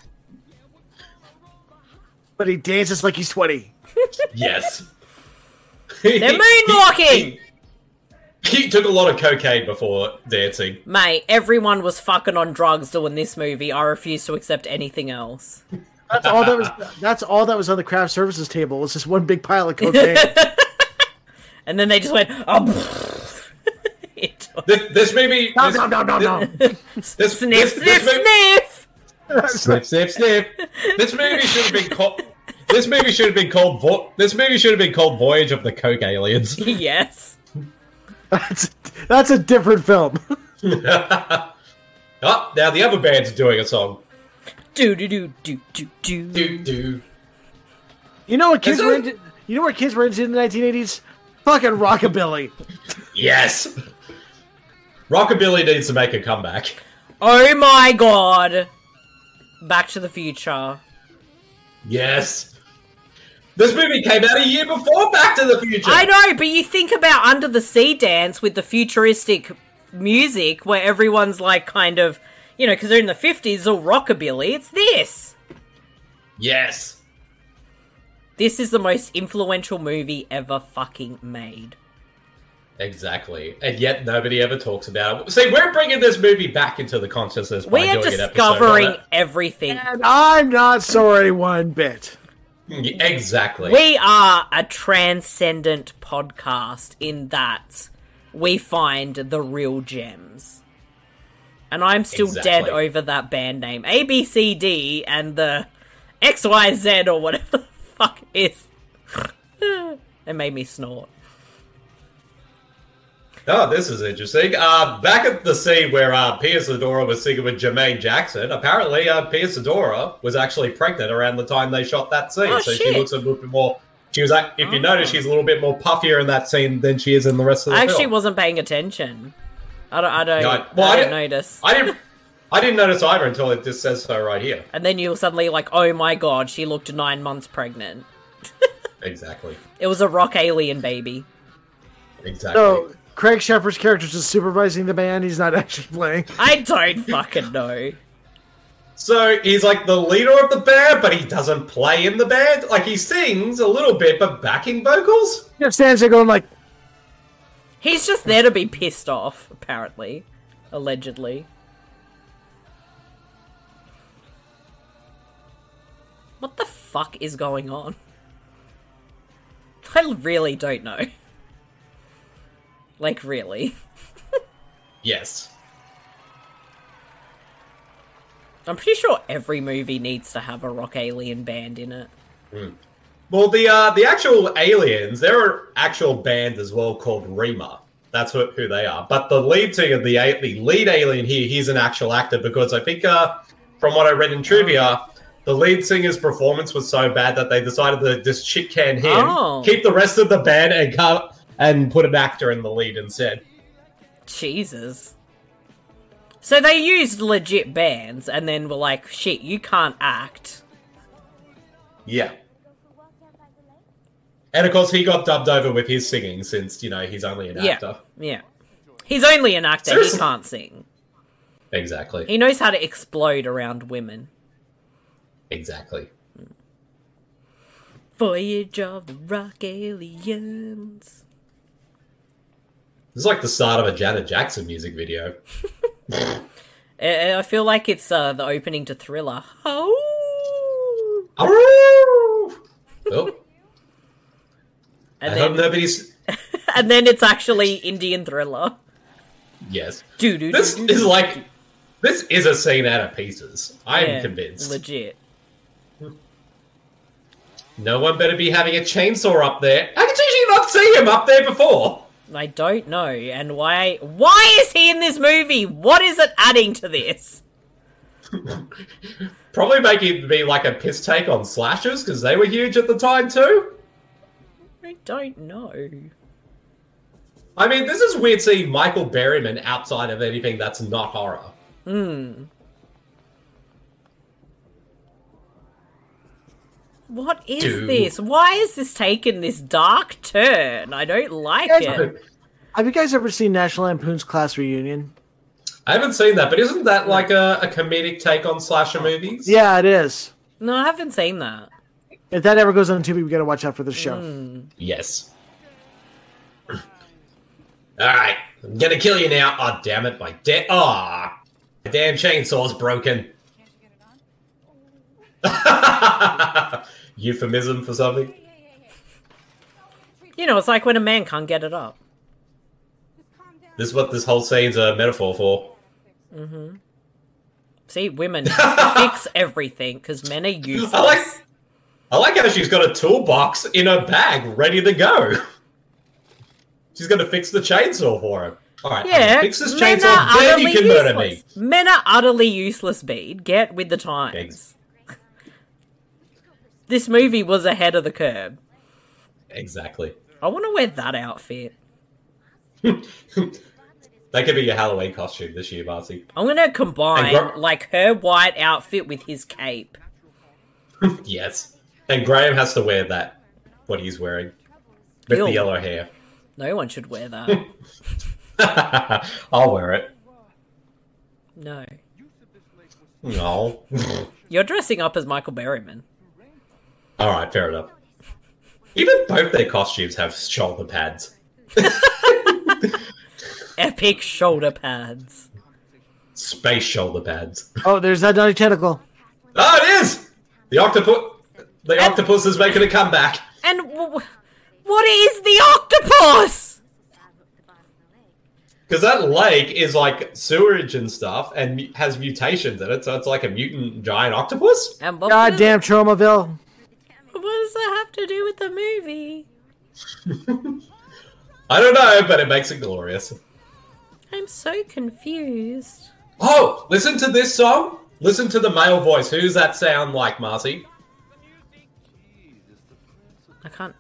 [SPEAKER 4] But he dances like he's twenty.
[SPEAKER 3] Yes.
[SPEAKER 2] They're moonwalking!
[SPEAKER 3] He, he took a lot of cocaine before dancing.
[SPEAKER 2] Mate, everyone was fucking on drugs doing this movie. I refuse to accept anything else.
[SPEAKER 4] That's all that was. That's all that was on the craft services table. Was just one big pile of cocaine.
[SPEAKER 2] And then they just went, oh, it-
[SPEAKER 3] This, this movie...
[SPEAKER 4] no,
[SPEAKER 3] this,
[SPEAKER 4] no, no, no, no.
[SPEAKER 3] This, this,
[SPEAKER 2] sniff,
[SPEAKER 3] this,
[SPEAKER 2] sniff,
[SPEAKER 3] this movie-
[SPEAKER 2] sniff!
[SPEAKER 3] Snip, snip, snip. This movie should have been called... This movie should have been called... Vo- this movie should have been called Voyage of the Coke Aliens.
[SPEAKER 2] Yes.
[SPEAKER 4] That's that's a different film.
[SPEAKER 3] Oh, now the other band's doing a song.
[SPEAKER 2] Do do do do do do.
[SPEAKER 3] Do, do.
[SPEAKER 4] You know what kids
[SPEAKER 3] Is
[SPEAKER 4] were
[SPEAKER 3] it?
[SPEAKER 4] into? You know what kids were into in the nineteen eighties? Fucking rockabilly.
[SPEAKER 3] Yes! Rockabilly needs to make a comeback.
[SPEAKER 2] Oh my god. Back to the Future.
[SPEAKER 3] Yes! This movie came out a year before Back to the Future!
[SPEAKER 2] I know, but you think about Under the Sea Dance with the futuristic music where everyone's like kind of, you know, because they're in the fifties, all rockabilly. It's this.
[SPEAKER 3] Yes!
[SPEAKER 2] This is the most influential movie ever fucking made.
[SPEAKER 3] Exactly. And yet nobody ever talks about it. See, we're bringing this movie back into the consciousness by
[SPEAKER 2] We are
[SPEAKER 3] doing an episode
[SPEAKER 2] discovering
[SPEAKER 3] on it.
[SPEAKER 2] everything.
[SPEAKER 4] And I'm not sorry one bit.
[SPEAKER 3] Exactly.
[SPEAKER 2] We are a transcendent podcast in that we find the real gems. And I'm still
[SPEAKER 3] Exactly.
[SPEAKER 2] dead over that band name. A, B, C, D, and the X, Y, Z, or whatever the fuck it is. It made me snort.
[SPEAKER 3] Oh, this is interesting. Uh, back at the scene where uh, Pia Zadora was singing with Jermaine Jackson, apparently uh, Pia Zadora was actually pregnant around the time they shot that scene.
[SPEAKER 2] Oh,
[SPEAKER 3] so
[SPEAKER 2] shit.
[SPEAKER 3] she looks a little bit more... She was like, if you notice, she's a little bit more puffier in that scene than she is in the rest of the
[SPEAKER 2] I actually
[SPEAKER 3] film.
[SPEAKER 2] wasn't paying attention. I don't, I don't,
[SPEAKER 3] No,
[SPEAKER 2] I,
[SPEAKER 3] well, I
[SPEAKER 2] don't
[SPEAKER 3] didn't-
[SPEAKER 2] notice.
[SPEAKER 3] I didn't... I didn't notice either until it just says so right here.
[SPEAKER 2] And then you were suddenly like, oh my god, she looked nine months pregnant.
[SPEAKER 3] Exactly.
[SPEAKER 2] It was a rock alien baby.
[SPEAKER 3] Exactly.
[SPEAKER 4] So, Craig Sheffer's character is just supervising the band. He's not actually playing.
[SPEAKER 2] I don't fucking know.
[SPEAKER 3] So he's like the leader of the band, but he doesn't play in the band. Like he sings a little bit, but backing vocals?
[SPEAKER 4] He just stands there going like,
[SPEAKER 2] He's just there to be pissed off, apparently. Allegedly. What the fuck is going on? I really don't know. Like, really.
[SPEAKER 3] Yes.
[SPEAKER 2] I'm pretty sure every movie needs to have a rock alien band in it.
[SPEAKER 3] Well, the uh, the actual aliens, they're an actual band as well called Rima. That's who, who they are. But the lead singer, the a- the lead alien here, he's an actual actor because I think uh, from what I read in trivia, the lead singer's performance was so bad that they decided to just shit can him,
[SPEAKER 2] Oh.
[SPEAKER 3] keep the rest of the band, and cut and put an actor in the lead instead.
[SPEAKER 2] Jesus. So they used legit bands and then were like, shit, you can't act.
[SPEAKER 3] Yeah. And of course, he got dubbed over with his singing since, you know, he's only an
[SPEAKER 2] Yeah.
[SPEAKER 3] actor.
[SPEAKER 2] Yeah. He's only an actor,
[SPEAKER 3] Seriously?
[SPEAKER 2] he can't sing.
[SPEAKER 3] Exactly.
[SPEAKER 2] He knows how to explode around women.
[SPEAKER 3] Exactly.
[SPEAKER 2] Voyage of the Rock Aliens.
[SPEAKER 3] This is like the start of a Janet Jackson music video.
[SPEAKER 2] I I feel like it's uh, the opening to Thriller. Oh!
[SPEAKER 3] Oh.
[SPEAKER 2] And
[SPEAKER 3] I hope
[SPEAKER 2] then,
[SPEAKER 3] nobody's...
[SPEAKER 2] and then it's actually Indian Thriller.
[SPEAKER 3] Yes.
[SPEAKER 2] Doo doo
[SPEAKER 3] This
[SPEAKER 2] doo doo.
[SPEAKER 3] is like... This is a scene out of pieces. I'm
[SPEAKER 2] Yeah,
[SPEAKER 3] convinced.
[SPEAKER 2] Legit.
[SPEAKER 3] No one better be having a chainsaw up there. How did you not see him up there before?
[SPEAKER 2] I don't know. And why why is he in this movie? What is it adding to this?
[SPEAKER 3] Probably making it be like a piss take on slashers, because they were huge at the time too.
[SPEAKER 2] I don't know.
[SPEAKER 3] I mean, this is weird seeing Michael Berryman outside of anything that's not horror.
[SPEAKER 2] Hmm. What is
[SPEAKER 3] Dude.
[SPEAKER 2] this? Why is this taking this dark turn? I don't like it.
[SPEAKER 4] have you guys ever seen National Lampoon's Class Reunion?
[SPEAKER 3] I haven't seen that, but isn't that like a, a comedic take on slasher movies?
[SPEAKER 4] Yeah, it is.
[SPEAKER 2] No, I haven't seen that.
[SPEAKER 4] If that ever goes on Tubi, we gotta watch out for this show.
[SPEAKER 2] Hmm.
[SPEAKER 3] Yes. Alright, I'm gonna kill you now. Oh, damn it, my da- Aw, my damn chainsaw's broken. Euphemism for something?
[SPEAKER 2] You know, it's like when a man can't get it up.
[SPEAKER 3] This is what this whole scene's a metaphor for.
[SPEAKER 2] Mm-hmm. See, women fix everything because men are useless.
[SPEAKER 3] I like, I like how she's got a toolbox in her bag ready to go. She's gonna fix the chainsaw for him. Alright,
[SPEAKER 2] Yeah,
[SPEAKER 3] fix this
[SPEAKER 2] men
[SPEAKER 3] chainsaw,
[SPEAKER 2] are
[SPEAKER 3] then you
[SPEAKER 2] utterly
[SPEAKER 3] can murder me.
[SPEAKER 2] useless. Men are utterly useless, Bede. Get with the times.
[SPEAKER 3] Ex-
[SPEAKER 2] This movie was ahead of the curve.
[SPEAKER 3] Exactly.
[SPEAKER 2] I want to wear that outfit.
[SPEAKER 3] That could be your Halloween costume this year, Marcy.
[SPEAKER 2] I'm going to combine,
[SPEAKER 3] And Gra-
[SPEAKER 2] like, her white outfit with his cape.
[SPEAKER 3] Yes. And Graham has to wear that, what he's wearing. With
[SPEAKER 2] Ew.
[SPEAKER 3] the yellow hair.
[SPEAKER 2] No one should wear that.
[SPEAKER 3] I'll wear it.
[SPEAKER 2] No.
[SPEAKER 3] No.
[SPEAKER 2] You're dressing up as Michael Berryman.
[SPEAKER 3] Alright, fair enough. Even both their costumes have shoulder pads.
[SPEAKER 2] Epic shoulder pads.
[SPEAKER 3] Space shoulder pads.
[SPEAKER 4] Oh, there's that another tentacle.
[SPEAKER 3] Oh, it is! The octopus the and, octopus is making a comeback.
[SPEAKER 2] And w- what is the octopus?
[SPEAKER 3] Because that lake is like sewerage and stuff and has mutations in it, so it's like a mutant giant octopus?
[SPEAKER 2] And
[SPEAKER 4] Goddamn Tromaville.
[SPEAKER 2] What does that have to do with the movie?
[SPEAKER 3] I don't know, but it makes it glorious.
[SPEAKER 2] I'm so confused.
[SPEAKER 3] Oh, listen to this song. Listen to the male voice. Who's that sound like, Marcy?
[SPEAKER 2] I can't...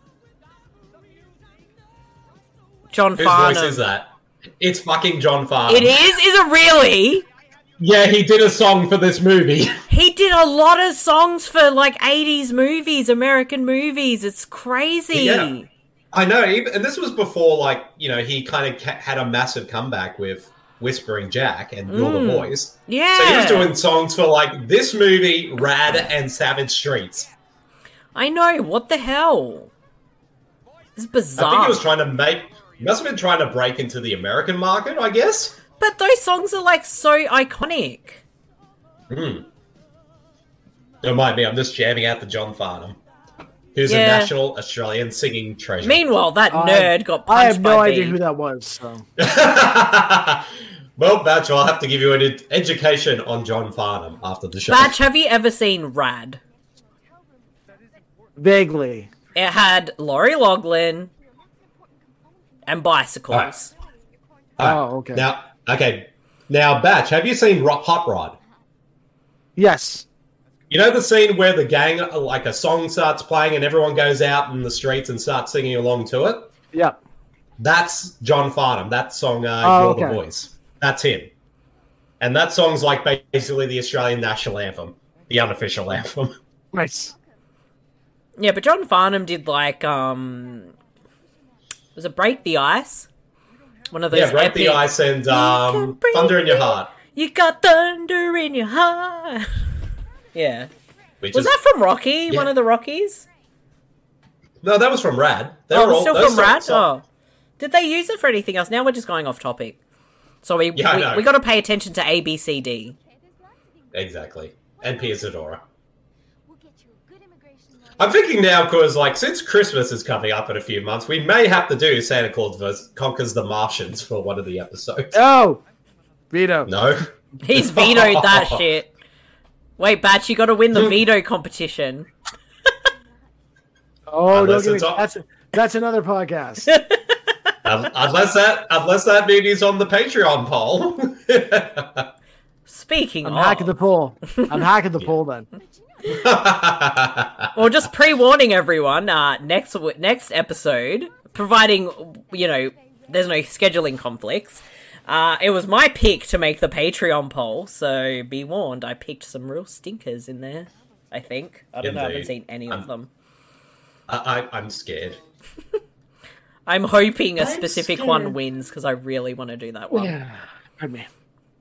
[SPEAKER 2] John
[SPEAKER 3] Whose
[SPEAKER 2] Farnham.
[SPEAKER 3] voice is that? It's fucking John Farnham.
[SPEAKER 2] It is? Is it really?
[SPEAKER 3] Yeah, he did a song for this movie.
[SPEAKER 2] He did a lot of songs for, like, eighties movies, American movies. It's crazy.
[SPEAKER 3] Yeah. I know, and this was before, like, you know, he kind of had a massive comeback with Whispering Jack and You're
[SPEAKER 2] Mm.
[SPEAKER 3] the Voice.
[SPEAKER 2] Yeah.
[SPEAKER 3] So he was doing songs for, like, this movie, Rad, and Savage Streets.
[SPEAKER 2] I know, what the hell? It's bizarre.
[SPEAKER 3] I think he was trying to make... He must have been trying to break into the American market, I guess.
[SPEAKER 2] But those songs are, like, so iconic.
[SPEAKER 3] Hmm. Don't mind me, I'm just jamming out the John Farnham, who's
[SPEAKER 2] Yeah.
[SPEAKER 3] a national Australian singing treasure.
[SPEAKER 2] Meanwhile, that
[SPEAKER 4] I-
[SPEAKER 2] nerd got punched
[SPEAKER 4] I have no
[SPEAKER 2] by
[SPEAKER 4] idea
[SPEAKER 2] B.
[SPEAKER 4] who that was, so.
[SPEAKER 3] Well, Batch, I'll have to give you an ed- education on John Farnham after the show.
[SPEAKER 2] Batch, have you ever seen Rad?
[SPEAKER 4] Vaguely.
[SPEAKER 2] It had Laurie Loughlin and bicycles.
[SPEAKER 3] All right.
[SPEAKER 4] Oh, okay.
[SPEAKER 3] Now, okay. Now, Batch, have you seen Ro- Hot Rod?
[SPEAKER 4] Yes.
[SPEAKER 3] You know the scene where the gang, like a song starts playing and everyone goes out in the streets and starts singing along to it?
[SPEAKER 4] Yeah.
[SPEAKER 3] That's John Farnham. That song, uh,
[SPEAKER 4] Oh,
[SPEAKER 3] You're
[SPEAKER 4] okay.
[SPEAKER 3] the Voice. That's him. And that song's like basically the Australian national anthem, the unofficial anthem.
[SPEAKER 4] Nice.
[SPEAKER 2] Yeah, but John Farnham did, like, um... was it Break the Ice? One of those
[SPEAKER 3] Yeah, Break
[SPEAKER 2] epic...
[SPEAKER 3] the Ice and um,
[SPEAKER 2] break
[SPEAKER 3] Thunder in Your
[SPEAKER 2] it.
[SPEAKER 3] Heart.
[SPEAKER 2] You got thunder in your heart. Yeah.
[SPEAKER 3] Which
[SPEAKER 2] Was
[SPEAKER 3] is,
[SPEAKER 2] that from Rocky?
[SPEAKER 3] Yeah.
[SPEAKER 2] One of the Rockies?
[SPEAKER 3] No, that was from Rad. They
[SPEAKER 2] Oh,
[SPEAKER 3] were
[SPEAKER 2] it's
[SPEAKER 3] all,
[SPEAKER 2] still
[SPEAKER 3] those
[SPEAKER 2] from Rad?
[SPEAKER 3] songs-
[SPEAKER 2] Oh. Did they use it for anything else? Now we're just going off topic. So we
[SPEAKER 3] Yeah, I
[SPEAKER 2] we,
[SPEAKER 3] know.
[SPEAKER 2] we got to pay attention to A, B, C, D.
[SPEAKER 3] Exactly. And Pia Zadora. I'm thinking now, because, like, since Christmas is coming up in a few months, we may have to do Santa Claus versus Conquers the Martians for one of the episodes.
[SPEAKER 4] Oh! Veto.
[SPEAKER 3] No?
[SPEAKER 2] He's vetoed that shit. Wait, Batch, you got to win the veto competition.
[SPEAKER 4] Oh,
[SPEAKER 3] Unless
[SPEAKER 4] don't
[SPEAKER 3] it's
[SPEAKER 4] get me,
[SPEAKER 3] on-
[SPEAKER 4] that's, that's another podcast.
[SPEAKER 3] Um, unless that unless that means on the Patreon poll.
[SPEAKER 2] Speaking
[SPEAKER 4] I'm
[SPEAKER 2] of...
[SPEAKER 4] hacking the poll. I'm hacking the poll then.
[SPEAKER 2] Well, just pre-warning everyone, uh, next w- next episode, providing, you know, there's no scheduling conflicts, uh, it was my pick to make the Patreon poll, so be warned, I picked some real stinkers in there, I think. I don't know, I haven't
[SPEAKER 3] Indeed.
[SPEAKER 2] seen any
[SPEAKER 3] I'm-
[SPEAKER 2] of them.
[SPEAKER 3] I, I, I'm scared.
[SPEAKER 2] I'm hoping a
[SPEAKER 4] I'm
[SPEAKER 2] specific
[SPEAKER 4] scared.
[SPEAKER 2] one wins, because I really want to do that one.
[SPEAKER 4] Yeah. Pardon me.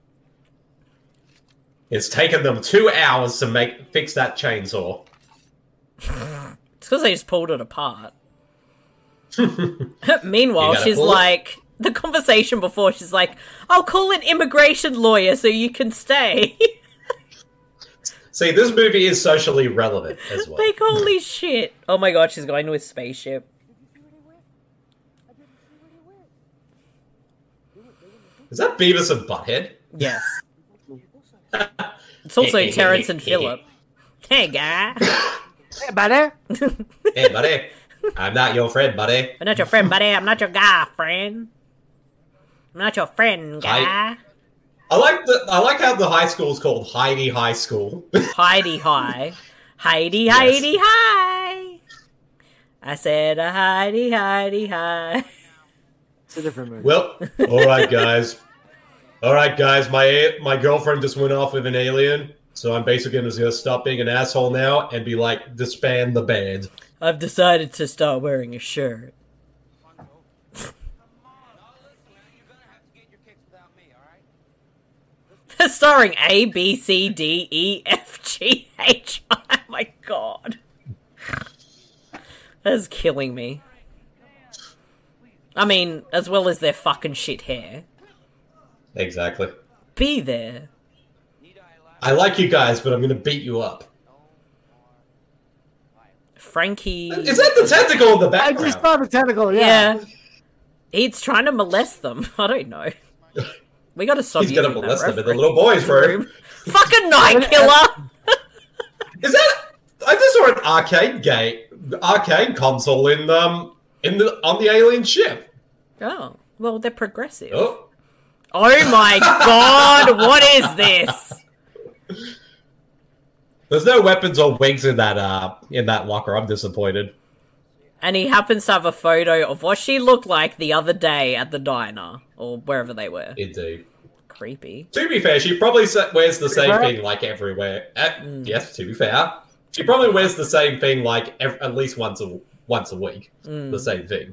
[SPEAKER 3] It's taken them two hours to make fix that chainsaw.
[SPEAKER 2] It's because they just pulled it apart. Meanwhile,
[SPEAKER 3] You gotta
[SPEAKER 2] she's
[SPEAKER 3] pull it.
[SPEAKER 2] like, the conversation before, she's like, I'll call an immigration lawyer so you can stay.
[SPEAKER 3] See, this movie is socially relevant as well.
[SPEAKER 2] Like, holy shit. Oh my god, she's going to a spaceship.
[SPEAKER 3] Is that Beavis and Butthead?
[SPEAKER 2] Yes. It's also Terrence and Phillip. Hey, guy.
[SPEAKER 4] Hey, buddy.
[SPEAKER 3] Hey, buddy. I'm not your friend, buddy.
[SPEAKER 2] I'm not your friend, buddy. I'm not your guy, friend. I'm not your friend, guy.
[SPEAKER 3] I- I like the I like how the high school is called Heidi High School.
[SPEAKER 2] Heidi High. Heidi, Heidi, hi. I said a Heidi, Heidi, hi.
[SPEAKER 4] It's a different movie.
[SPEAKER 3] Well, all right, guys. All right, guys. My my girlfriend just went off with an alien, so I'm basically just gonna stop being an asshole now and be like, disband the band.
[SPEAKER 2] I've decided to start wearing a shirt. Starring A, B, C, D, E, F, G, H. Oh my god. That's killing me. I mean, as well as their fucking shit hair.
[SPEAKER 3] Exactly.
[SPEAKER 2] Be there.
[SPEAKER 3] I like you guys, but I'm going to beat you up.
[SPEAKER 2] Frankie...
[SPEAKER 3] Is that the tentacle in the
[SPEAKER 4] I
[SPEAKER 3] background?
[SPEAKER 4] just saw the tentacle, yeah.
[SPEAKER 2] Yeah. He's trying to molest them. I don't know. We gotta stop
[SPEAKER 3] He's going to
[SPEAKER 2] using that
[SPEAKER 3] molest them in the
[SPEAKER 2] reference.
[SPEAKER 3] little boys' room.
[SPEAKER 2] Fucking Night Killer!
[SPEAKER 3] Is that? I just saw an arcade game, arcade console in um in the on the alien ship.
[SPEAKER 2] Oh, well, they're progressive.
[SPEAKER 3] Oh,
[SPEAKER 2] Oh my god, what is this?
[SPEAKER 3] there's no weapons or wigs in that uh in that locker. I'm disappointed.
[SPEAKER 2] And he happens to have a photo of what she looked like the other day at the diner, or wherever they were.
[SPEAKER 3] Indeed.
[SPEAKER 2] Creepy.
[SPEAKER 3] To be fair, she probably sa- wears the same
[SPEAKER 4] fair?
[SPEAKER 3] thing like everywhere. Uh, Yes, to be fair, she probably wears the same thing like ev- at least once a once a week. The same thing.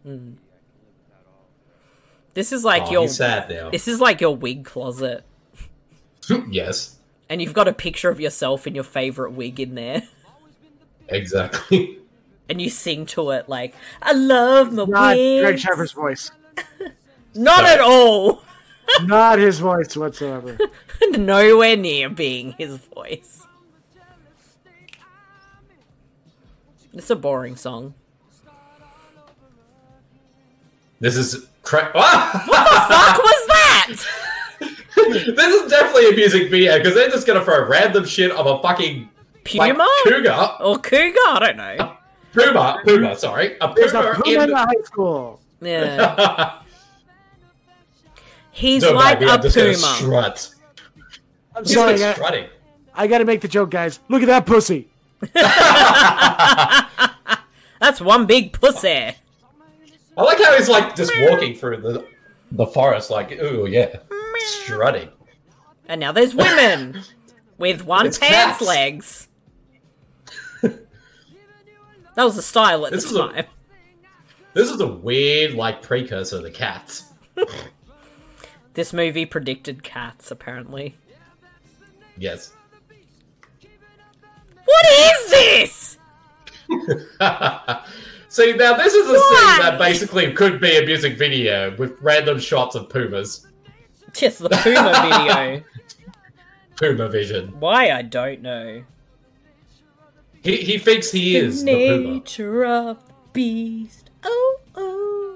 [SPEAKER 2] This is like
[SPEAKER 3] Oh,
[SPEAKER 2] your
[SPEAKER 3] he's sad now.
[SPEAKER 2] this is like your wig closet.
[SPEAKER 3] Yes,
[SPEAKER 2] And you've got a picture of yourself in your favourite wig in there.
[SPEAKER 3] exactly.
[SPEAKER 2] And you sing to it like, I love my
[SPEAKER 4] Not Greg
[SPEAKER 2] wigs.
[SPEAKER 4] Shepard's voice.
[SPEAKER 2] Not at all.
[SPEAKER 4] Not his voice whatsoever.
[SPEAKER 2] Nowhere near being his voice. It's a boring song.
[SPEAKER 3] This is cra- ah!
[SPEAKER 2] Fuck was that?
[SPEAKER 3] This is definitely a music video because they're just gonna throw random shit of a fucking like,
[SPEAKER 2] Puma?
[SPEAKER 3] cougar,
[SPEAKER 2] Or cougar? I don't know.
[SPEAKER 3] puma, puma. Sorry, a
[SPEAKER 4] There's a
[SPEAKER 3] puma
[SPEAKER 4] Puma
[SPEAKER 3] in
[SPEAKER 4] in the
[SPEAKER 3] the.
[SPEAKER 4] high school.
[SPEAKER 2] Yeah. He's
[SPEAKER 3] No,
[SPEAKER 2] like
[SPEAKER 3] baby,
[SPEAKER 2] a
[SPEAKER 3] I'm just gonna
[SPEAKER 2] puma.
[SPEAKER 3] strut.
[SPEAKER 4] I'm
[SPEAKER 3] He's
[SPEAKER 4] sorry, I
[SPEAKER 3] like
[SPEAKER 4] got,
[SPEAKER 3] strutting.
[SPEAKER 4] I got to make the joke, guys. Look at that pussy.
[SPEAKER 2] That's one big pussy.
[SPEAKER 3] I like how he's like just walking through the the forest, like, ooh, yeah, strutting.
[SPEAKER 2] And now there's women with one
[SPEAKER 3] It's
[SPEAKER 2] pants
[SPEAKER 3] cats.
[SPEAKER 2] legs. That was the style at
[SPEAKER 3] This
[SPEAKER 2] the
[SPEAKER 3] is a-
[SPEAKER 2] time.
[SPEAKER 3] This is a weird, like, precursor to Cats.
[SPEAKER 2] This movie predicted Cats, apparently.
[SPEAKER 3] Yes.
[SPEAKER 2] What is this?
[SPEAKER 3] See, now this is a
[SPEAKER 2] Why?
[SPEAKER 3] scene that basically could be a music video with random shots of pumas.
[SPEAKER 2] Just the Puma video.
[SPEAKER 3] Puma vision.
[SPEAKER 2] Why, I don't know.
[SPEAKER 3] He he thinks he is the puma.
[SPEAKER 2] Nature of the beast. Oh, oh.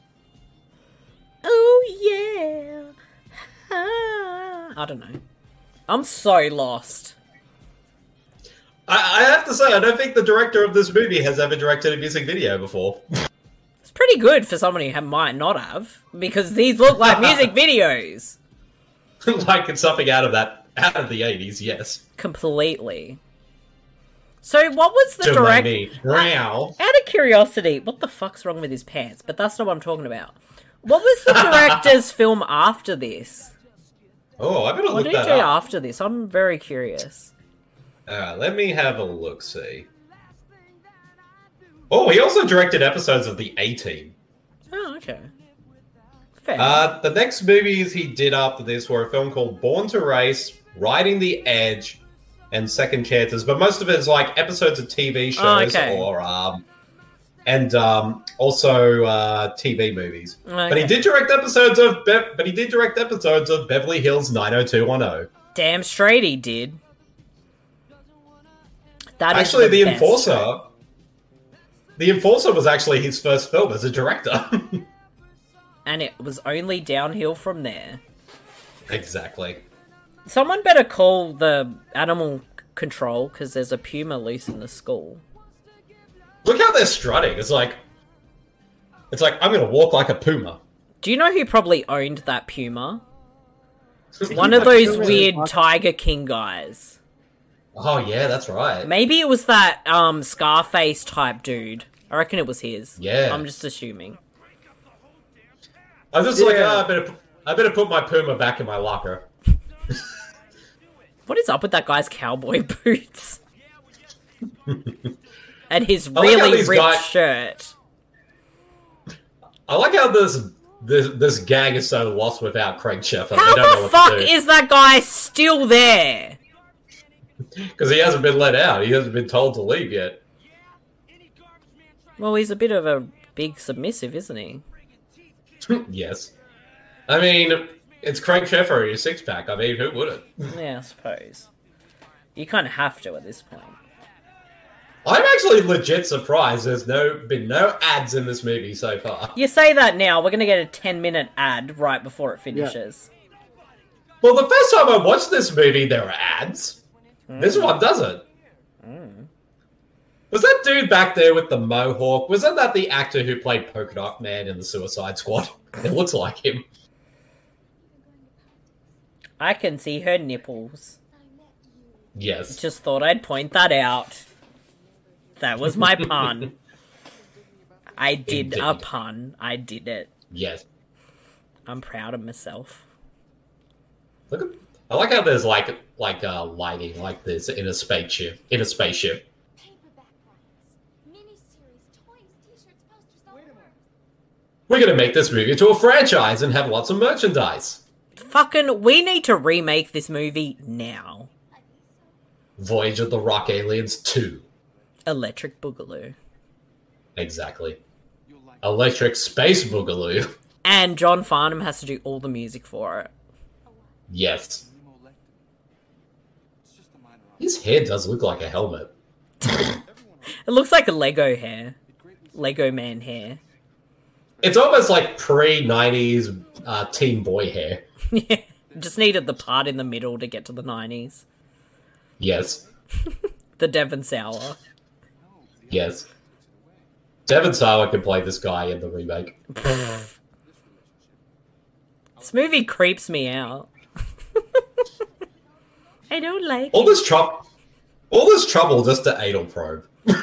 [SPEAKER 2] Oh, yeah. Ah. I don't know. I'm so lost.
[SPEAKER 3] I, I have to say, I don't think the director of this movie has ever directed a music video before.
[SPEAKER 2] It's pretty good for someone who ha- might not have, because these look like music videos.
[SPEAKER 3] Like it's something out of that out of the eighties, yes.
[SPEAKER 2] Completely. So what was the
[SPEAKER 3] To
[SPEAKER 2] direct...
[SPEAKER 3] me. Wow.
[SPEAKER 2] Out of curiosity, what the fuck's wrong with his pants? But that's not what I'm talking about. What was the director's film after this?
[SPEAKER 3] Oh, I better
[SPEAKER 2] What
[SPEAKER 3] look
[SPEAKER 2] did he
[SPEAKER 3] that
[SPEAKER 2] do
[SPEAKER 3] up.
[SPEAKER 2] after this? I'm very curious.
[SPEAKER 3] Alright, let me have a look, see. Oh, he also directed episodes of The A-Team.
[SPEAKER 2] Oh, okay. Fair.
[SPEAKER 3] Uh, the next movies he did after this were a film called Born to Race, Riding the Edge, and Second Chances. But most of it is like episodes of T V shows
[SPEAKER 2] Oh, okay.
[SPEAKER 3] or um, and um, also uh, T V movies. But he
[SPEAKER 2] Okay.
[SPEAKER 3] did direct episodes of Be- but he did direct episodes of Beverly Hills nine oh two one oh.
[SPEAKER 2] Damn straight he did. That is
[SPEAKER 3] Actually, the,
[SPEAKER 2] best.
[SPEAKER 3] Enforcer. The Enforcer was actually his first film as a director.
[SPEAKER 2] And it was only downhill from there.
[SPEAKER 3] Exactly.
[SPEAKER 2] Someone better call the animal control, because there's a puma loose in the school.
[SPEAKER 3] Look how they're strutting. It's like, it's like I'm gonna walk like a puma.
[SPEAKER 2] Do you know who probably owned that puma? One of those weird Tiger King guys.
[SPEAKER 3] Oh yeah, that's right.
[SPEAKER 2] Maybe it was that um Scarface type dude. I reckon it was his.
[SPEAKER 3] Yeah.
[SPEAKER 2] I'm just assuming.
[SPEAKER 3] I was just like,
[SPEAKER 4] Yeah.
[SPEAKER 3] oh, I better, pu- I better put my puma back in my locker.
[SPEAKER 2] What is up with that guy's cowboy boots? And his
[SPEAKER 3] I like how
[SPEAKER 2] really
[SPEAKER 3] these
[SPEAKER 2] ripped
[SPEAKER 3] guys-
[SPEAKER 2] shirt.
[SPEAKER 3] I like how this this this gang is so lost without Craig Sheffer.
[SPEAKER 2] How
[SPEAKER 3] they don't know
[SPEAKER 2] the
[SPEAKER 3] what
[SPEAKER 2] fuck
[SPEAKER 3] to do
[SPEAKER 2] is that guy still there?
[SPEAKER 3] because he hasn't been let out. He hasn't been told to leave yet.
[SPEAKER 2] Well, he's a bit of a big submissive, isn't he?
[SPEAKER 3] Yes, I mean, It's Craig Sheffer in your six pack. I mean, who wouldn't?
[SPEAKER 2] Yeah, I suppose. You kind of have to at this point.
[SPEAKER 3] I'm actually legit surprised there's no been no ads in this movie so far.
[SPEAKER 2] You say that now, we're going to get a ten minute ad right before it finishes.
[SPEAKER 3] Well, the first time I watched this movie, there were ads. Mm. This one doesn't.
[SPEAKER 2] Mm.
[SPEAKER 3] Was that dude back there with the mohawk? Wasn't that the actor who played Polka Dot Man in the Suicide Squad? It looks like him.
[SPEAKER 2] I can see her nipples.
[SPEAKER 3] Yes.
[SPEAKER 2] Just thought I'd point that out. That was my pun. I did
[SPEAKER 3] Indeed.
[SPEAKER 2] a pun. I did it.
[SPEAKER 3] Yes.
[SPEAKER 2] I'm proud of myself.
[SPEAKER 3] Look at, I like how there's like like uh, lighting like this in a spaceship. In a spaceship. We're gonna make this movie into a franchise and have lots of merchandise.
[SPEAKER 2] Fucking, we need to remake this movie now.
[SPEAKER 3] Voyage of the Rock Aliens two.
[SPEAKER 2] Electric Boogaloo.
[SPEAKER 3] Exactly. Electric Space Boogaloo.
[SPEAKER 2] And John Farnham has to do all the music for it.
[SPEAKER 3] Yes. His hair does look like a helmet.
[SPEAKER 2] It looks like a Lego hair. Lego man hair.
[SPEAKER 3] It's almost like pre-nineties uh, teen boy hair.
[SPEAKER 2] Yeah. Just needed the part in the middle to get to the nineties.
[SPEAKER 3] Yes.
[SPEAKER 2] The Devon Sawa.
[SPEAKER 3] Yes. Devon Sawa can play this guy in the remake.
[SPEAKER 2] This movie creeps me out. I don't like
[SPEAKER 3] all
[SPEAKER 2] it.
[SPEAKER 3] this trouble. All this trouble just to anal probe.
[SPEAKER 4] Well,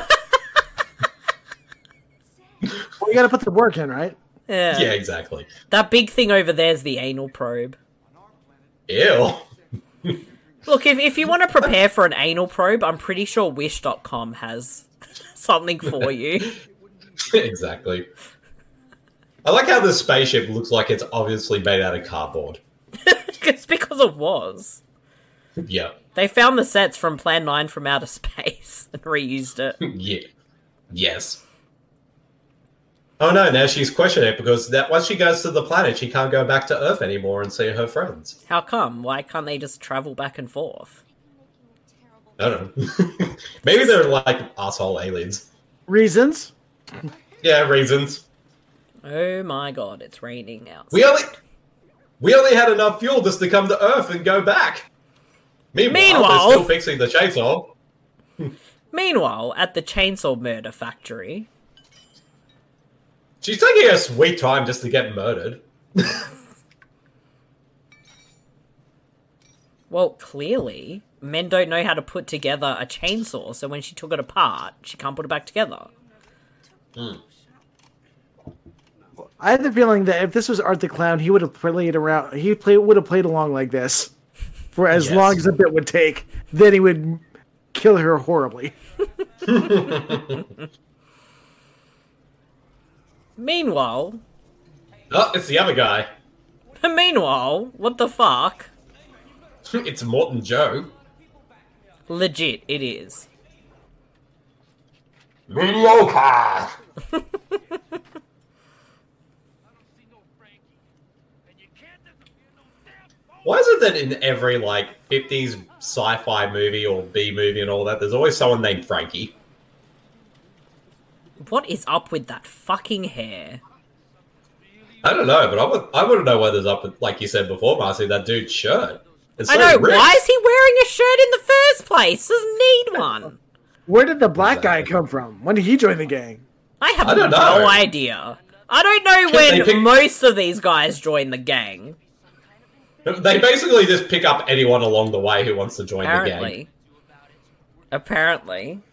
[SPEAKER 4] you gotta put the work in, right?
[SPEAKER 2] Yeah.
[SPEAKER 3] Yeah, exactly.
[SPEAKER 2] That big thing over there's the anal probe.
[SPEAKER 3] Ew.
[SPEAKER 2] Look, if, if you want to prepare for an anal probe, I'm pretty sure wish dot com has something for you.
[SPEAKER 3] Exactly. I like how the spaceship looks like it's obviously made out of cardboard.
[SPEAKER 2] It's because it was.
[SPEAKER 3] Yeah.
[SPEAKER 2] They found the sets from Plan nine from Outer Space and reused it.
[SPEAKER 3] Yeah. Yes. Oh no, now she's questioning it because that once she goes to the planet, she can't go back to Earth anymore and see her friends.
[SPEAKER 2] How come? Why can't they just travel back and forth?
[SPEAKER 3] I don't know. Maybe they're like asshole aliens.
[SPEAKER 4] Reasons?
[SPEAKER 3] Yeah, reasons.
[SPEAKER 2] Oh my god, it's raining outside.
[SPEAKER 3] We only we only had enough fuel just to come to Earth and go back. Meanwhile,
[SPEAKER 2] Meanwhile-
[SPEAKER 3] they're still fixing the chainsaw.
[SPEAKER 2] Meanwhile, at the chainsaw murder factory...
[SPEAKER 3] She's taking a sweet time just to get murdered.
[SPEAKER 2] Well, clearly, men don't know how to put together a chainsaw, so when she took it apart, she can't put it back together.
[SPEAKER 3] Mm.
[SPEAKER 4] I had the feeling that if this was Art the Clown, he would have played around. He play, would have played along like this for as
[SPEAKER 3] Yes.
[SPEAKER 4] long as the bit would take. Then he would kill her horribly.
[SPEAKER 2] Meanwhile...
[SPEAKER 3] Oh, it's the other guy.
[SPEAKER 2] Meanwhile, what the fuck?
[SPEAKER 3] It's Morton Joe.
[SPEAKER 2] Legit, it is.
[SPEAKER 3] Mediocre. Why is it that in every like fifties sci-fi movie or B movie and all that, there's always someone named Frankie?
[SPEAKER 2] What is up with that fucking hair?
[SPEAKER 3] I don't know, but I would I wouldn't know what is up with, like you said before, Marcy, that dude's shirt. It's
[SPEAKER 2] I
[SPEAKER 3] so
[SPEAKER 2] know,
[SPEAKER 3] ripped.
[SPEAKER 2] why is he wearing a shirt in the first place? Doesn't need one.
[SPEAKER 4] Where did the black guy
[SPEAKER 3] Exactly.
[SPEAKER 4] come from? When did he join the gang?
[SPEAKER 2] I have
[SPEAKER 3] I don't
[SPEAKER 2] no
[SPEAKER 3] know.
[SPEAKER 2] idea. I don't know
[SPEAKER 3] Can they
[SPEAKER 2] when
[SPEAKER 3] pick-
[SPEAKER 2] most of these guys join the gang.
[SPEAKER 3] They basically just pick up anyone along the way who wants to join the gang.
[SPEAKER 2] Apparently. Apparently.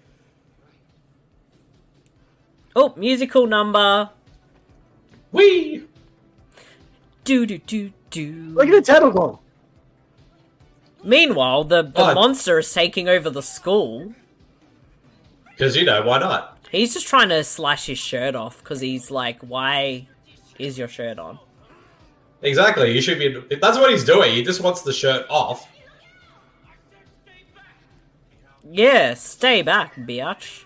[SPEAKER 2] Oh, musical number.
[SPEAKER 3] Whee!
[SPEAKER 2] Do do do do.
[SPEAKER 4] Look at the tentacle.
[SPEAKER 2] Meanwhile, the, the
[SPEAKER 3] Oh.
[SPEAKER 2] monster is taking over the school.
[SPEAKER 3] Because, you know, why not?
[SPEAKER 2] He's just trying to slash his shirt off because he's like, why is your shirt on?
[SPEAKER 3] Exactly, you should be... That's what he's doing, he just wants the shirt off.
[SPEAKER 2] Yeah, stay back, biatch.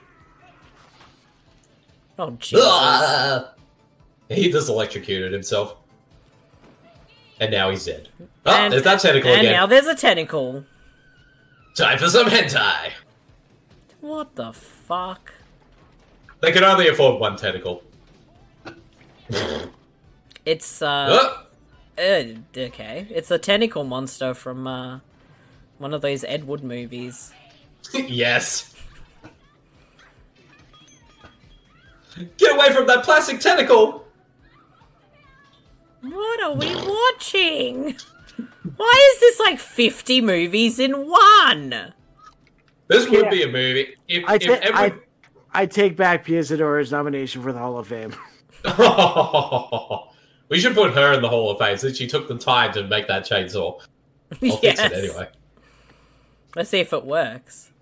[SPEAKER 2] Oh, Jesus.
[SPEAKER 3] Ugh. He just electrocuted himself. And now he's dead. Oh,
[SPEAKER 2] And-
[SPEAKER 3] there's that tentacle
[SPEAKER 2] And
[SPEAKER 3] again.
[SPEAKER 2] now there's a tentacle.
[SPEAKER 3] Time for some hentai.
[SPEAKER 2] What the fuck?
[SPEAKER 3] They can only afford one tentacle.
[SPEAKER 2] It's, uh...
[SPEAKER 3] Oh,
[SPEAKER 2] uh, okay. It's a tentacle monster from, uh... one of those Ed Wood movies.
[SPEAKER 3] yes. Get away from that plastic tentacle!
[SPEAKER 2] What are we watching? Why is this like fifty movies in one?
[SPEAKER 3] This would
[SPEAKER 4] Yeah.
[SPEAKER 3] be a movie. If,
[SPEAKER 4] I,
[SPEAKER 3] if
[SPEAKER 4] ta-
[SPEAKER 3] every...
[SPEAKER 4] I, I take back Pia Zadora's nomination for the Hall of Fame.
[SPEAKER 3] we should put her in the Hall of Fame since she took the time to make that chainsaw. I'll fix it anyway.
[SPEAKER 2] Let's see if it works.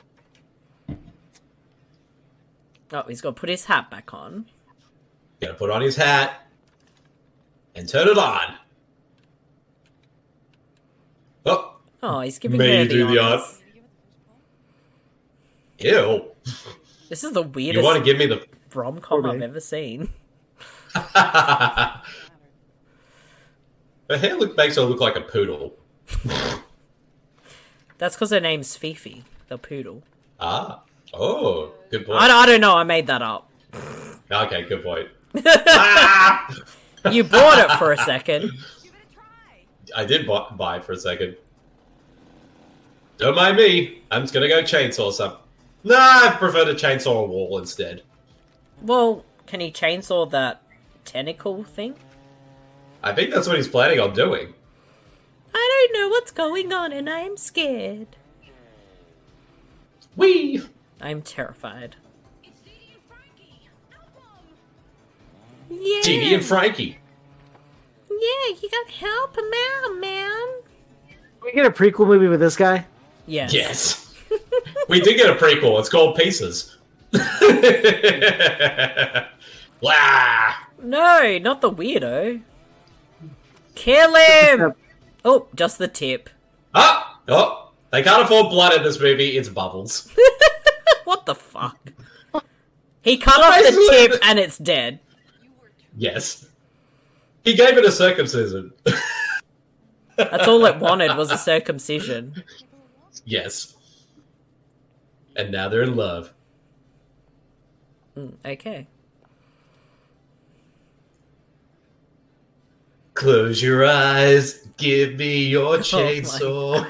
[SPEAKER 2] Oh, he's got to put his hat back on.
[SPEAKER 3] Gonna put on his hat and turn it on. Oh,
[SPEAKER 2] Oh, he's giving
[SPEAKER 3] May
[SPEAKER 2] her
[SPEAKER 3] you
[SPEAKER 2] the
[SPEAKER 3] do the
[SPEAKER 2] honors.
[SPEAKER 3] ew.
[SPEAKER 2] This is the
[SPEAKER 3] You
[SPEAKER 2] weirdest
[SPEAKER 3] want to give me the...
[SPEAKER 2] rom-com
[SPEAKER 4] Okay.
[SPEAKER 2] I've ever seen.
[SPEAKER 3] Her hair look, makes her look like a poodle.
[SPEAKER 2] That's because her name's Fifi, the poodle.
[SPEAKER 3] Ah. Oh, good point.
[SPEAKER 2] I, I don't know, I made that up.
[SPEAKER 3] Okay, good point. ah!
[SPEAKER 2] You bought it for a second.
[SPEAKER 3] I did buy, buy it for a second. Don't mind me. I'm just gonna go chainsaw some. Nah, I prefer to chainsaw a wall instead.
[SPEAKER 2] Well, can he chainsaw that tentacle thing?
[SPEAKER 3] I think that's what he's planning on doing.
[SPEAKER 2] I don't know what's going on and I'm scared.
[SPEAKER 3] Whee!
[SPEAKER 2] I'm terrified. Yeah.
[SPEAKER 3] Jeannie and Frankie.
[SPEAKER 2] Yeah, you gotta help him out, man.
[SPEAKER 4] Can we get a prequel movie with this guy?
[SPEAKER 2] Yes.
[SPEAKER 3] Yes. We did get a prequel. It's called Pieces. Wow.
[SPEAKER 2] No, not the weirdo. Kill him! Oh, just the tip.
[SPEAKER 3] Oh, oh, they can't afford blood in this movie. It's Bubbles.
[SPEAKER 2] What the fuck? He cut off the
[SPEAKER 3] Basically,
[SPEAKER 2] tip
[SPEAKER 3] the-
[SPEAKER 2] and it's dead.
[SPEAKER 3] Yes. He gave it a circumcision.
[SPEAKER 2] That's all it wanted was a circumcision.
[SPEAKER 3] Yes. And now they're in love.
[SPEAKER 2] Mm, okay.
[SPEAKER 3] Close your eyes. Give me your
[SPEAKER 2] Oh
[SPEAKER 3] chainsaw.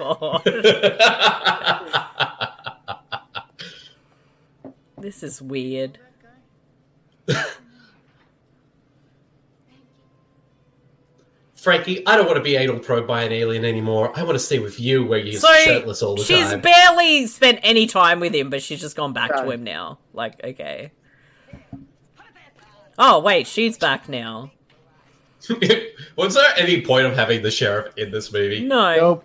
[SPEAKER 2] This is weird.
[SPEAKER 3] Frankie, I don't want to be anal probed by an alien anymore. I want to stay with you where you're
[SPEAKER 2] So
[SPEAKER 3] shirtless all the
[SPEAKER 2] she's
[SPEAKER 3] time.
[SPEAKER 2] barely spent any time with him, but she's just gone back to
[SPEAKER 4] Yeah.
[SPEAKER 2] him now. Like, okay. Oh wait, she's back now.
[SPEAKER 3] Was there any point of having the sheriff in this movie?
[SPEAKER 2] No.
[SPEAKER 4] Nope.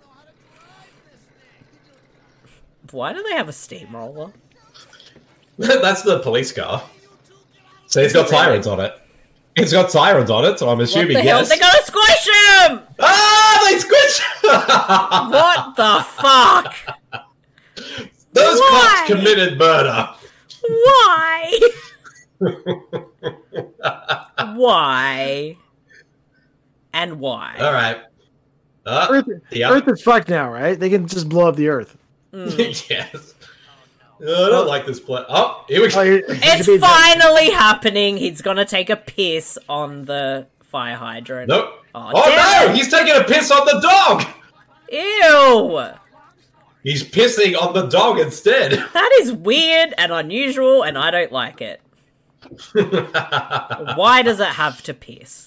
[SPEAKER 2] Why do they have a steamroller?
[SPEAKER 3] That's the police car. So it's got sirens on it. It's got sirens on it, so I'm
[SPEAKER 2] What
[SPEAKER 3] assuming
[SPEAKER 2] the hell?
[SPEAKER 3] yes.
[SPEAKER 2] They're gonna squish him!
[SPEAKER 3] Ah, they squish!
[SPEAKER 2] What the fuck?
[SPEAKER 3] Those
[SPEAKER 2] Why?
[SPEAKER 3] cops committed murder.
[SPEAKER 2] Why? Why? And why?
[SPEAKER 3] All right. Uh,
[SPEAKER 4] Earth,
[SPEAKER 3] yeah.
[SPEAKER 4] Earth is fucked now, right? They can just blow up the Earth.
[SPEAKER 3] Yes. I don't like this play. Oh, here we
[SPEAKER 4] Oh,
[SPEAKER 3] go.
[SPEAKER 4] you- you
[SPEAKER 2] It's
[SPEAKER 4] should be-
[SPEAKER 2] finally happening. He's gonna take a piss on the fire hydrant.
[SPEAKER 3] Nope.
[SPEAKER 2] Oh,
[SPEAKER 3] Oh,
[SPEAKER 2] damn
[SPEAKER 3] no!
[SPEAKER 2] it.
[SPEAKER 3] He's taking a piss on the dog!
[SPEAKER 2] Ew!
[SPEAKER 3] He's pissing on the dog instead.
[SPEAKER 2] That is weird and unusual, and I don't like it. Why does it have to piss?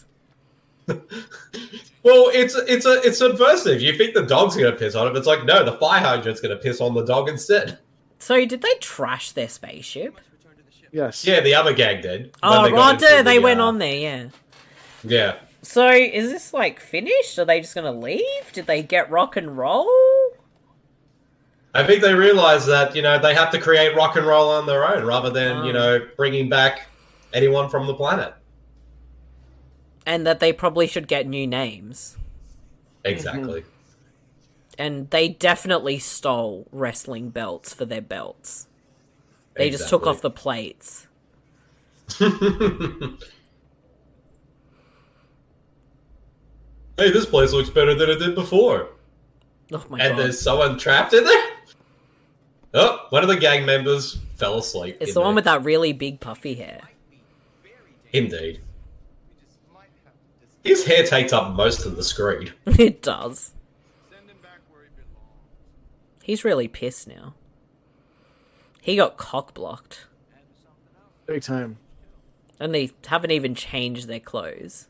[SPEAKER 3] Well, it's it's a it's subversive. You think the dog's gonna piss on it, it's like no, the fire hydrant's gonna piss on the dog instead.
[SPEAKER 2] So, did they trash their spaceship?
[SPEAKER 4] Yes.
[SPEAKER 3] Yeah, the other gang did. when
[SPEAKER 2] Oh,
[SPEAKER 3] they got
[SPEAKER 2] right,
[SPEAKER 3] into
[SPEAKER 2] there, they
[SPEAKER 3] the,
[SPEAKER 2] went
[SPEAKER 3] uh,
[SPEAKER 2] on there, yeah.
[SPEAKER 3] Yeah.
[SPEAKER 2] So, is this like finished? Are they just gonna leave? Did they get rock and roll?
[SPEAKER 3] I think they realized that, you know, they have to create rock and roll on their own rather than,
[SPEAKER 2] Oh.
[SPEAKER 3] you know, bringing back anyone from the planet.
[SPEAKER 2] And that they probably should get new names.
[SPEAKER 3] Exactly.
[SPEAKER 2] And they definitely stole wrestling belts for their belts. They just took
[SPEAKER 3] Exactly.
[SPEAKER 2] off the plates.
[SPEAKER 3] Hey, this place looks better than it did before.
[SPEAKER 2] Oh my
[SPEAKER 3] And
[SPEAKER 2] god.
[SPEAKER 3] there's someone trapped in there? Oh, one of the gang members fell asleep.
[SPEAKER 2] It's
[SPEAKER 3] in
[SPEAKER 2] the one
[SPEAKER 3] there.
[SPEAKER 2] with that really big puffy hair.
[SPEAKER 3] Indeed. His hair takes up most of the screen.
[SPEAKER 2] It does. He's really pissed now. He got cock blocked.
[SPEAKER 4] Big time.
[SPEAKER 2] And they haven't even changed their clothes.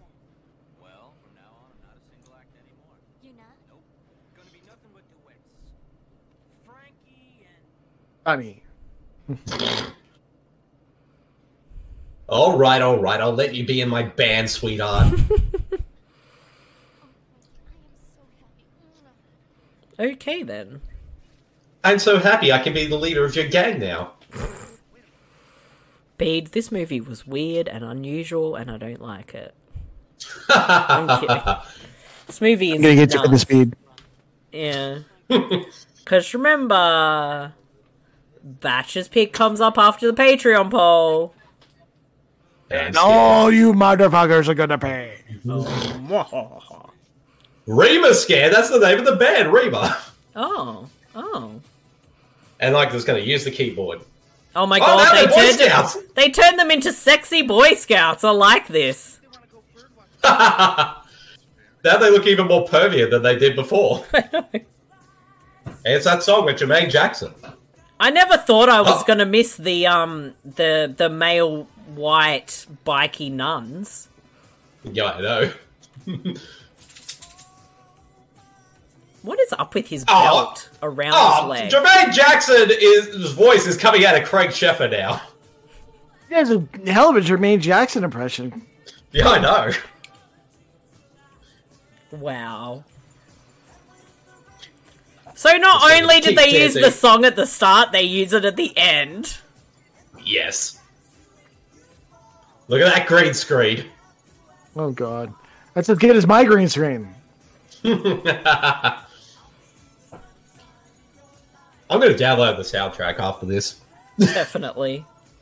[SPEAKER 4] Funny.
[SPEAKER 3] All right, all right. I'll let you be in my band, sweetheart.
[SPEAKER 2] Okay then.
[SPEAKER 3] I'm so happy I can be the leader of your gang now.
[SPEAKER 2] Bede, this movie was weird and unusual and I don't like it. Thank you. This movie is
[SPEAKER 4] I'm gonna get you for the
[SPEAKER 2] nuts.
[SPEAKER 4] speed.
[SPEAKER 2] Yeah. Because remember, Batch's pick comes up after the Patreon poll.
[SPEAKER 3] And
[SPEAKER 4] All you motherfuckers are gonna pay.
[SPEAKER 3] Reba Scare, that's the name of the band, Reba.
[SPEAKER 2] Oh, oh.
[SPEAKER 3] And like, just going to use the keyboard.
[SPEAKER 2] Oh my
[SPEAKER 3] Oh,
[SPEAKER 2] god,
[SPEAKER 3] now
[SPEAKER 2] they
[SPEAKER 3] they're Boy
[SPEAKER 2] turned
[SPEAKER 3] Scouts.
[SPEAKER 2] them, they turned them into sexy Boy Scouts. I like this.
[SPEAKER 3] Now they look even more pervier than they did before. And it's that song with Jermaine Jackson.
[SPEAKER 2] I never thought I was
[SPEAKER 3] Oh.
[SPEAKER 2] gonna miss the um the the male white bikey nuns.
[SPEAKER 3] Yeah, I know.
[SPEAKER 2] What is up with his
[SPEAKER 3] Oh.
[SPEAKER 2] belt around
[SPEAKER 3] Oh,
[SPEAKER 2] his leg?
[SPEAKER 3] Jermaine Jackson is his voice is coming out of Craig Sheffer now.
[SPEAKER 4] He has a hell of a Jermaine Jackson impression.
[SPEAKER 3] Yeah, I know.
[SPEAKER 2] Wow. So not
[SPEAKER 3] Just
[SPEAKER 2] only
[SPEAKER 3] keep
[SPEAKER 2] did they use
[SPEAKER 3] dancing.
[SPEAKER 2] the song at the start, they use it at the end.
[SPEAKER 3] Yes. Look at that green screen.
[SPEAKER 4] Oh god. That's as good as my green screen.
[SPEAKER 3] I'm going to download the soundtrack after this.
[SPEAKER 2] Definitely.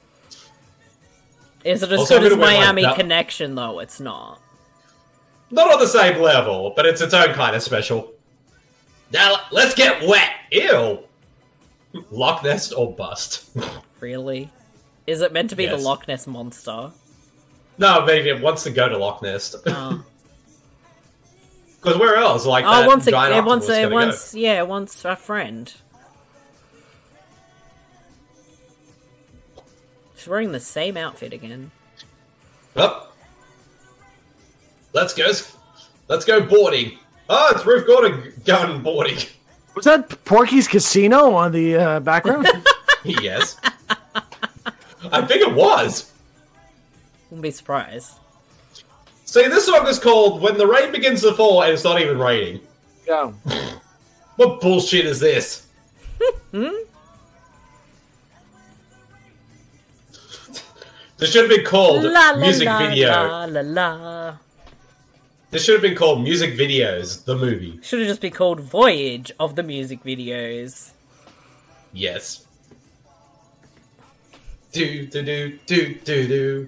[SPEAKER 2] Is it as
[SPEAKER 3] Also, I'm
[SPEAKER 2] good as
[SPEAKER 3] gonna wear my
[SPEAKER 2] Miami
[SPEAKER 3] belt-
[SPEAKER 2] Connection, though? It's not.
[SPEAKER 3] Not on the same level, but it's its own kind of special. Now, let's get wet. Ew. Loch Ness or bust.
[SPEAKER 2] Really? Is it meant to be
[SPEAKER 3] Yes.
[SPEAKER 2] the Loch Ness Monster?
[SPEAKER 3] No, maybe it wants to go to Loch Ness.
[SPEAKER 2] Oh,
[SPEAKER 3] Because where else? Like
[SPEAKER 2] oh
[SPEAKER 3] that
[SPEAKER 2] once a,
[SPEAKER 3] giant
[SPEAKER 2] it wants,
[SPEAKER 3] octopus
[SPEAKER 2] it
[SPEAKER 3] gonna
[SPEAKER 2] wants, yeah, it wants a friend. She's wearing the same outfit again.
[SPEAKER 3] go. Up. Let's go. Let's go boarding. Oh, it's Ruth Gordon going boarding.
[SPEAKER 4] Was that Porky's Casino on the uh, background?
[SPEAKER 3] Yes. I think it was.
[SPEAKER 2] Wouldn't be surprised.
[SPEAKER 3] See, this song is called When the Rain Begins to Fall and it's not even raining.
[SPEAKER 4] Yeah.
[SPEAKER 3] What bullshit is this? This should have been called
[SPEAKER 2] La la
[SPEAKER 3] Music
[SPEAKER 2] la
[SPEAKER 3] Video.
[SPEAKER 2] la la la.
[SPEAKER 3] This should have been called Music Videos, the movie.
[SPEAKER 2] Should have just been called Voyage of the Music Videos.
[SPEAKER 3] Yes. Do, do, do, do, do, do.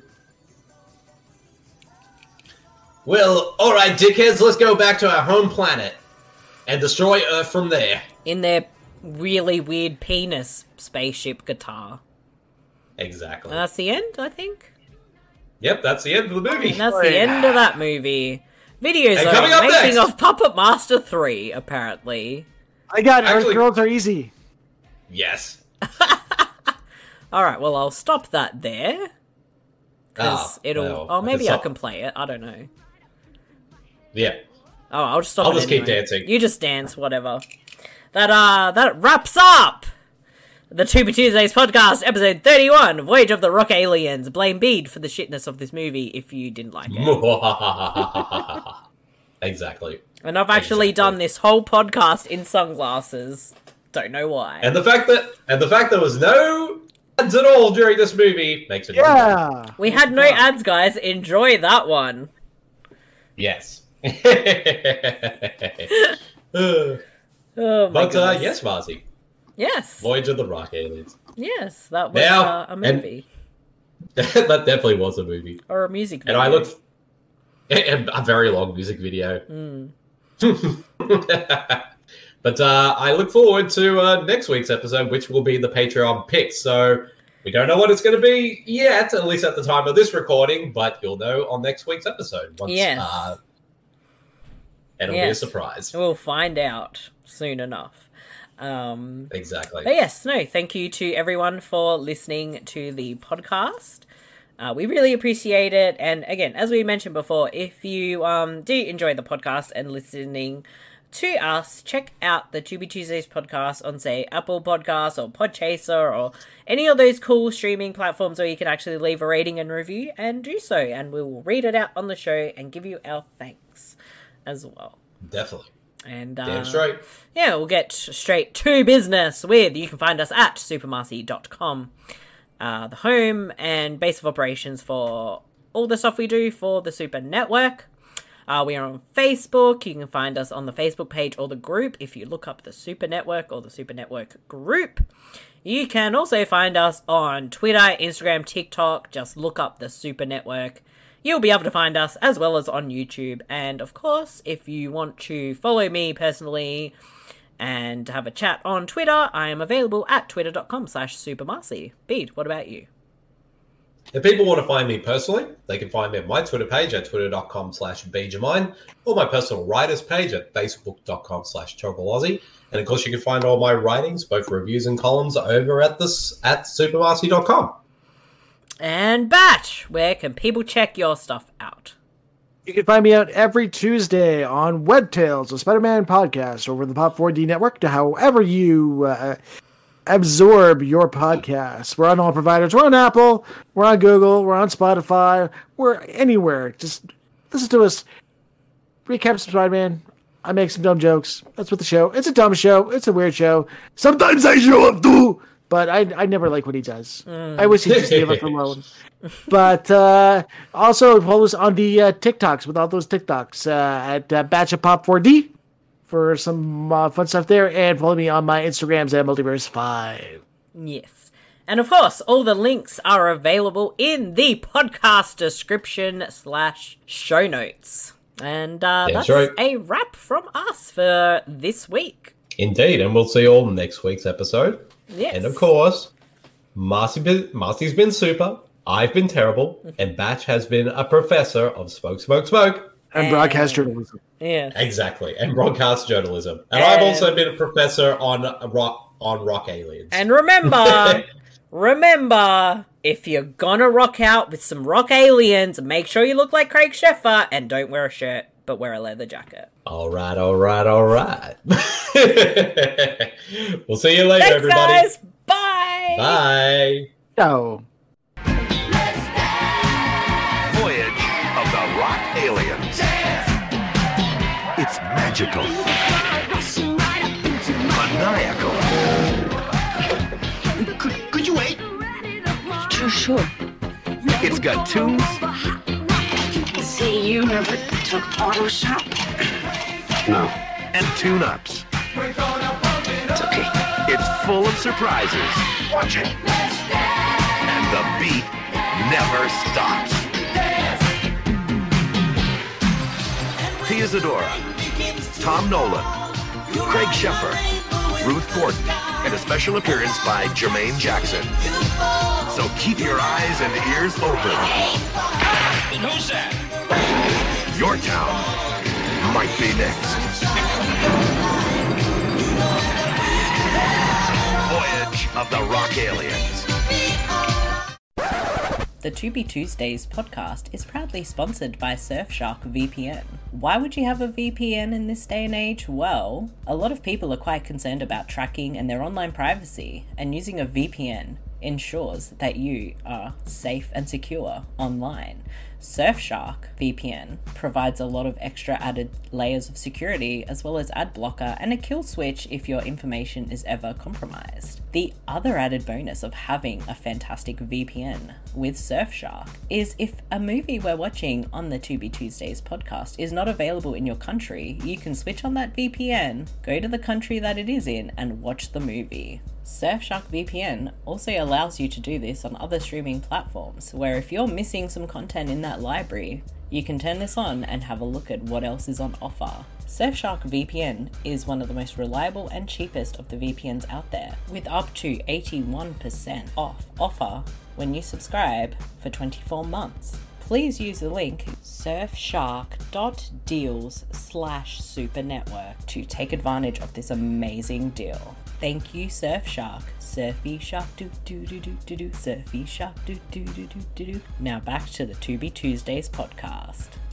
[SPEAKER 3] Well, alright, dickheads, let's go back to our home planet and destroy Earth from there.
[SPEAKER 2] In their really weird penis spaceship guitar.
[SPEAKER 3] Exactly.
[SPEAKER 2] And that's the end, I think.
[SPEAKER 3] Yep, that's the end of the movie.
[SPEAKER 2] And that's the end of that movie. Videos
[SPEAKER 3] And
[SPEAKER 2] are
[SPEAKER 3] coming up
[SPEAKER 2] making
[SPEAKER 3] next-
[SPEAKER 2] of Puppet Master three, apparently.
[SPEAKER 4] I got it.
[SPEAKER 3] Actually-
[SPEAKER 4] Earth Girls Are Easy.
[SPEAKER 3] Yes.
[SPEAKER 2] Alright, well, I'll stop that there. Because
[SPEAKER 3] Ah,
[SPEAKER 2] it'll...
[SPEAKER 3] well,
[SPEAKER 2] oh,
[SPEAKER 3] I
[SPEAKER 2] maybe
[SPEAKER 3] can
[SPEAKER 2] I
[SPEAKER 3] stop.
[SPEAKER 2] can play it. I don't know.
[SPEAKER 3] Yeah.
[SPEAKER 2] Oh, I'll just stop
[SPEAKER 3] I'll
[SPEAKER 2] it
[SPEAKER 3] just keep
[SPEAKER 2] anyway.
[SPEAKER 3] dancing.
[SPEAKER 2] You just dance, whatever. That, uh, that wraps up the Tuber Tuesdays podcast, episode thirty-one, Voyage of the Rock Aliens. Blame Bede for the shitness of this movie if you didn't like it.
[SPEAKER 3] Exactly.
[SPEAKER 2] And I've actually
[SPEAKER 3] Exactly.
[SPEAKER 2] done this whole podcast in sunglasses. Don't know why.
[SPEAKER 3] And the fact that and the fact there was no ads at all during this movie makes it really good.
[SPEAKER 4] Yeah.
[SPEAKER 2] we had no ads, guys. Enjoy that one.
[SPEAKER 3] Yes.
[SPEAKER 2] Oh my
[SPEAKER 3] but uh,
[SPEAKER 2] goodness.
[SPEAKER 3] yes, Marzi.
[SPEAKER 2] Yes.
[SPEAKER 3] Voyage of the Rock Aliens.
[SPEAKER 2] Yes, that was
[SPEAKER 3] Now,
[SPEAKER 2] uh, a
[SPEAKER 3] and-
[SPEAKER 2] movie.
[SPEAKER 3] That definitely was a movie.
[SPEAKER 2] Or a music
[SPEAKER 3] And
[SPEAKER 2] video.
[SPEAKER 3] I look A, a very long music video.
[SPEAKER 2] Mm.
[SPEAKER 3] But uh, I look forward to uh, next week's episode, which will be the Patreon pick. So we don't know what it's going to be yet, at least at the time of this recording, but you'll know on next week's episode. Once,
[SPEAKER 2] Yes.
[SPEAKER 3] Uh, and it'll
[SPEAKER 2] Yes.
[SPEAKER 3] be a surprise.
[SPEAKER 2] We'll find out soon enough. Um,
[SPEAKER 3] Exactly.
[SPEAKER 2] But yes, no, thank you to everyone for listening to the podcast. Uh, we really appreciate it. And again, as we mentioned before, if you um, do enjoy the podcast and listening to us, check out the To Be Tuesdays podcast on, say, Apple Podcasts or Podchaser or any of those cool streaming platforms where you can actually leave a rating and review, and do so. And we will read it out on the show and give you our thanks as well.
[SPEAKER 3] Definitely.
[SPEAKER 2] And uh,
[SPEAKER 3] Damn straight.
[SPEAKER 2] yeah, we'll get straight to business with, you can find us at super marcy dot com, uh, the home and base of operations for all the stuff we do for the Super Network. Uh, we are on Facebook. You can find us on the Facebook page or the group if you look up the Super Network or the Super Network group. You can also find us on Twitter, Instagram, TikTok. Just look up the Super Network. You'll be able to find us, as well as on YouTube. And of course, if you want to follow me personally and have a chat on Twitter, I am available at twitter.com slash supermarcy. Bede, what about you?
[SPEAKER 3] If people want to find me personally, they can find me at my Twitter page at twitter.com slash bjamine, or my personal writers page at facebook.com slash Aussie. And of course, you can find all my writings, both reviews and columns, over at this at super marcy dot com.
[SPEAKER 2] And Batch, where can people check your stuff out?
[SPEAKER 4] You can find me out every Tuesday on Web Tales, a Spider-Man podcast, over the Pop four D network, to however you uh, absorb your podcasts. We're on all providers. We're on Apple. We're on Google. We're on Spotify. We're anywhere. Just listen to us. Recap some Spider-Man. I make some dumb jokes. That's what the show. It's a dumb show. It's a weird show. Sometimes I show up too, but I I never like what he does.
[SPEAKER 2] Mm.
[SPEAKER 4] I wish he'd just leave us alone. But uh, also follow us on the uh, TikToks with all those TikToks uh, at uh, Batch of Pop four D for some uh, fun stuff there, and follow me on my Instagrams at Multiverse five.
[SPEAKER 2] Yes. And of course, all the links are available in the podcast description slash show notes. And uh,
[SPEAKER 3] That's
[SPEAKER 2] that's
[SPEAKER 3] right.
[SPEAKER 2] a wrap from us for this week.
[SPEAKER 3] Indeed, and we'll see you all next week's episode.
[SPEAKER 2] Yes.
[SPEAKER 3] And of course, Marcy been, Marcy's been super, I've been terrible, and Batch has been a professor of smoke, smoke, smoke.
[SPEAKER 4] And broadcast journalism.
[SPEAKER 2] Yeah.
[SPEAKER 3] Exactly, and broadcast journalism. And, I've also been a professor on rock on rock aliens.
[SPEAKER 2] And remember, remember, if you're gonna rock out with some rock aliens, make sure you look like Craig Sheffer and don't wear a shirt, but wear a leather jacket.
[SPEAKER 3] All right, all right, all right. We'll see you later,
[SPEAKER 2] Thanks,
[SPEAKER 3] everybody.
[SPEAKER 2] guys. Bye.
[SPEAKER 3] Bye.
[SPEAKER 4] Ciao.
[SPEAKER 6] Voyage of the Rock Aliens. It's magical, maniacal,
[SPEAKER 8] Could, could you wait?
[SPEAKER 9] Sure, sure.
[SPEAKER 6] it's got tunes
[SPEAKER 9] See, you never took auto shop.
[SPEAKER 6] no. and tune-ups.
[SPEAKER 9] It's okay.
[SPEAKER 6] It's full of surprises. Watch it. And the beat never stops. Pia Zadora, Tom Nolan, Craig Sheffer, Ruth Gordon, and a special appearance by Jermaine Jackson. So keep your eyes and ears open.
[SPEAKER 8] And who's that?
[SPEAKER 6] Your town might be next. Voyage of the Rock Aliens.
[SPEAKER 2] The To Be Tuesdays podcast is proudly sponsored by Surfshark V P N. Why would you have a V P N in this day and age? Well, a lot of people are quite concerned about tracking and their online privacy, and using a V P N ensures that you are safe and secure online. Surfshark V P N provides a lot of extra added layers of security, as well as ad blocker and a kill switch if your information is ever compromised. The other added bonus of having a fantastic V P N with Surfshark is if a movie we're watching on the To Be Tuesdays podcast is not available in your country, you can switch on that V P N, go to the country that it is in, and watch the movie. Surfshark V P N also allows you to do this on other streaming platforms, where if you're missing some content in that internet library, you can turn this on and have a look at what else is on offer. Surfshark V P N is one of the most reliable and cheapest of the V P Ns out there, with up to eighty-one percent off offer when you subscribe for twenty-four months. Please use the link surfshark.deals slash supernetwork to take advantage of this amazing deal. Thank you, Surfshark. Surfy shark do do do do do do. Surfy shark do do do do do do. Now back to the To Be Tuesdays podcast.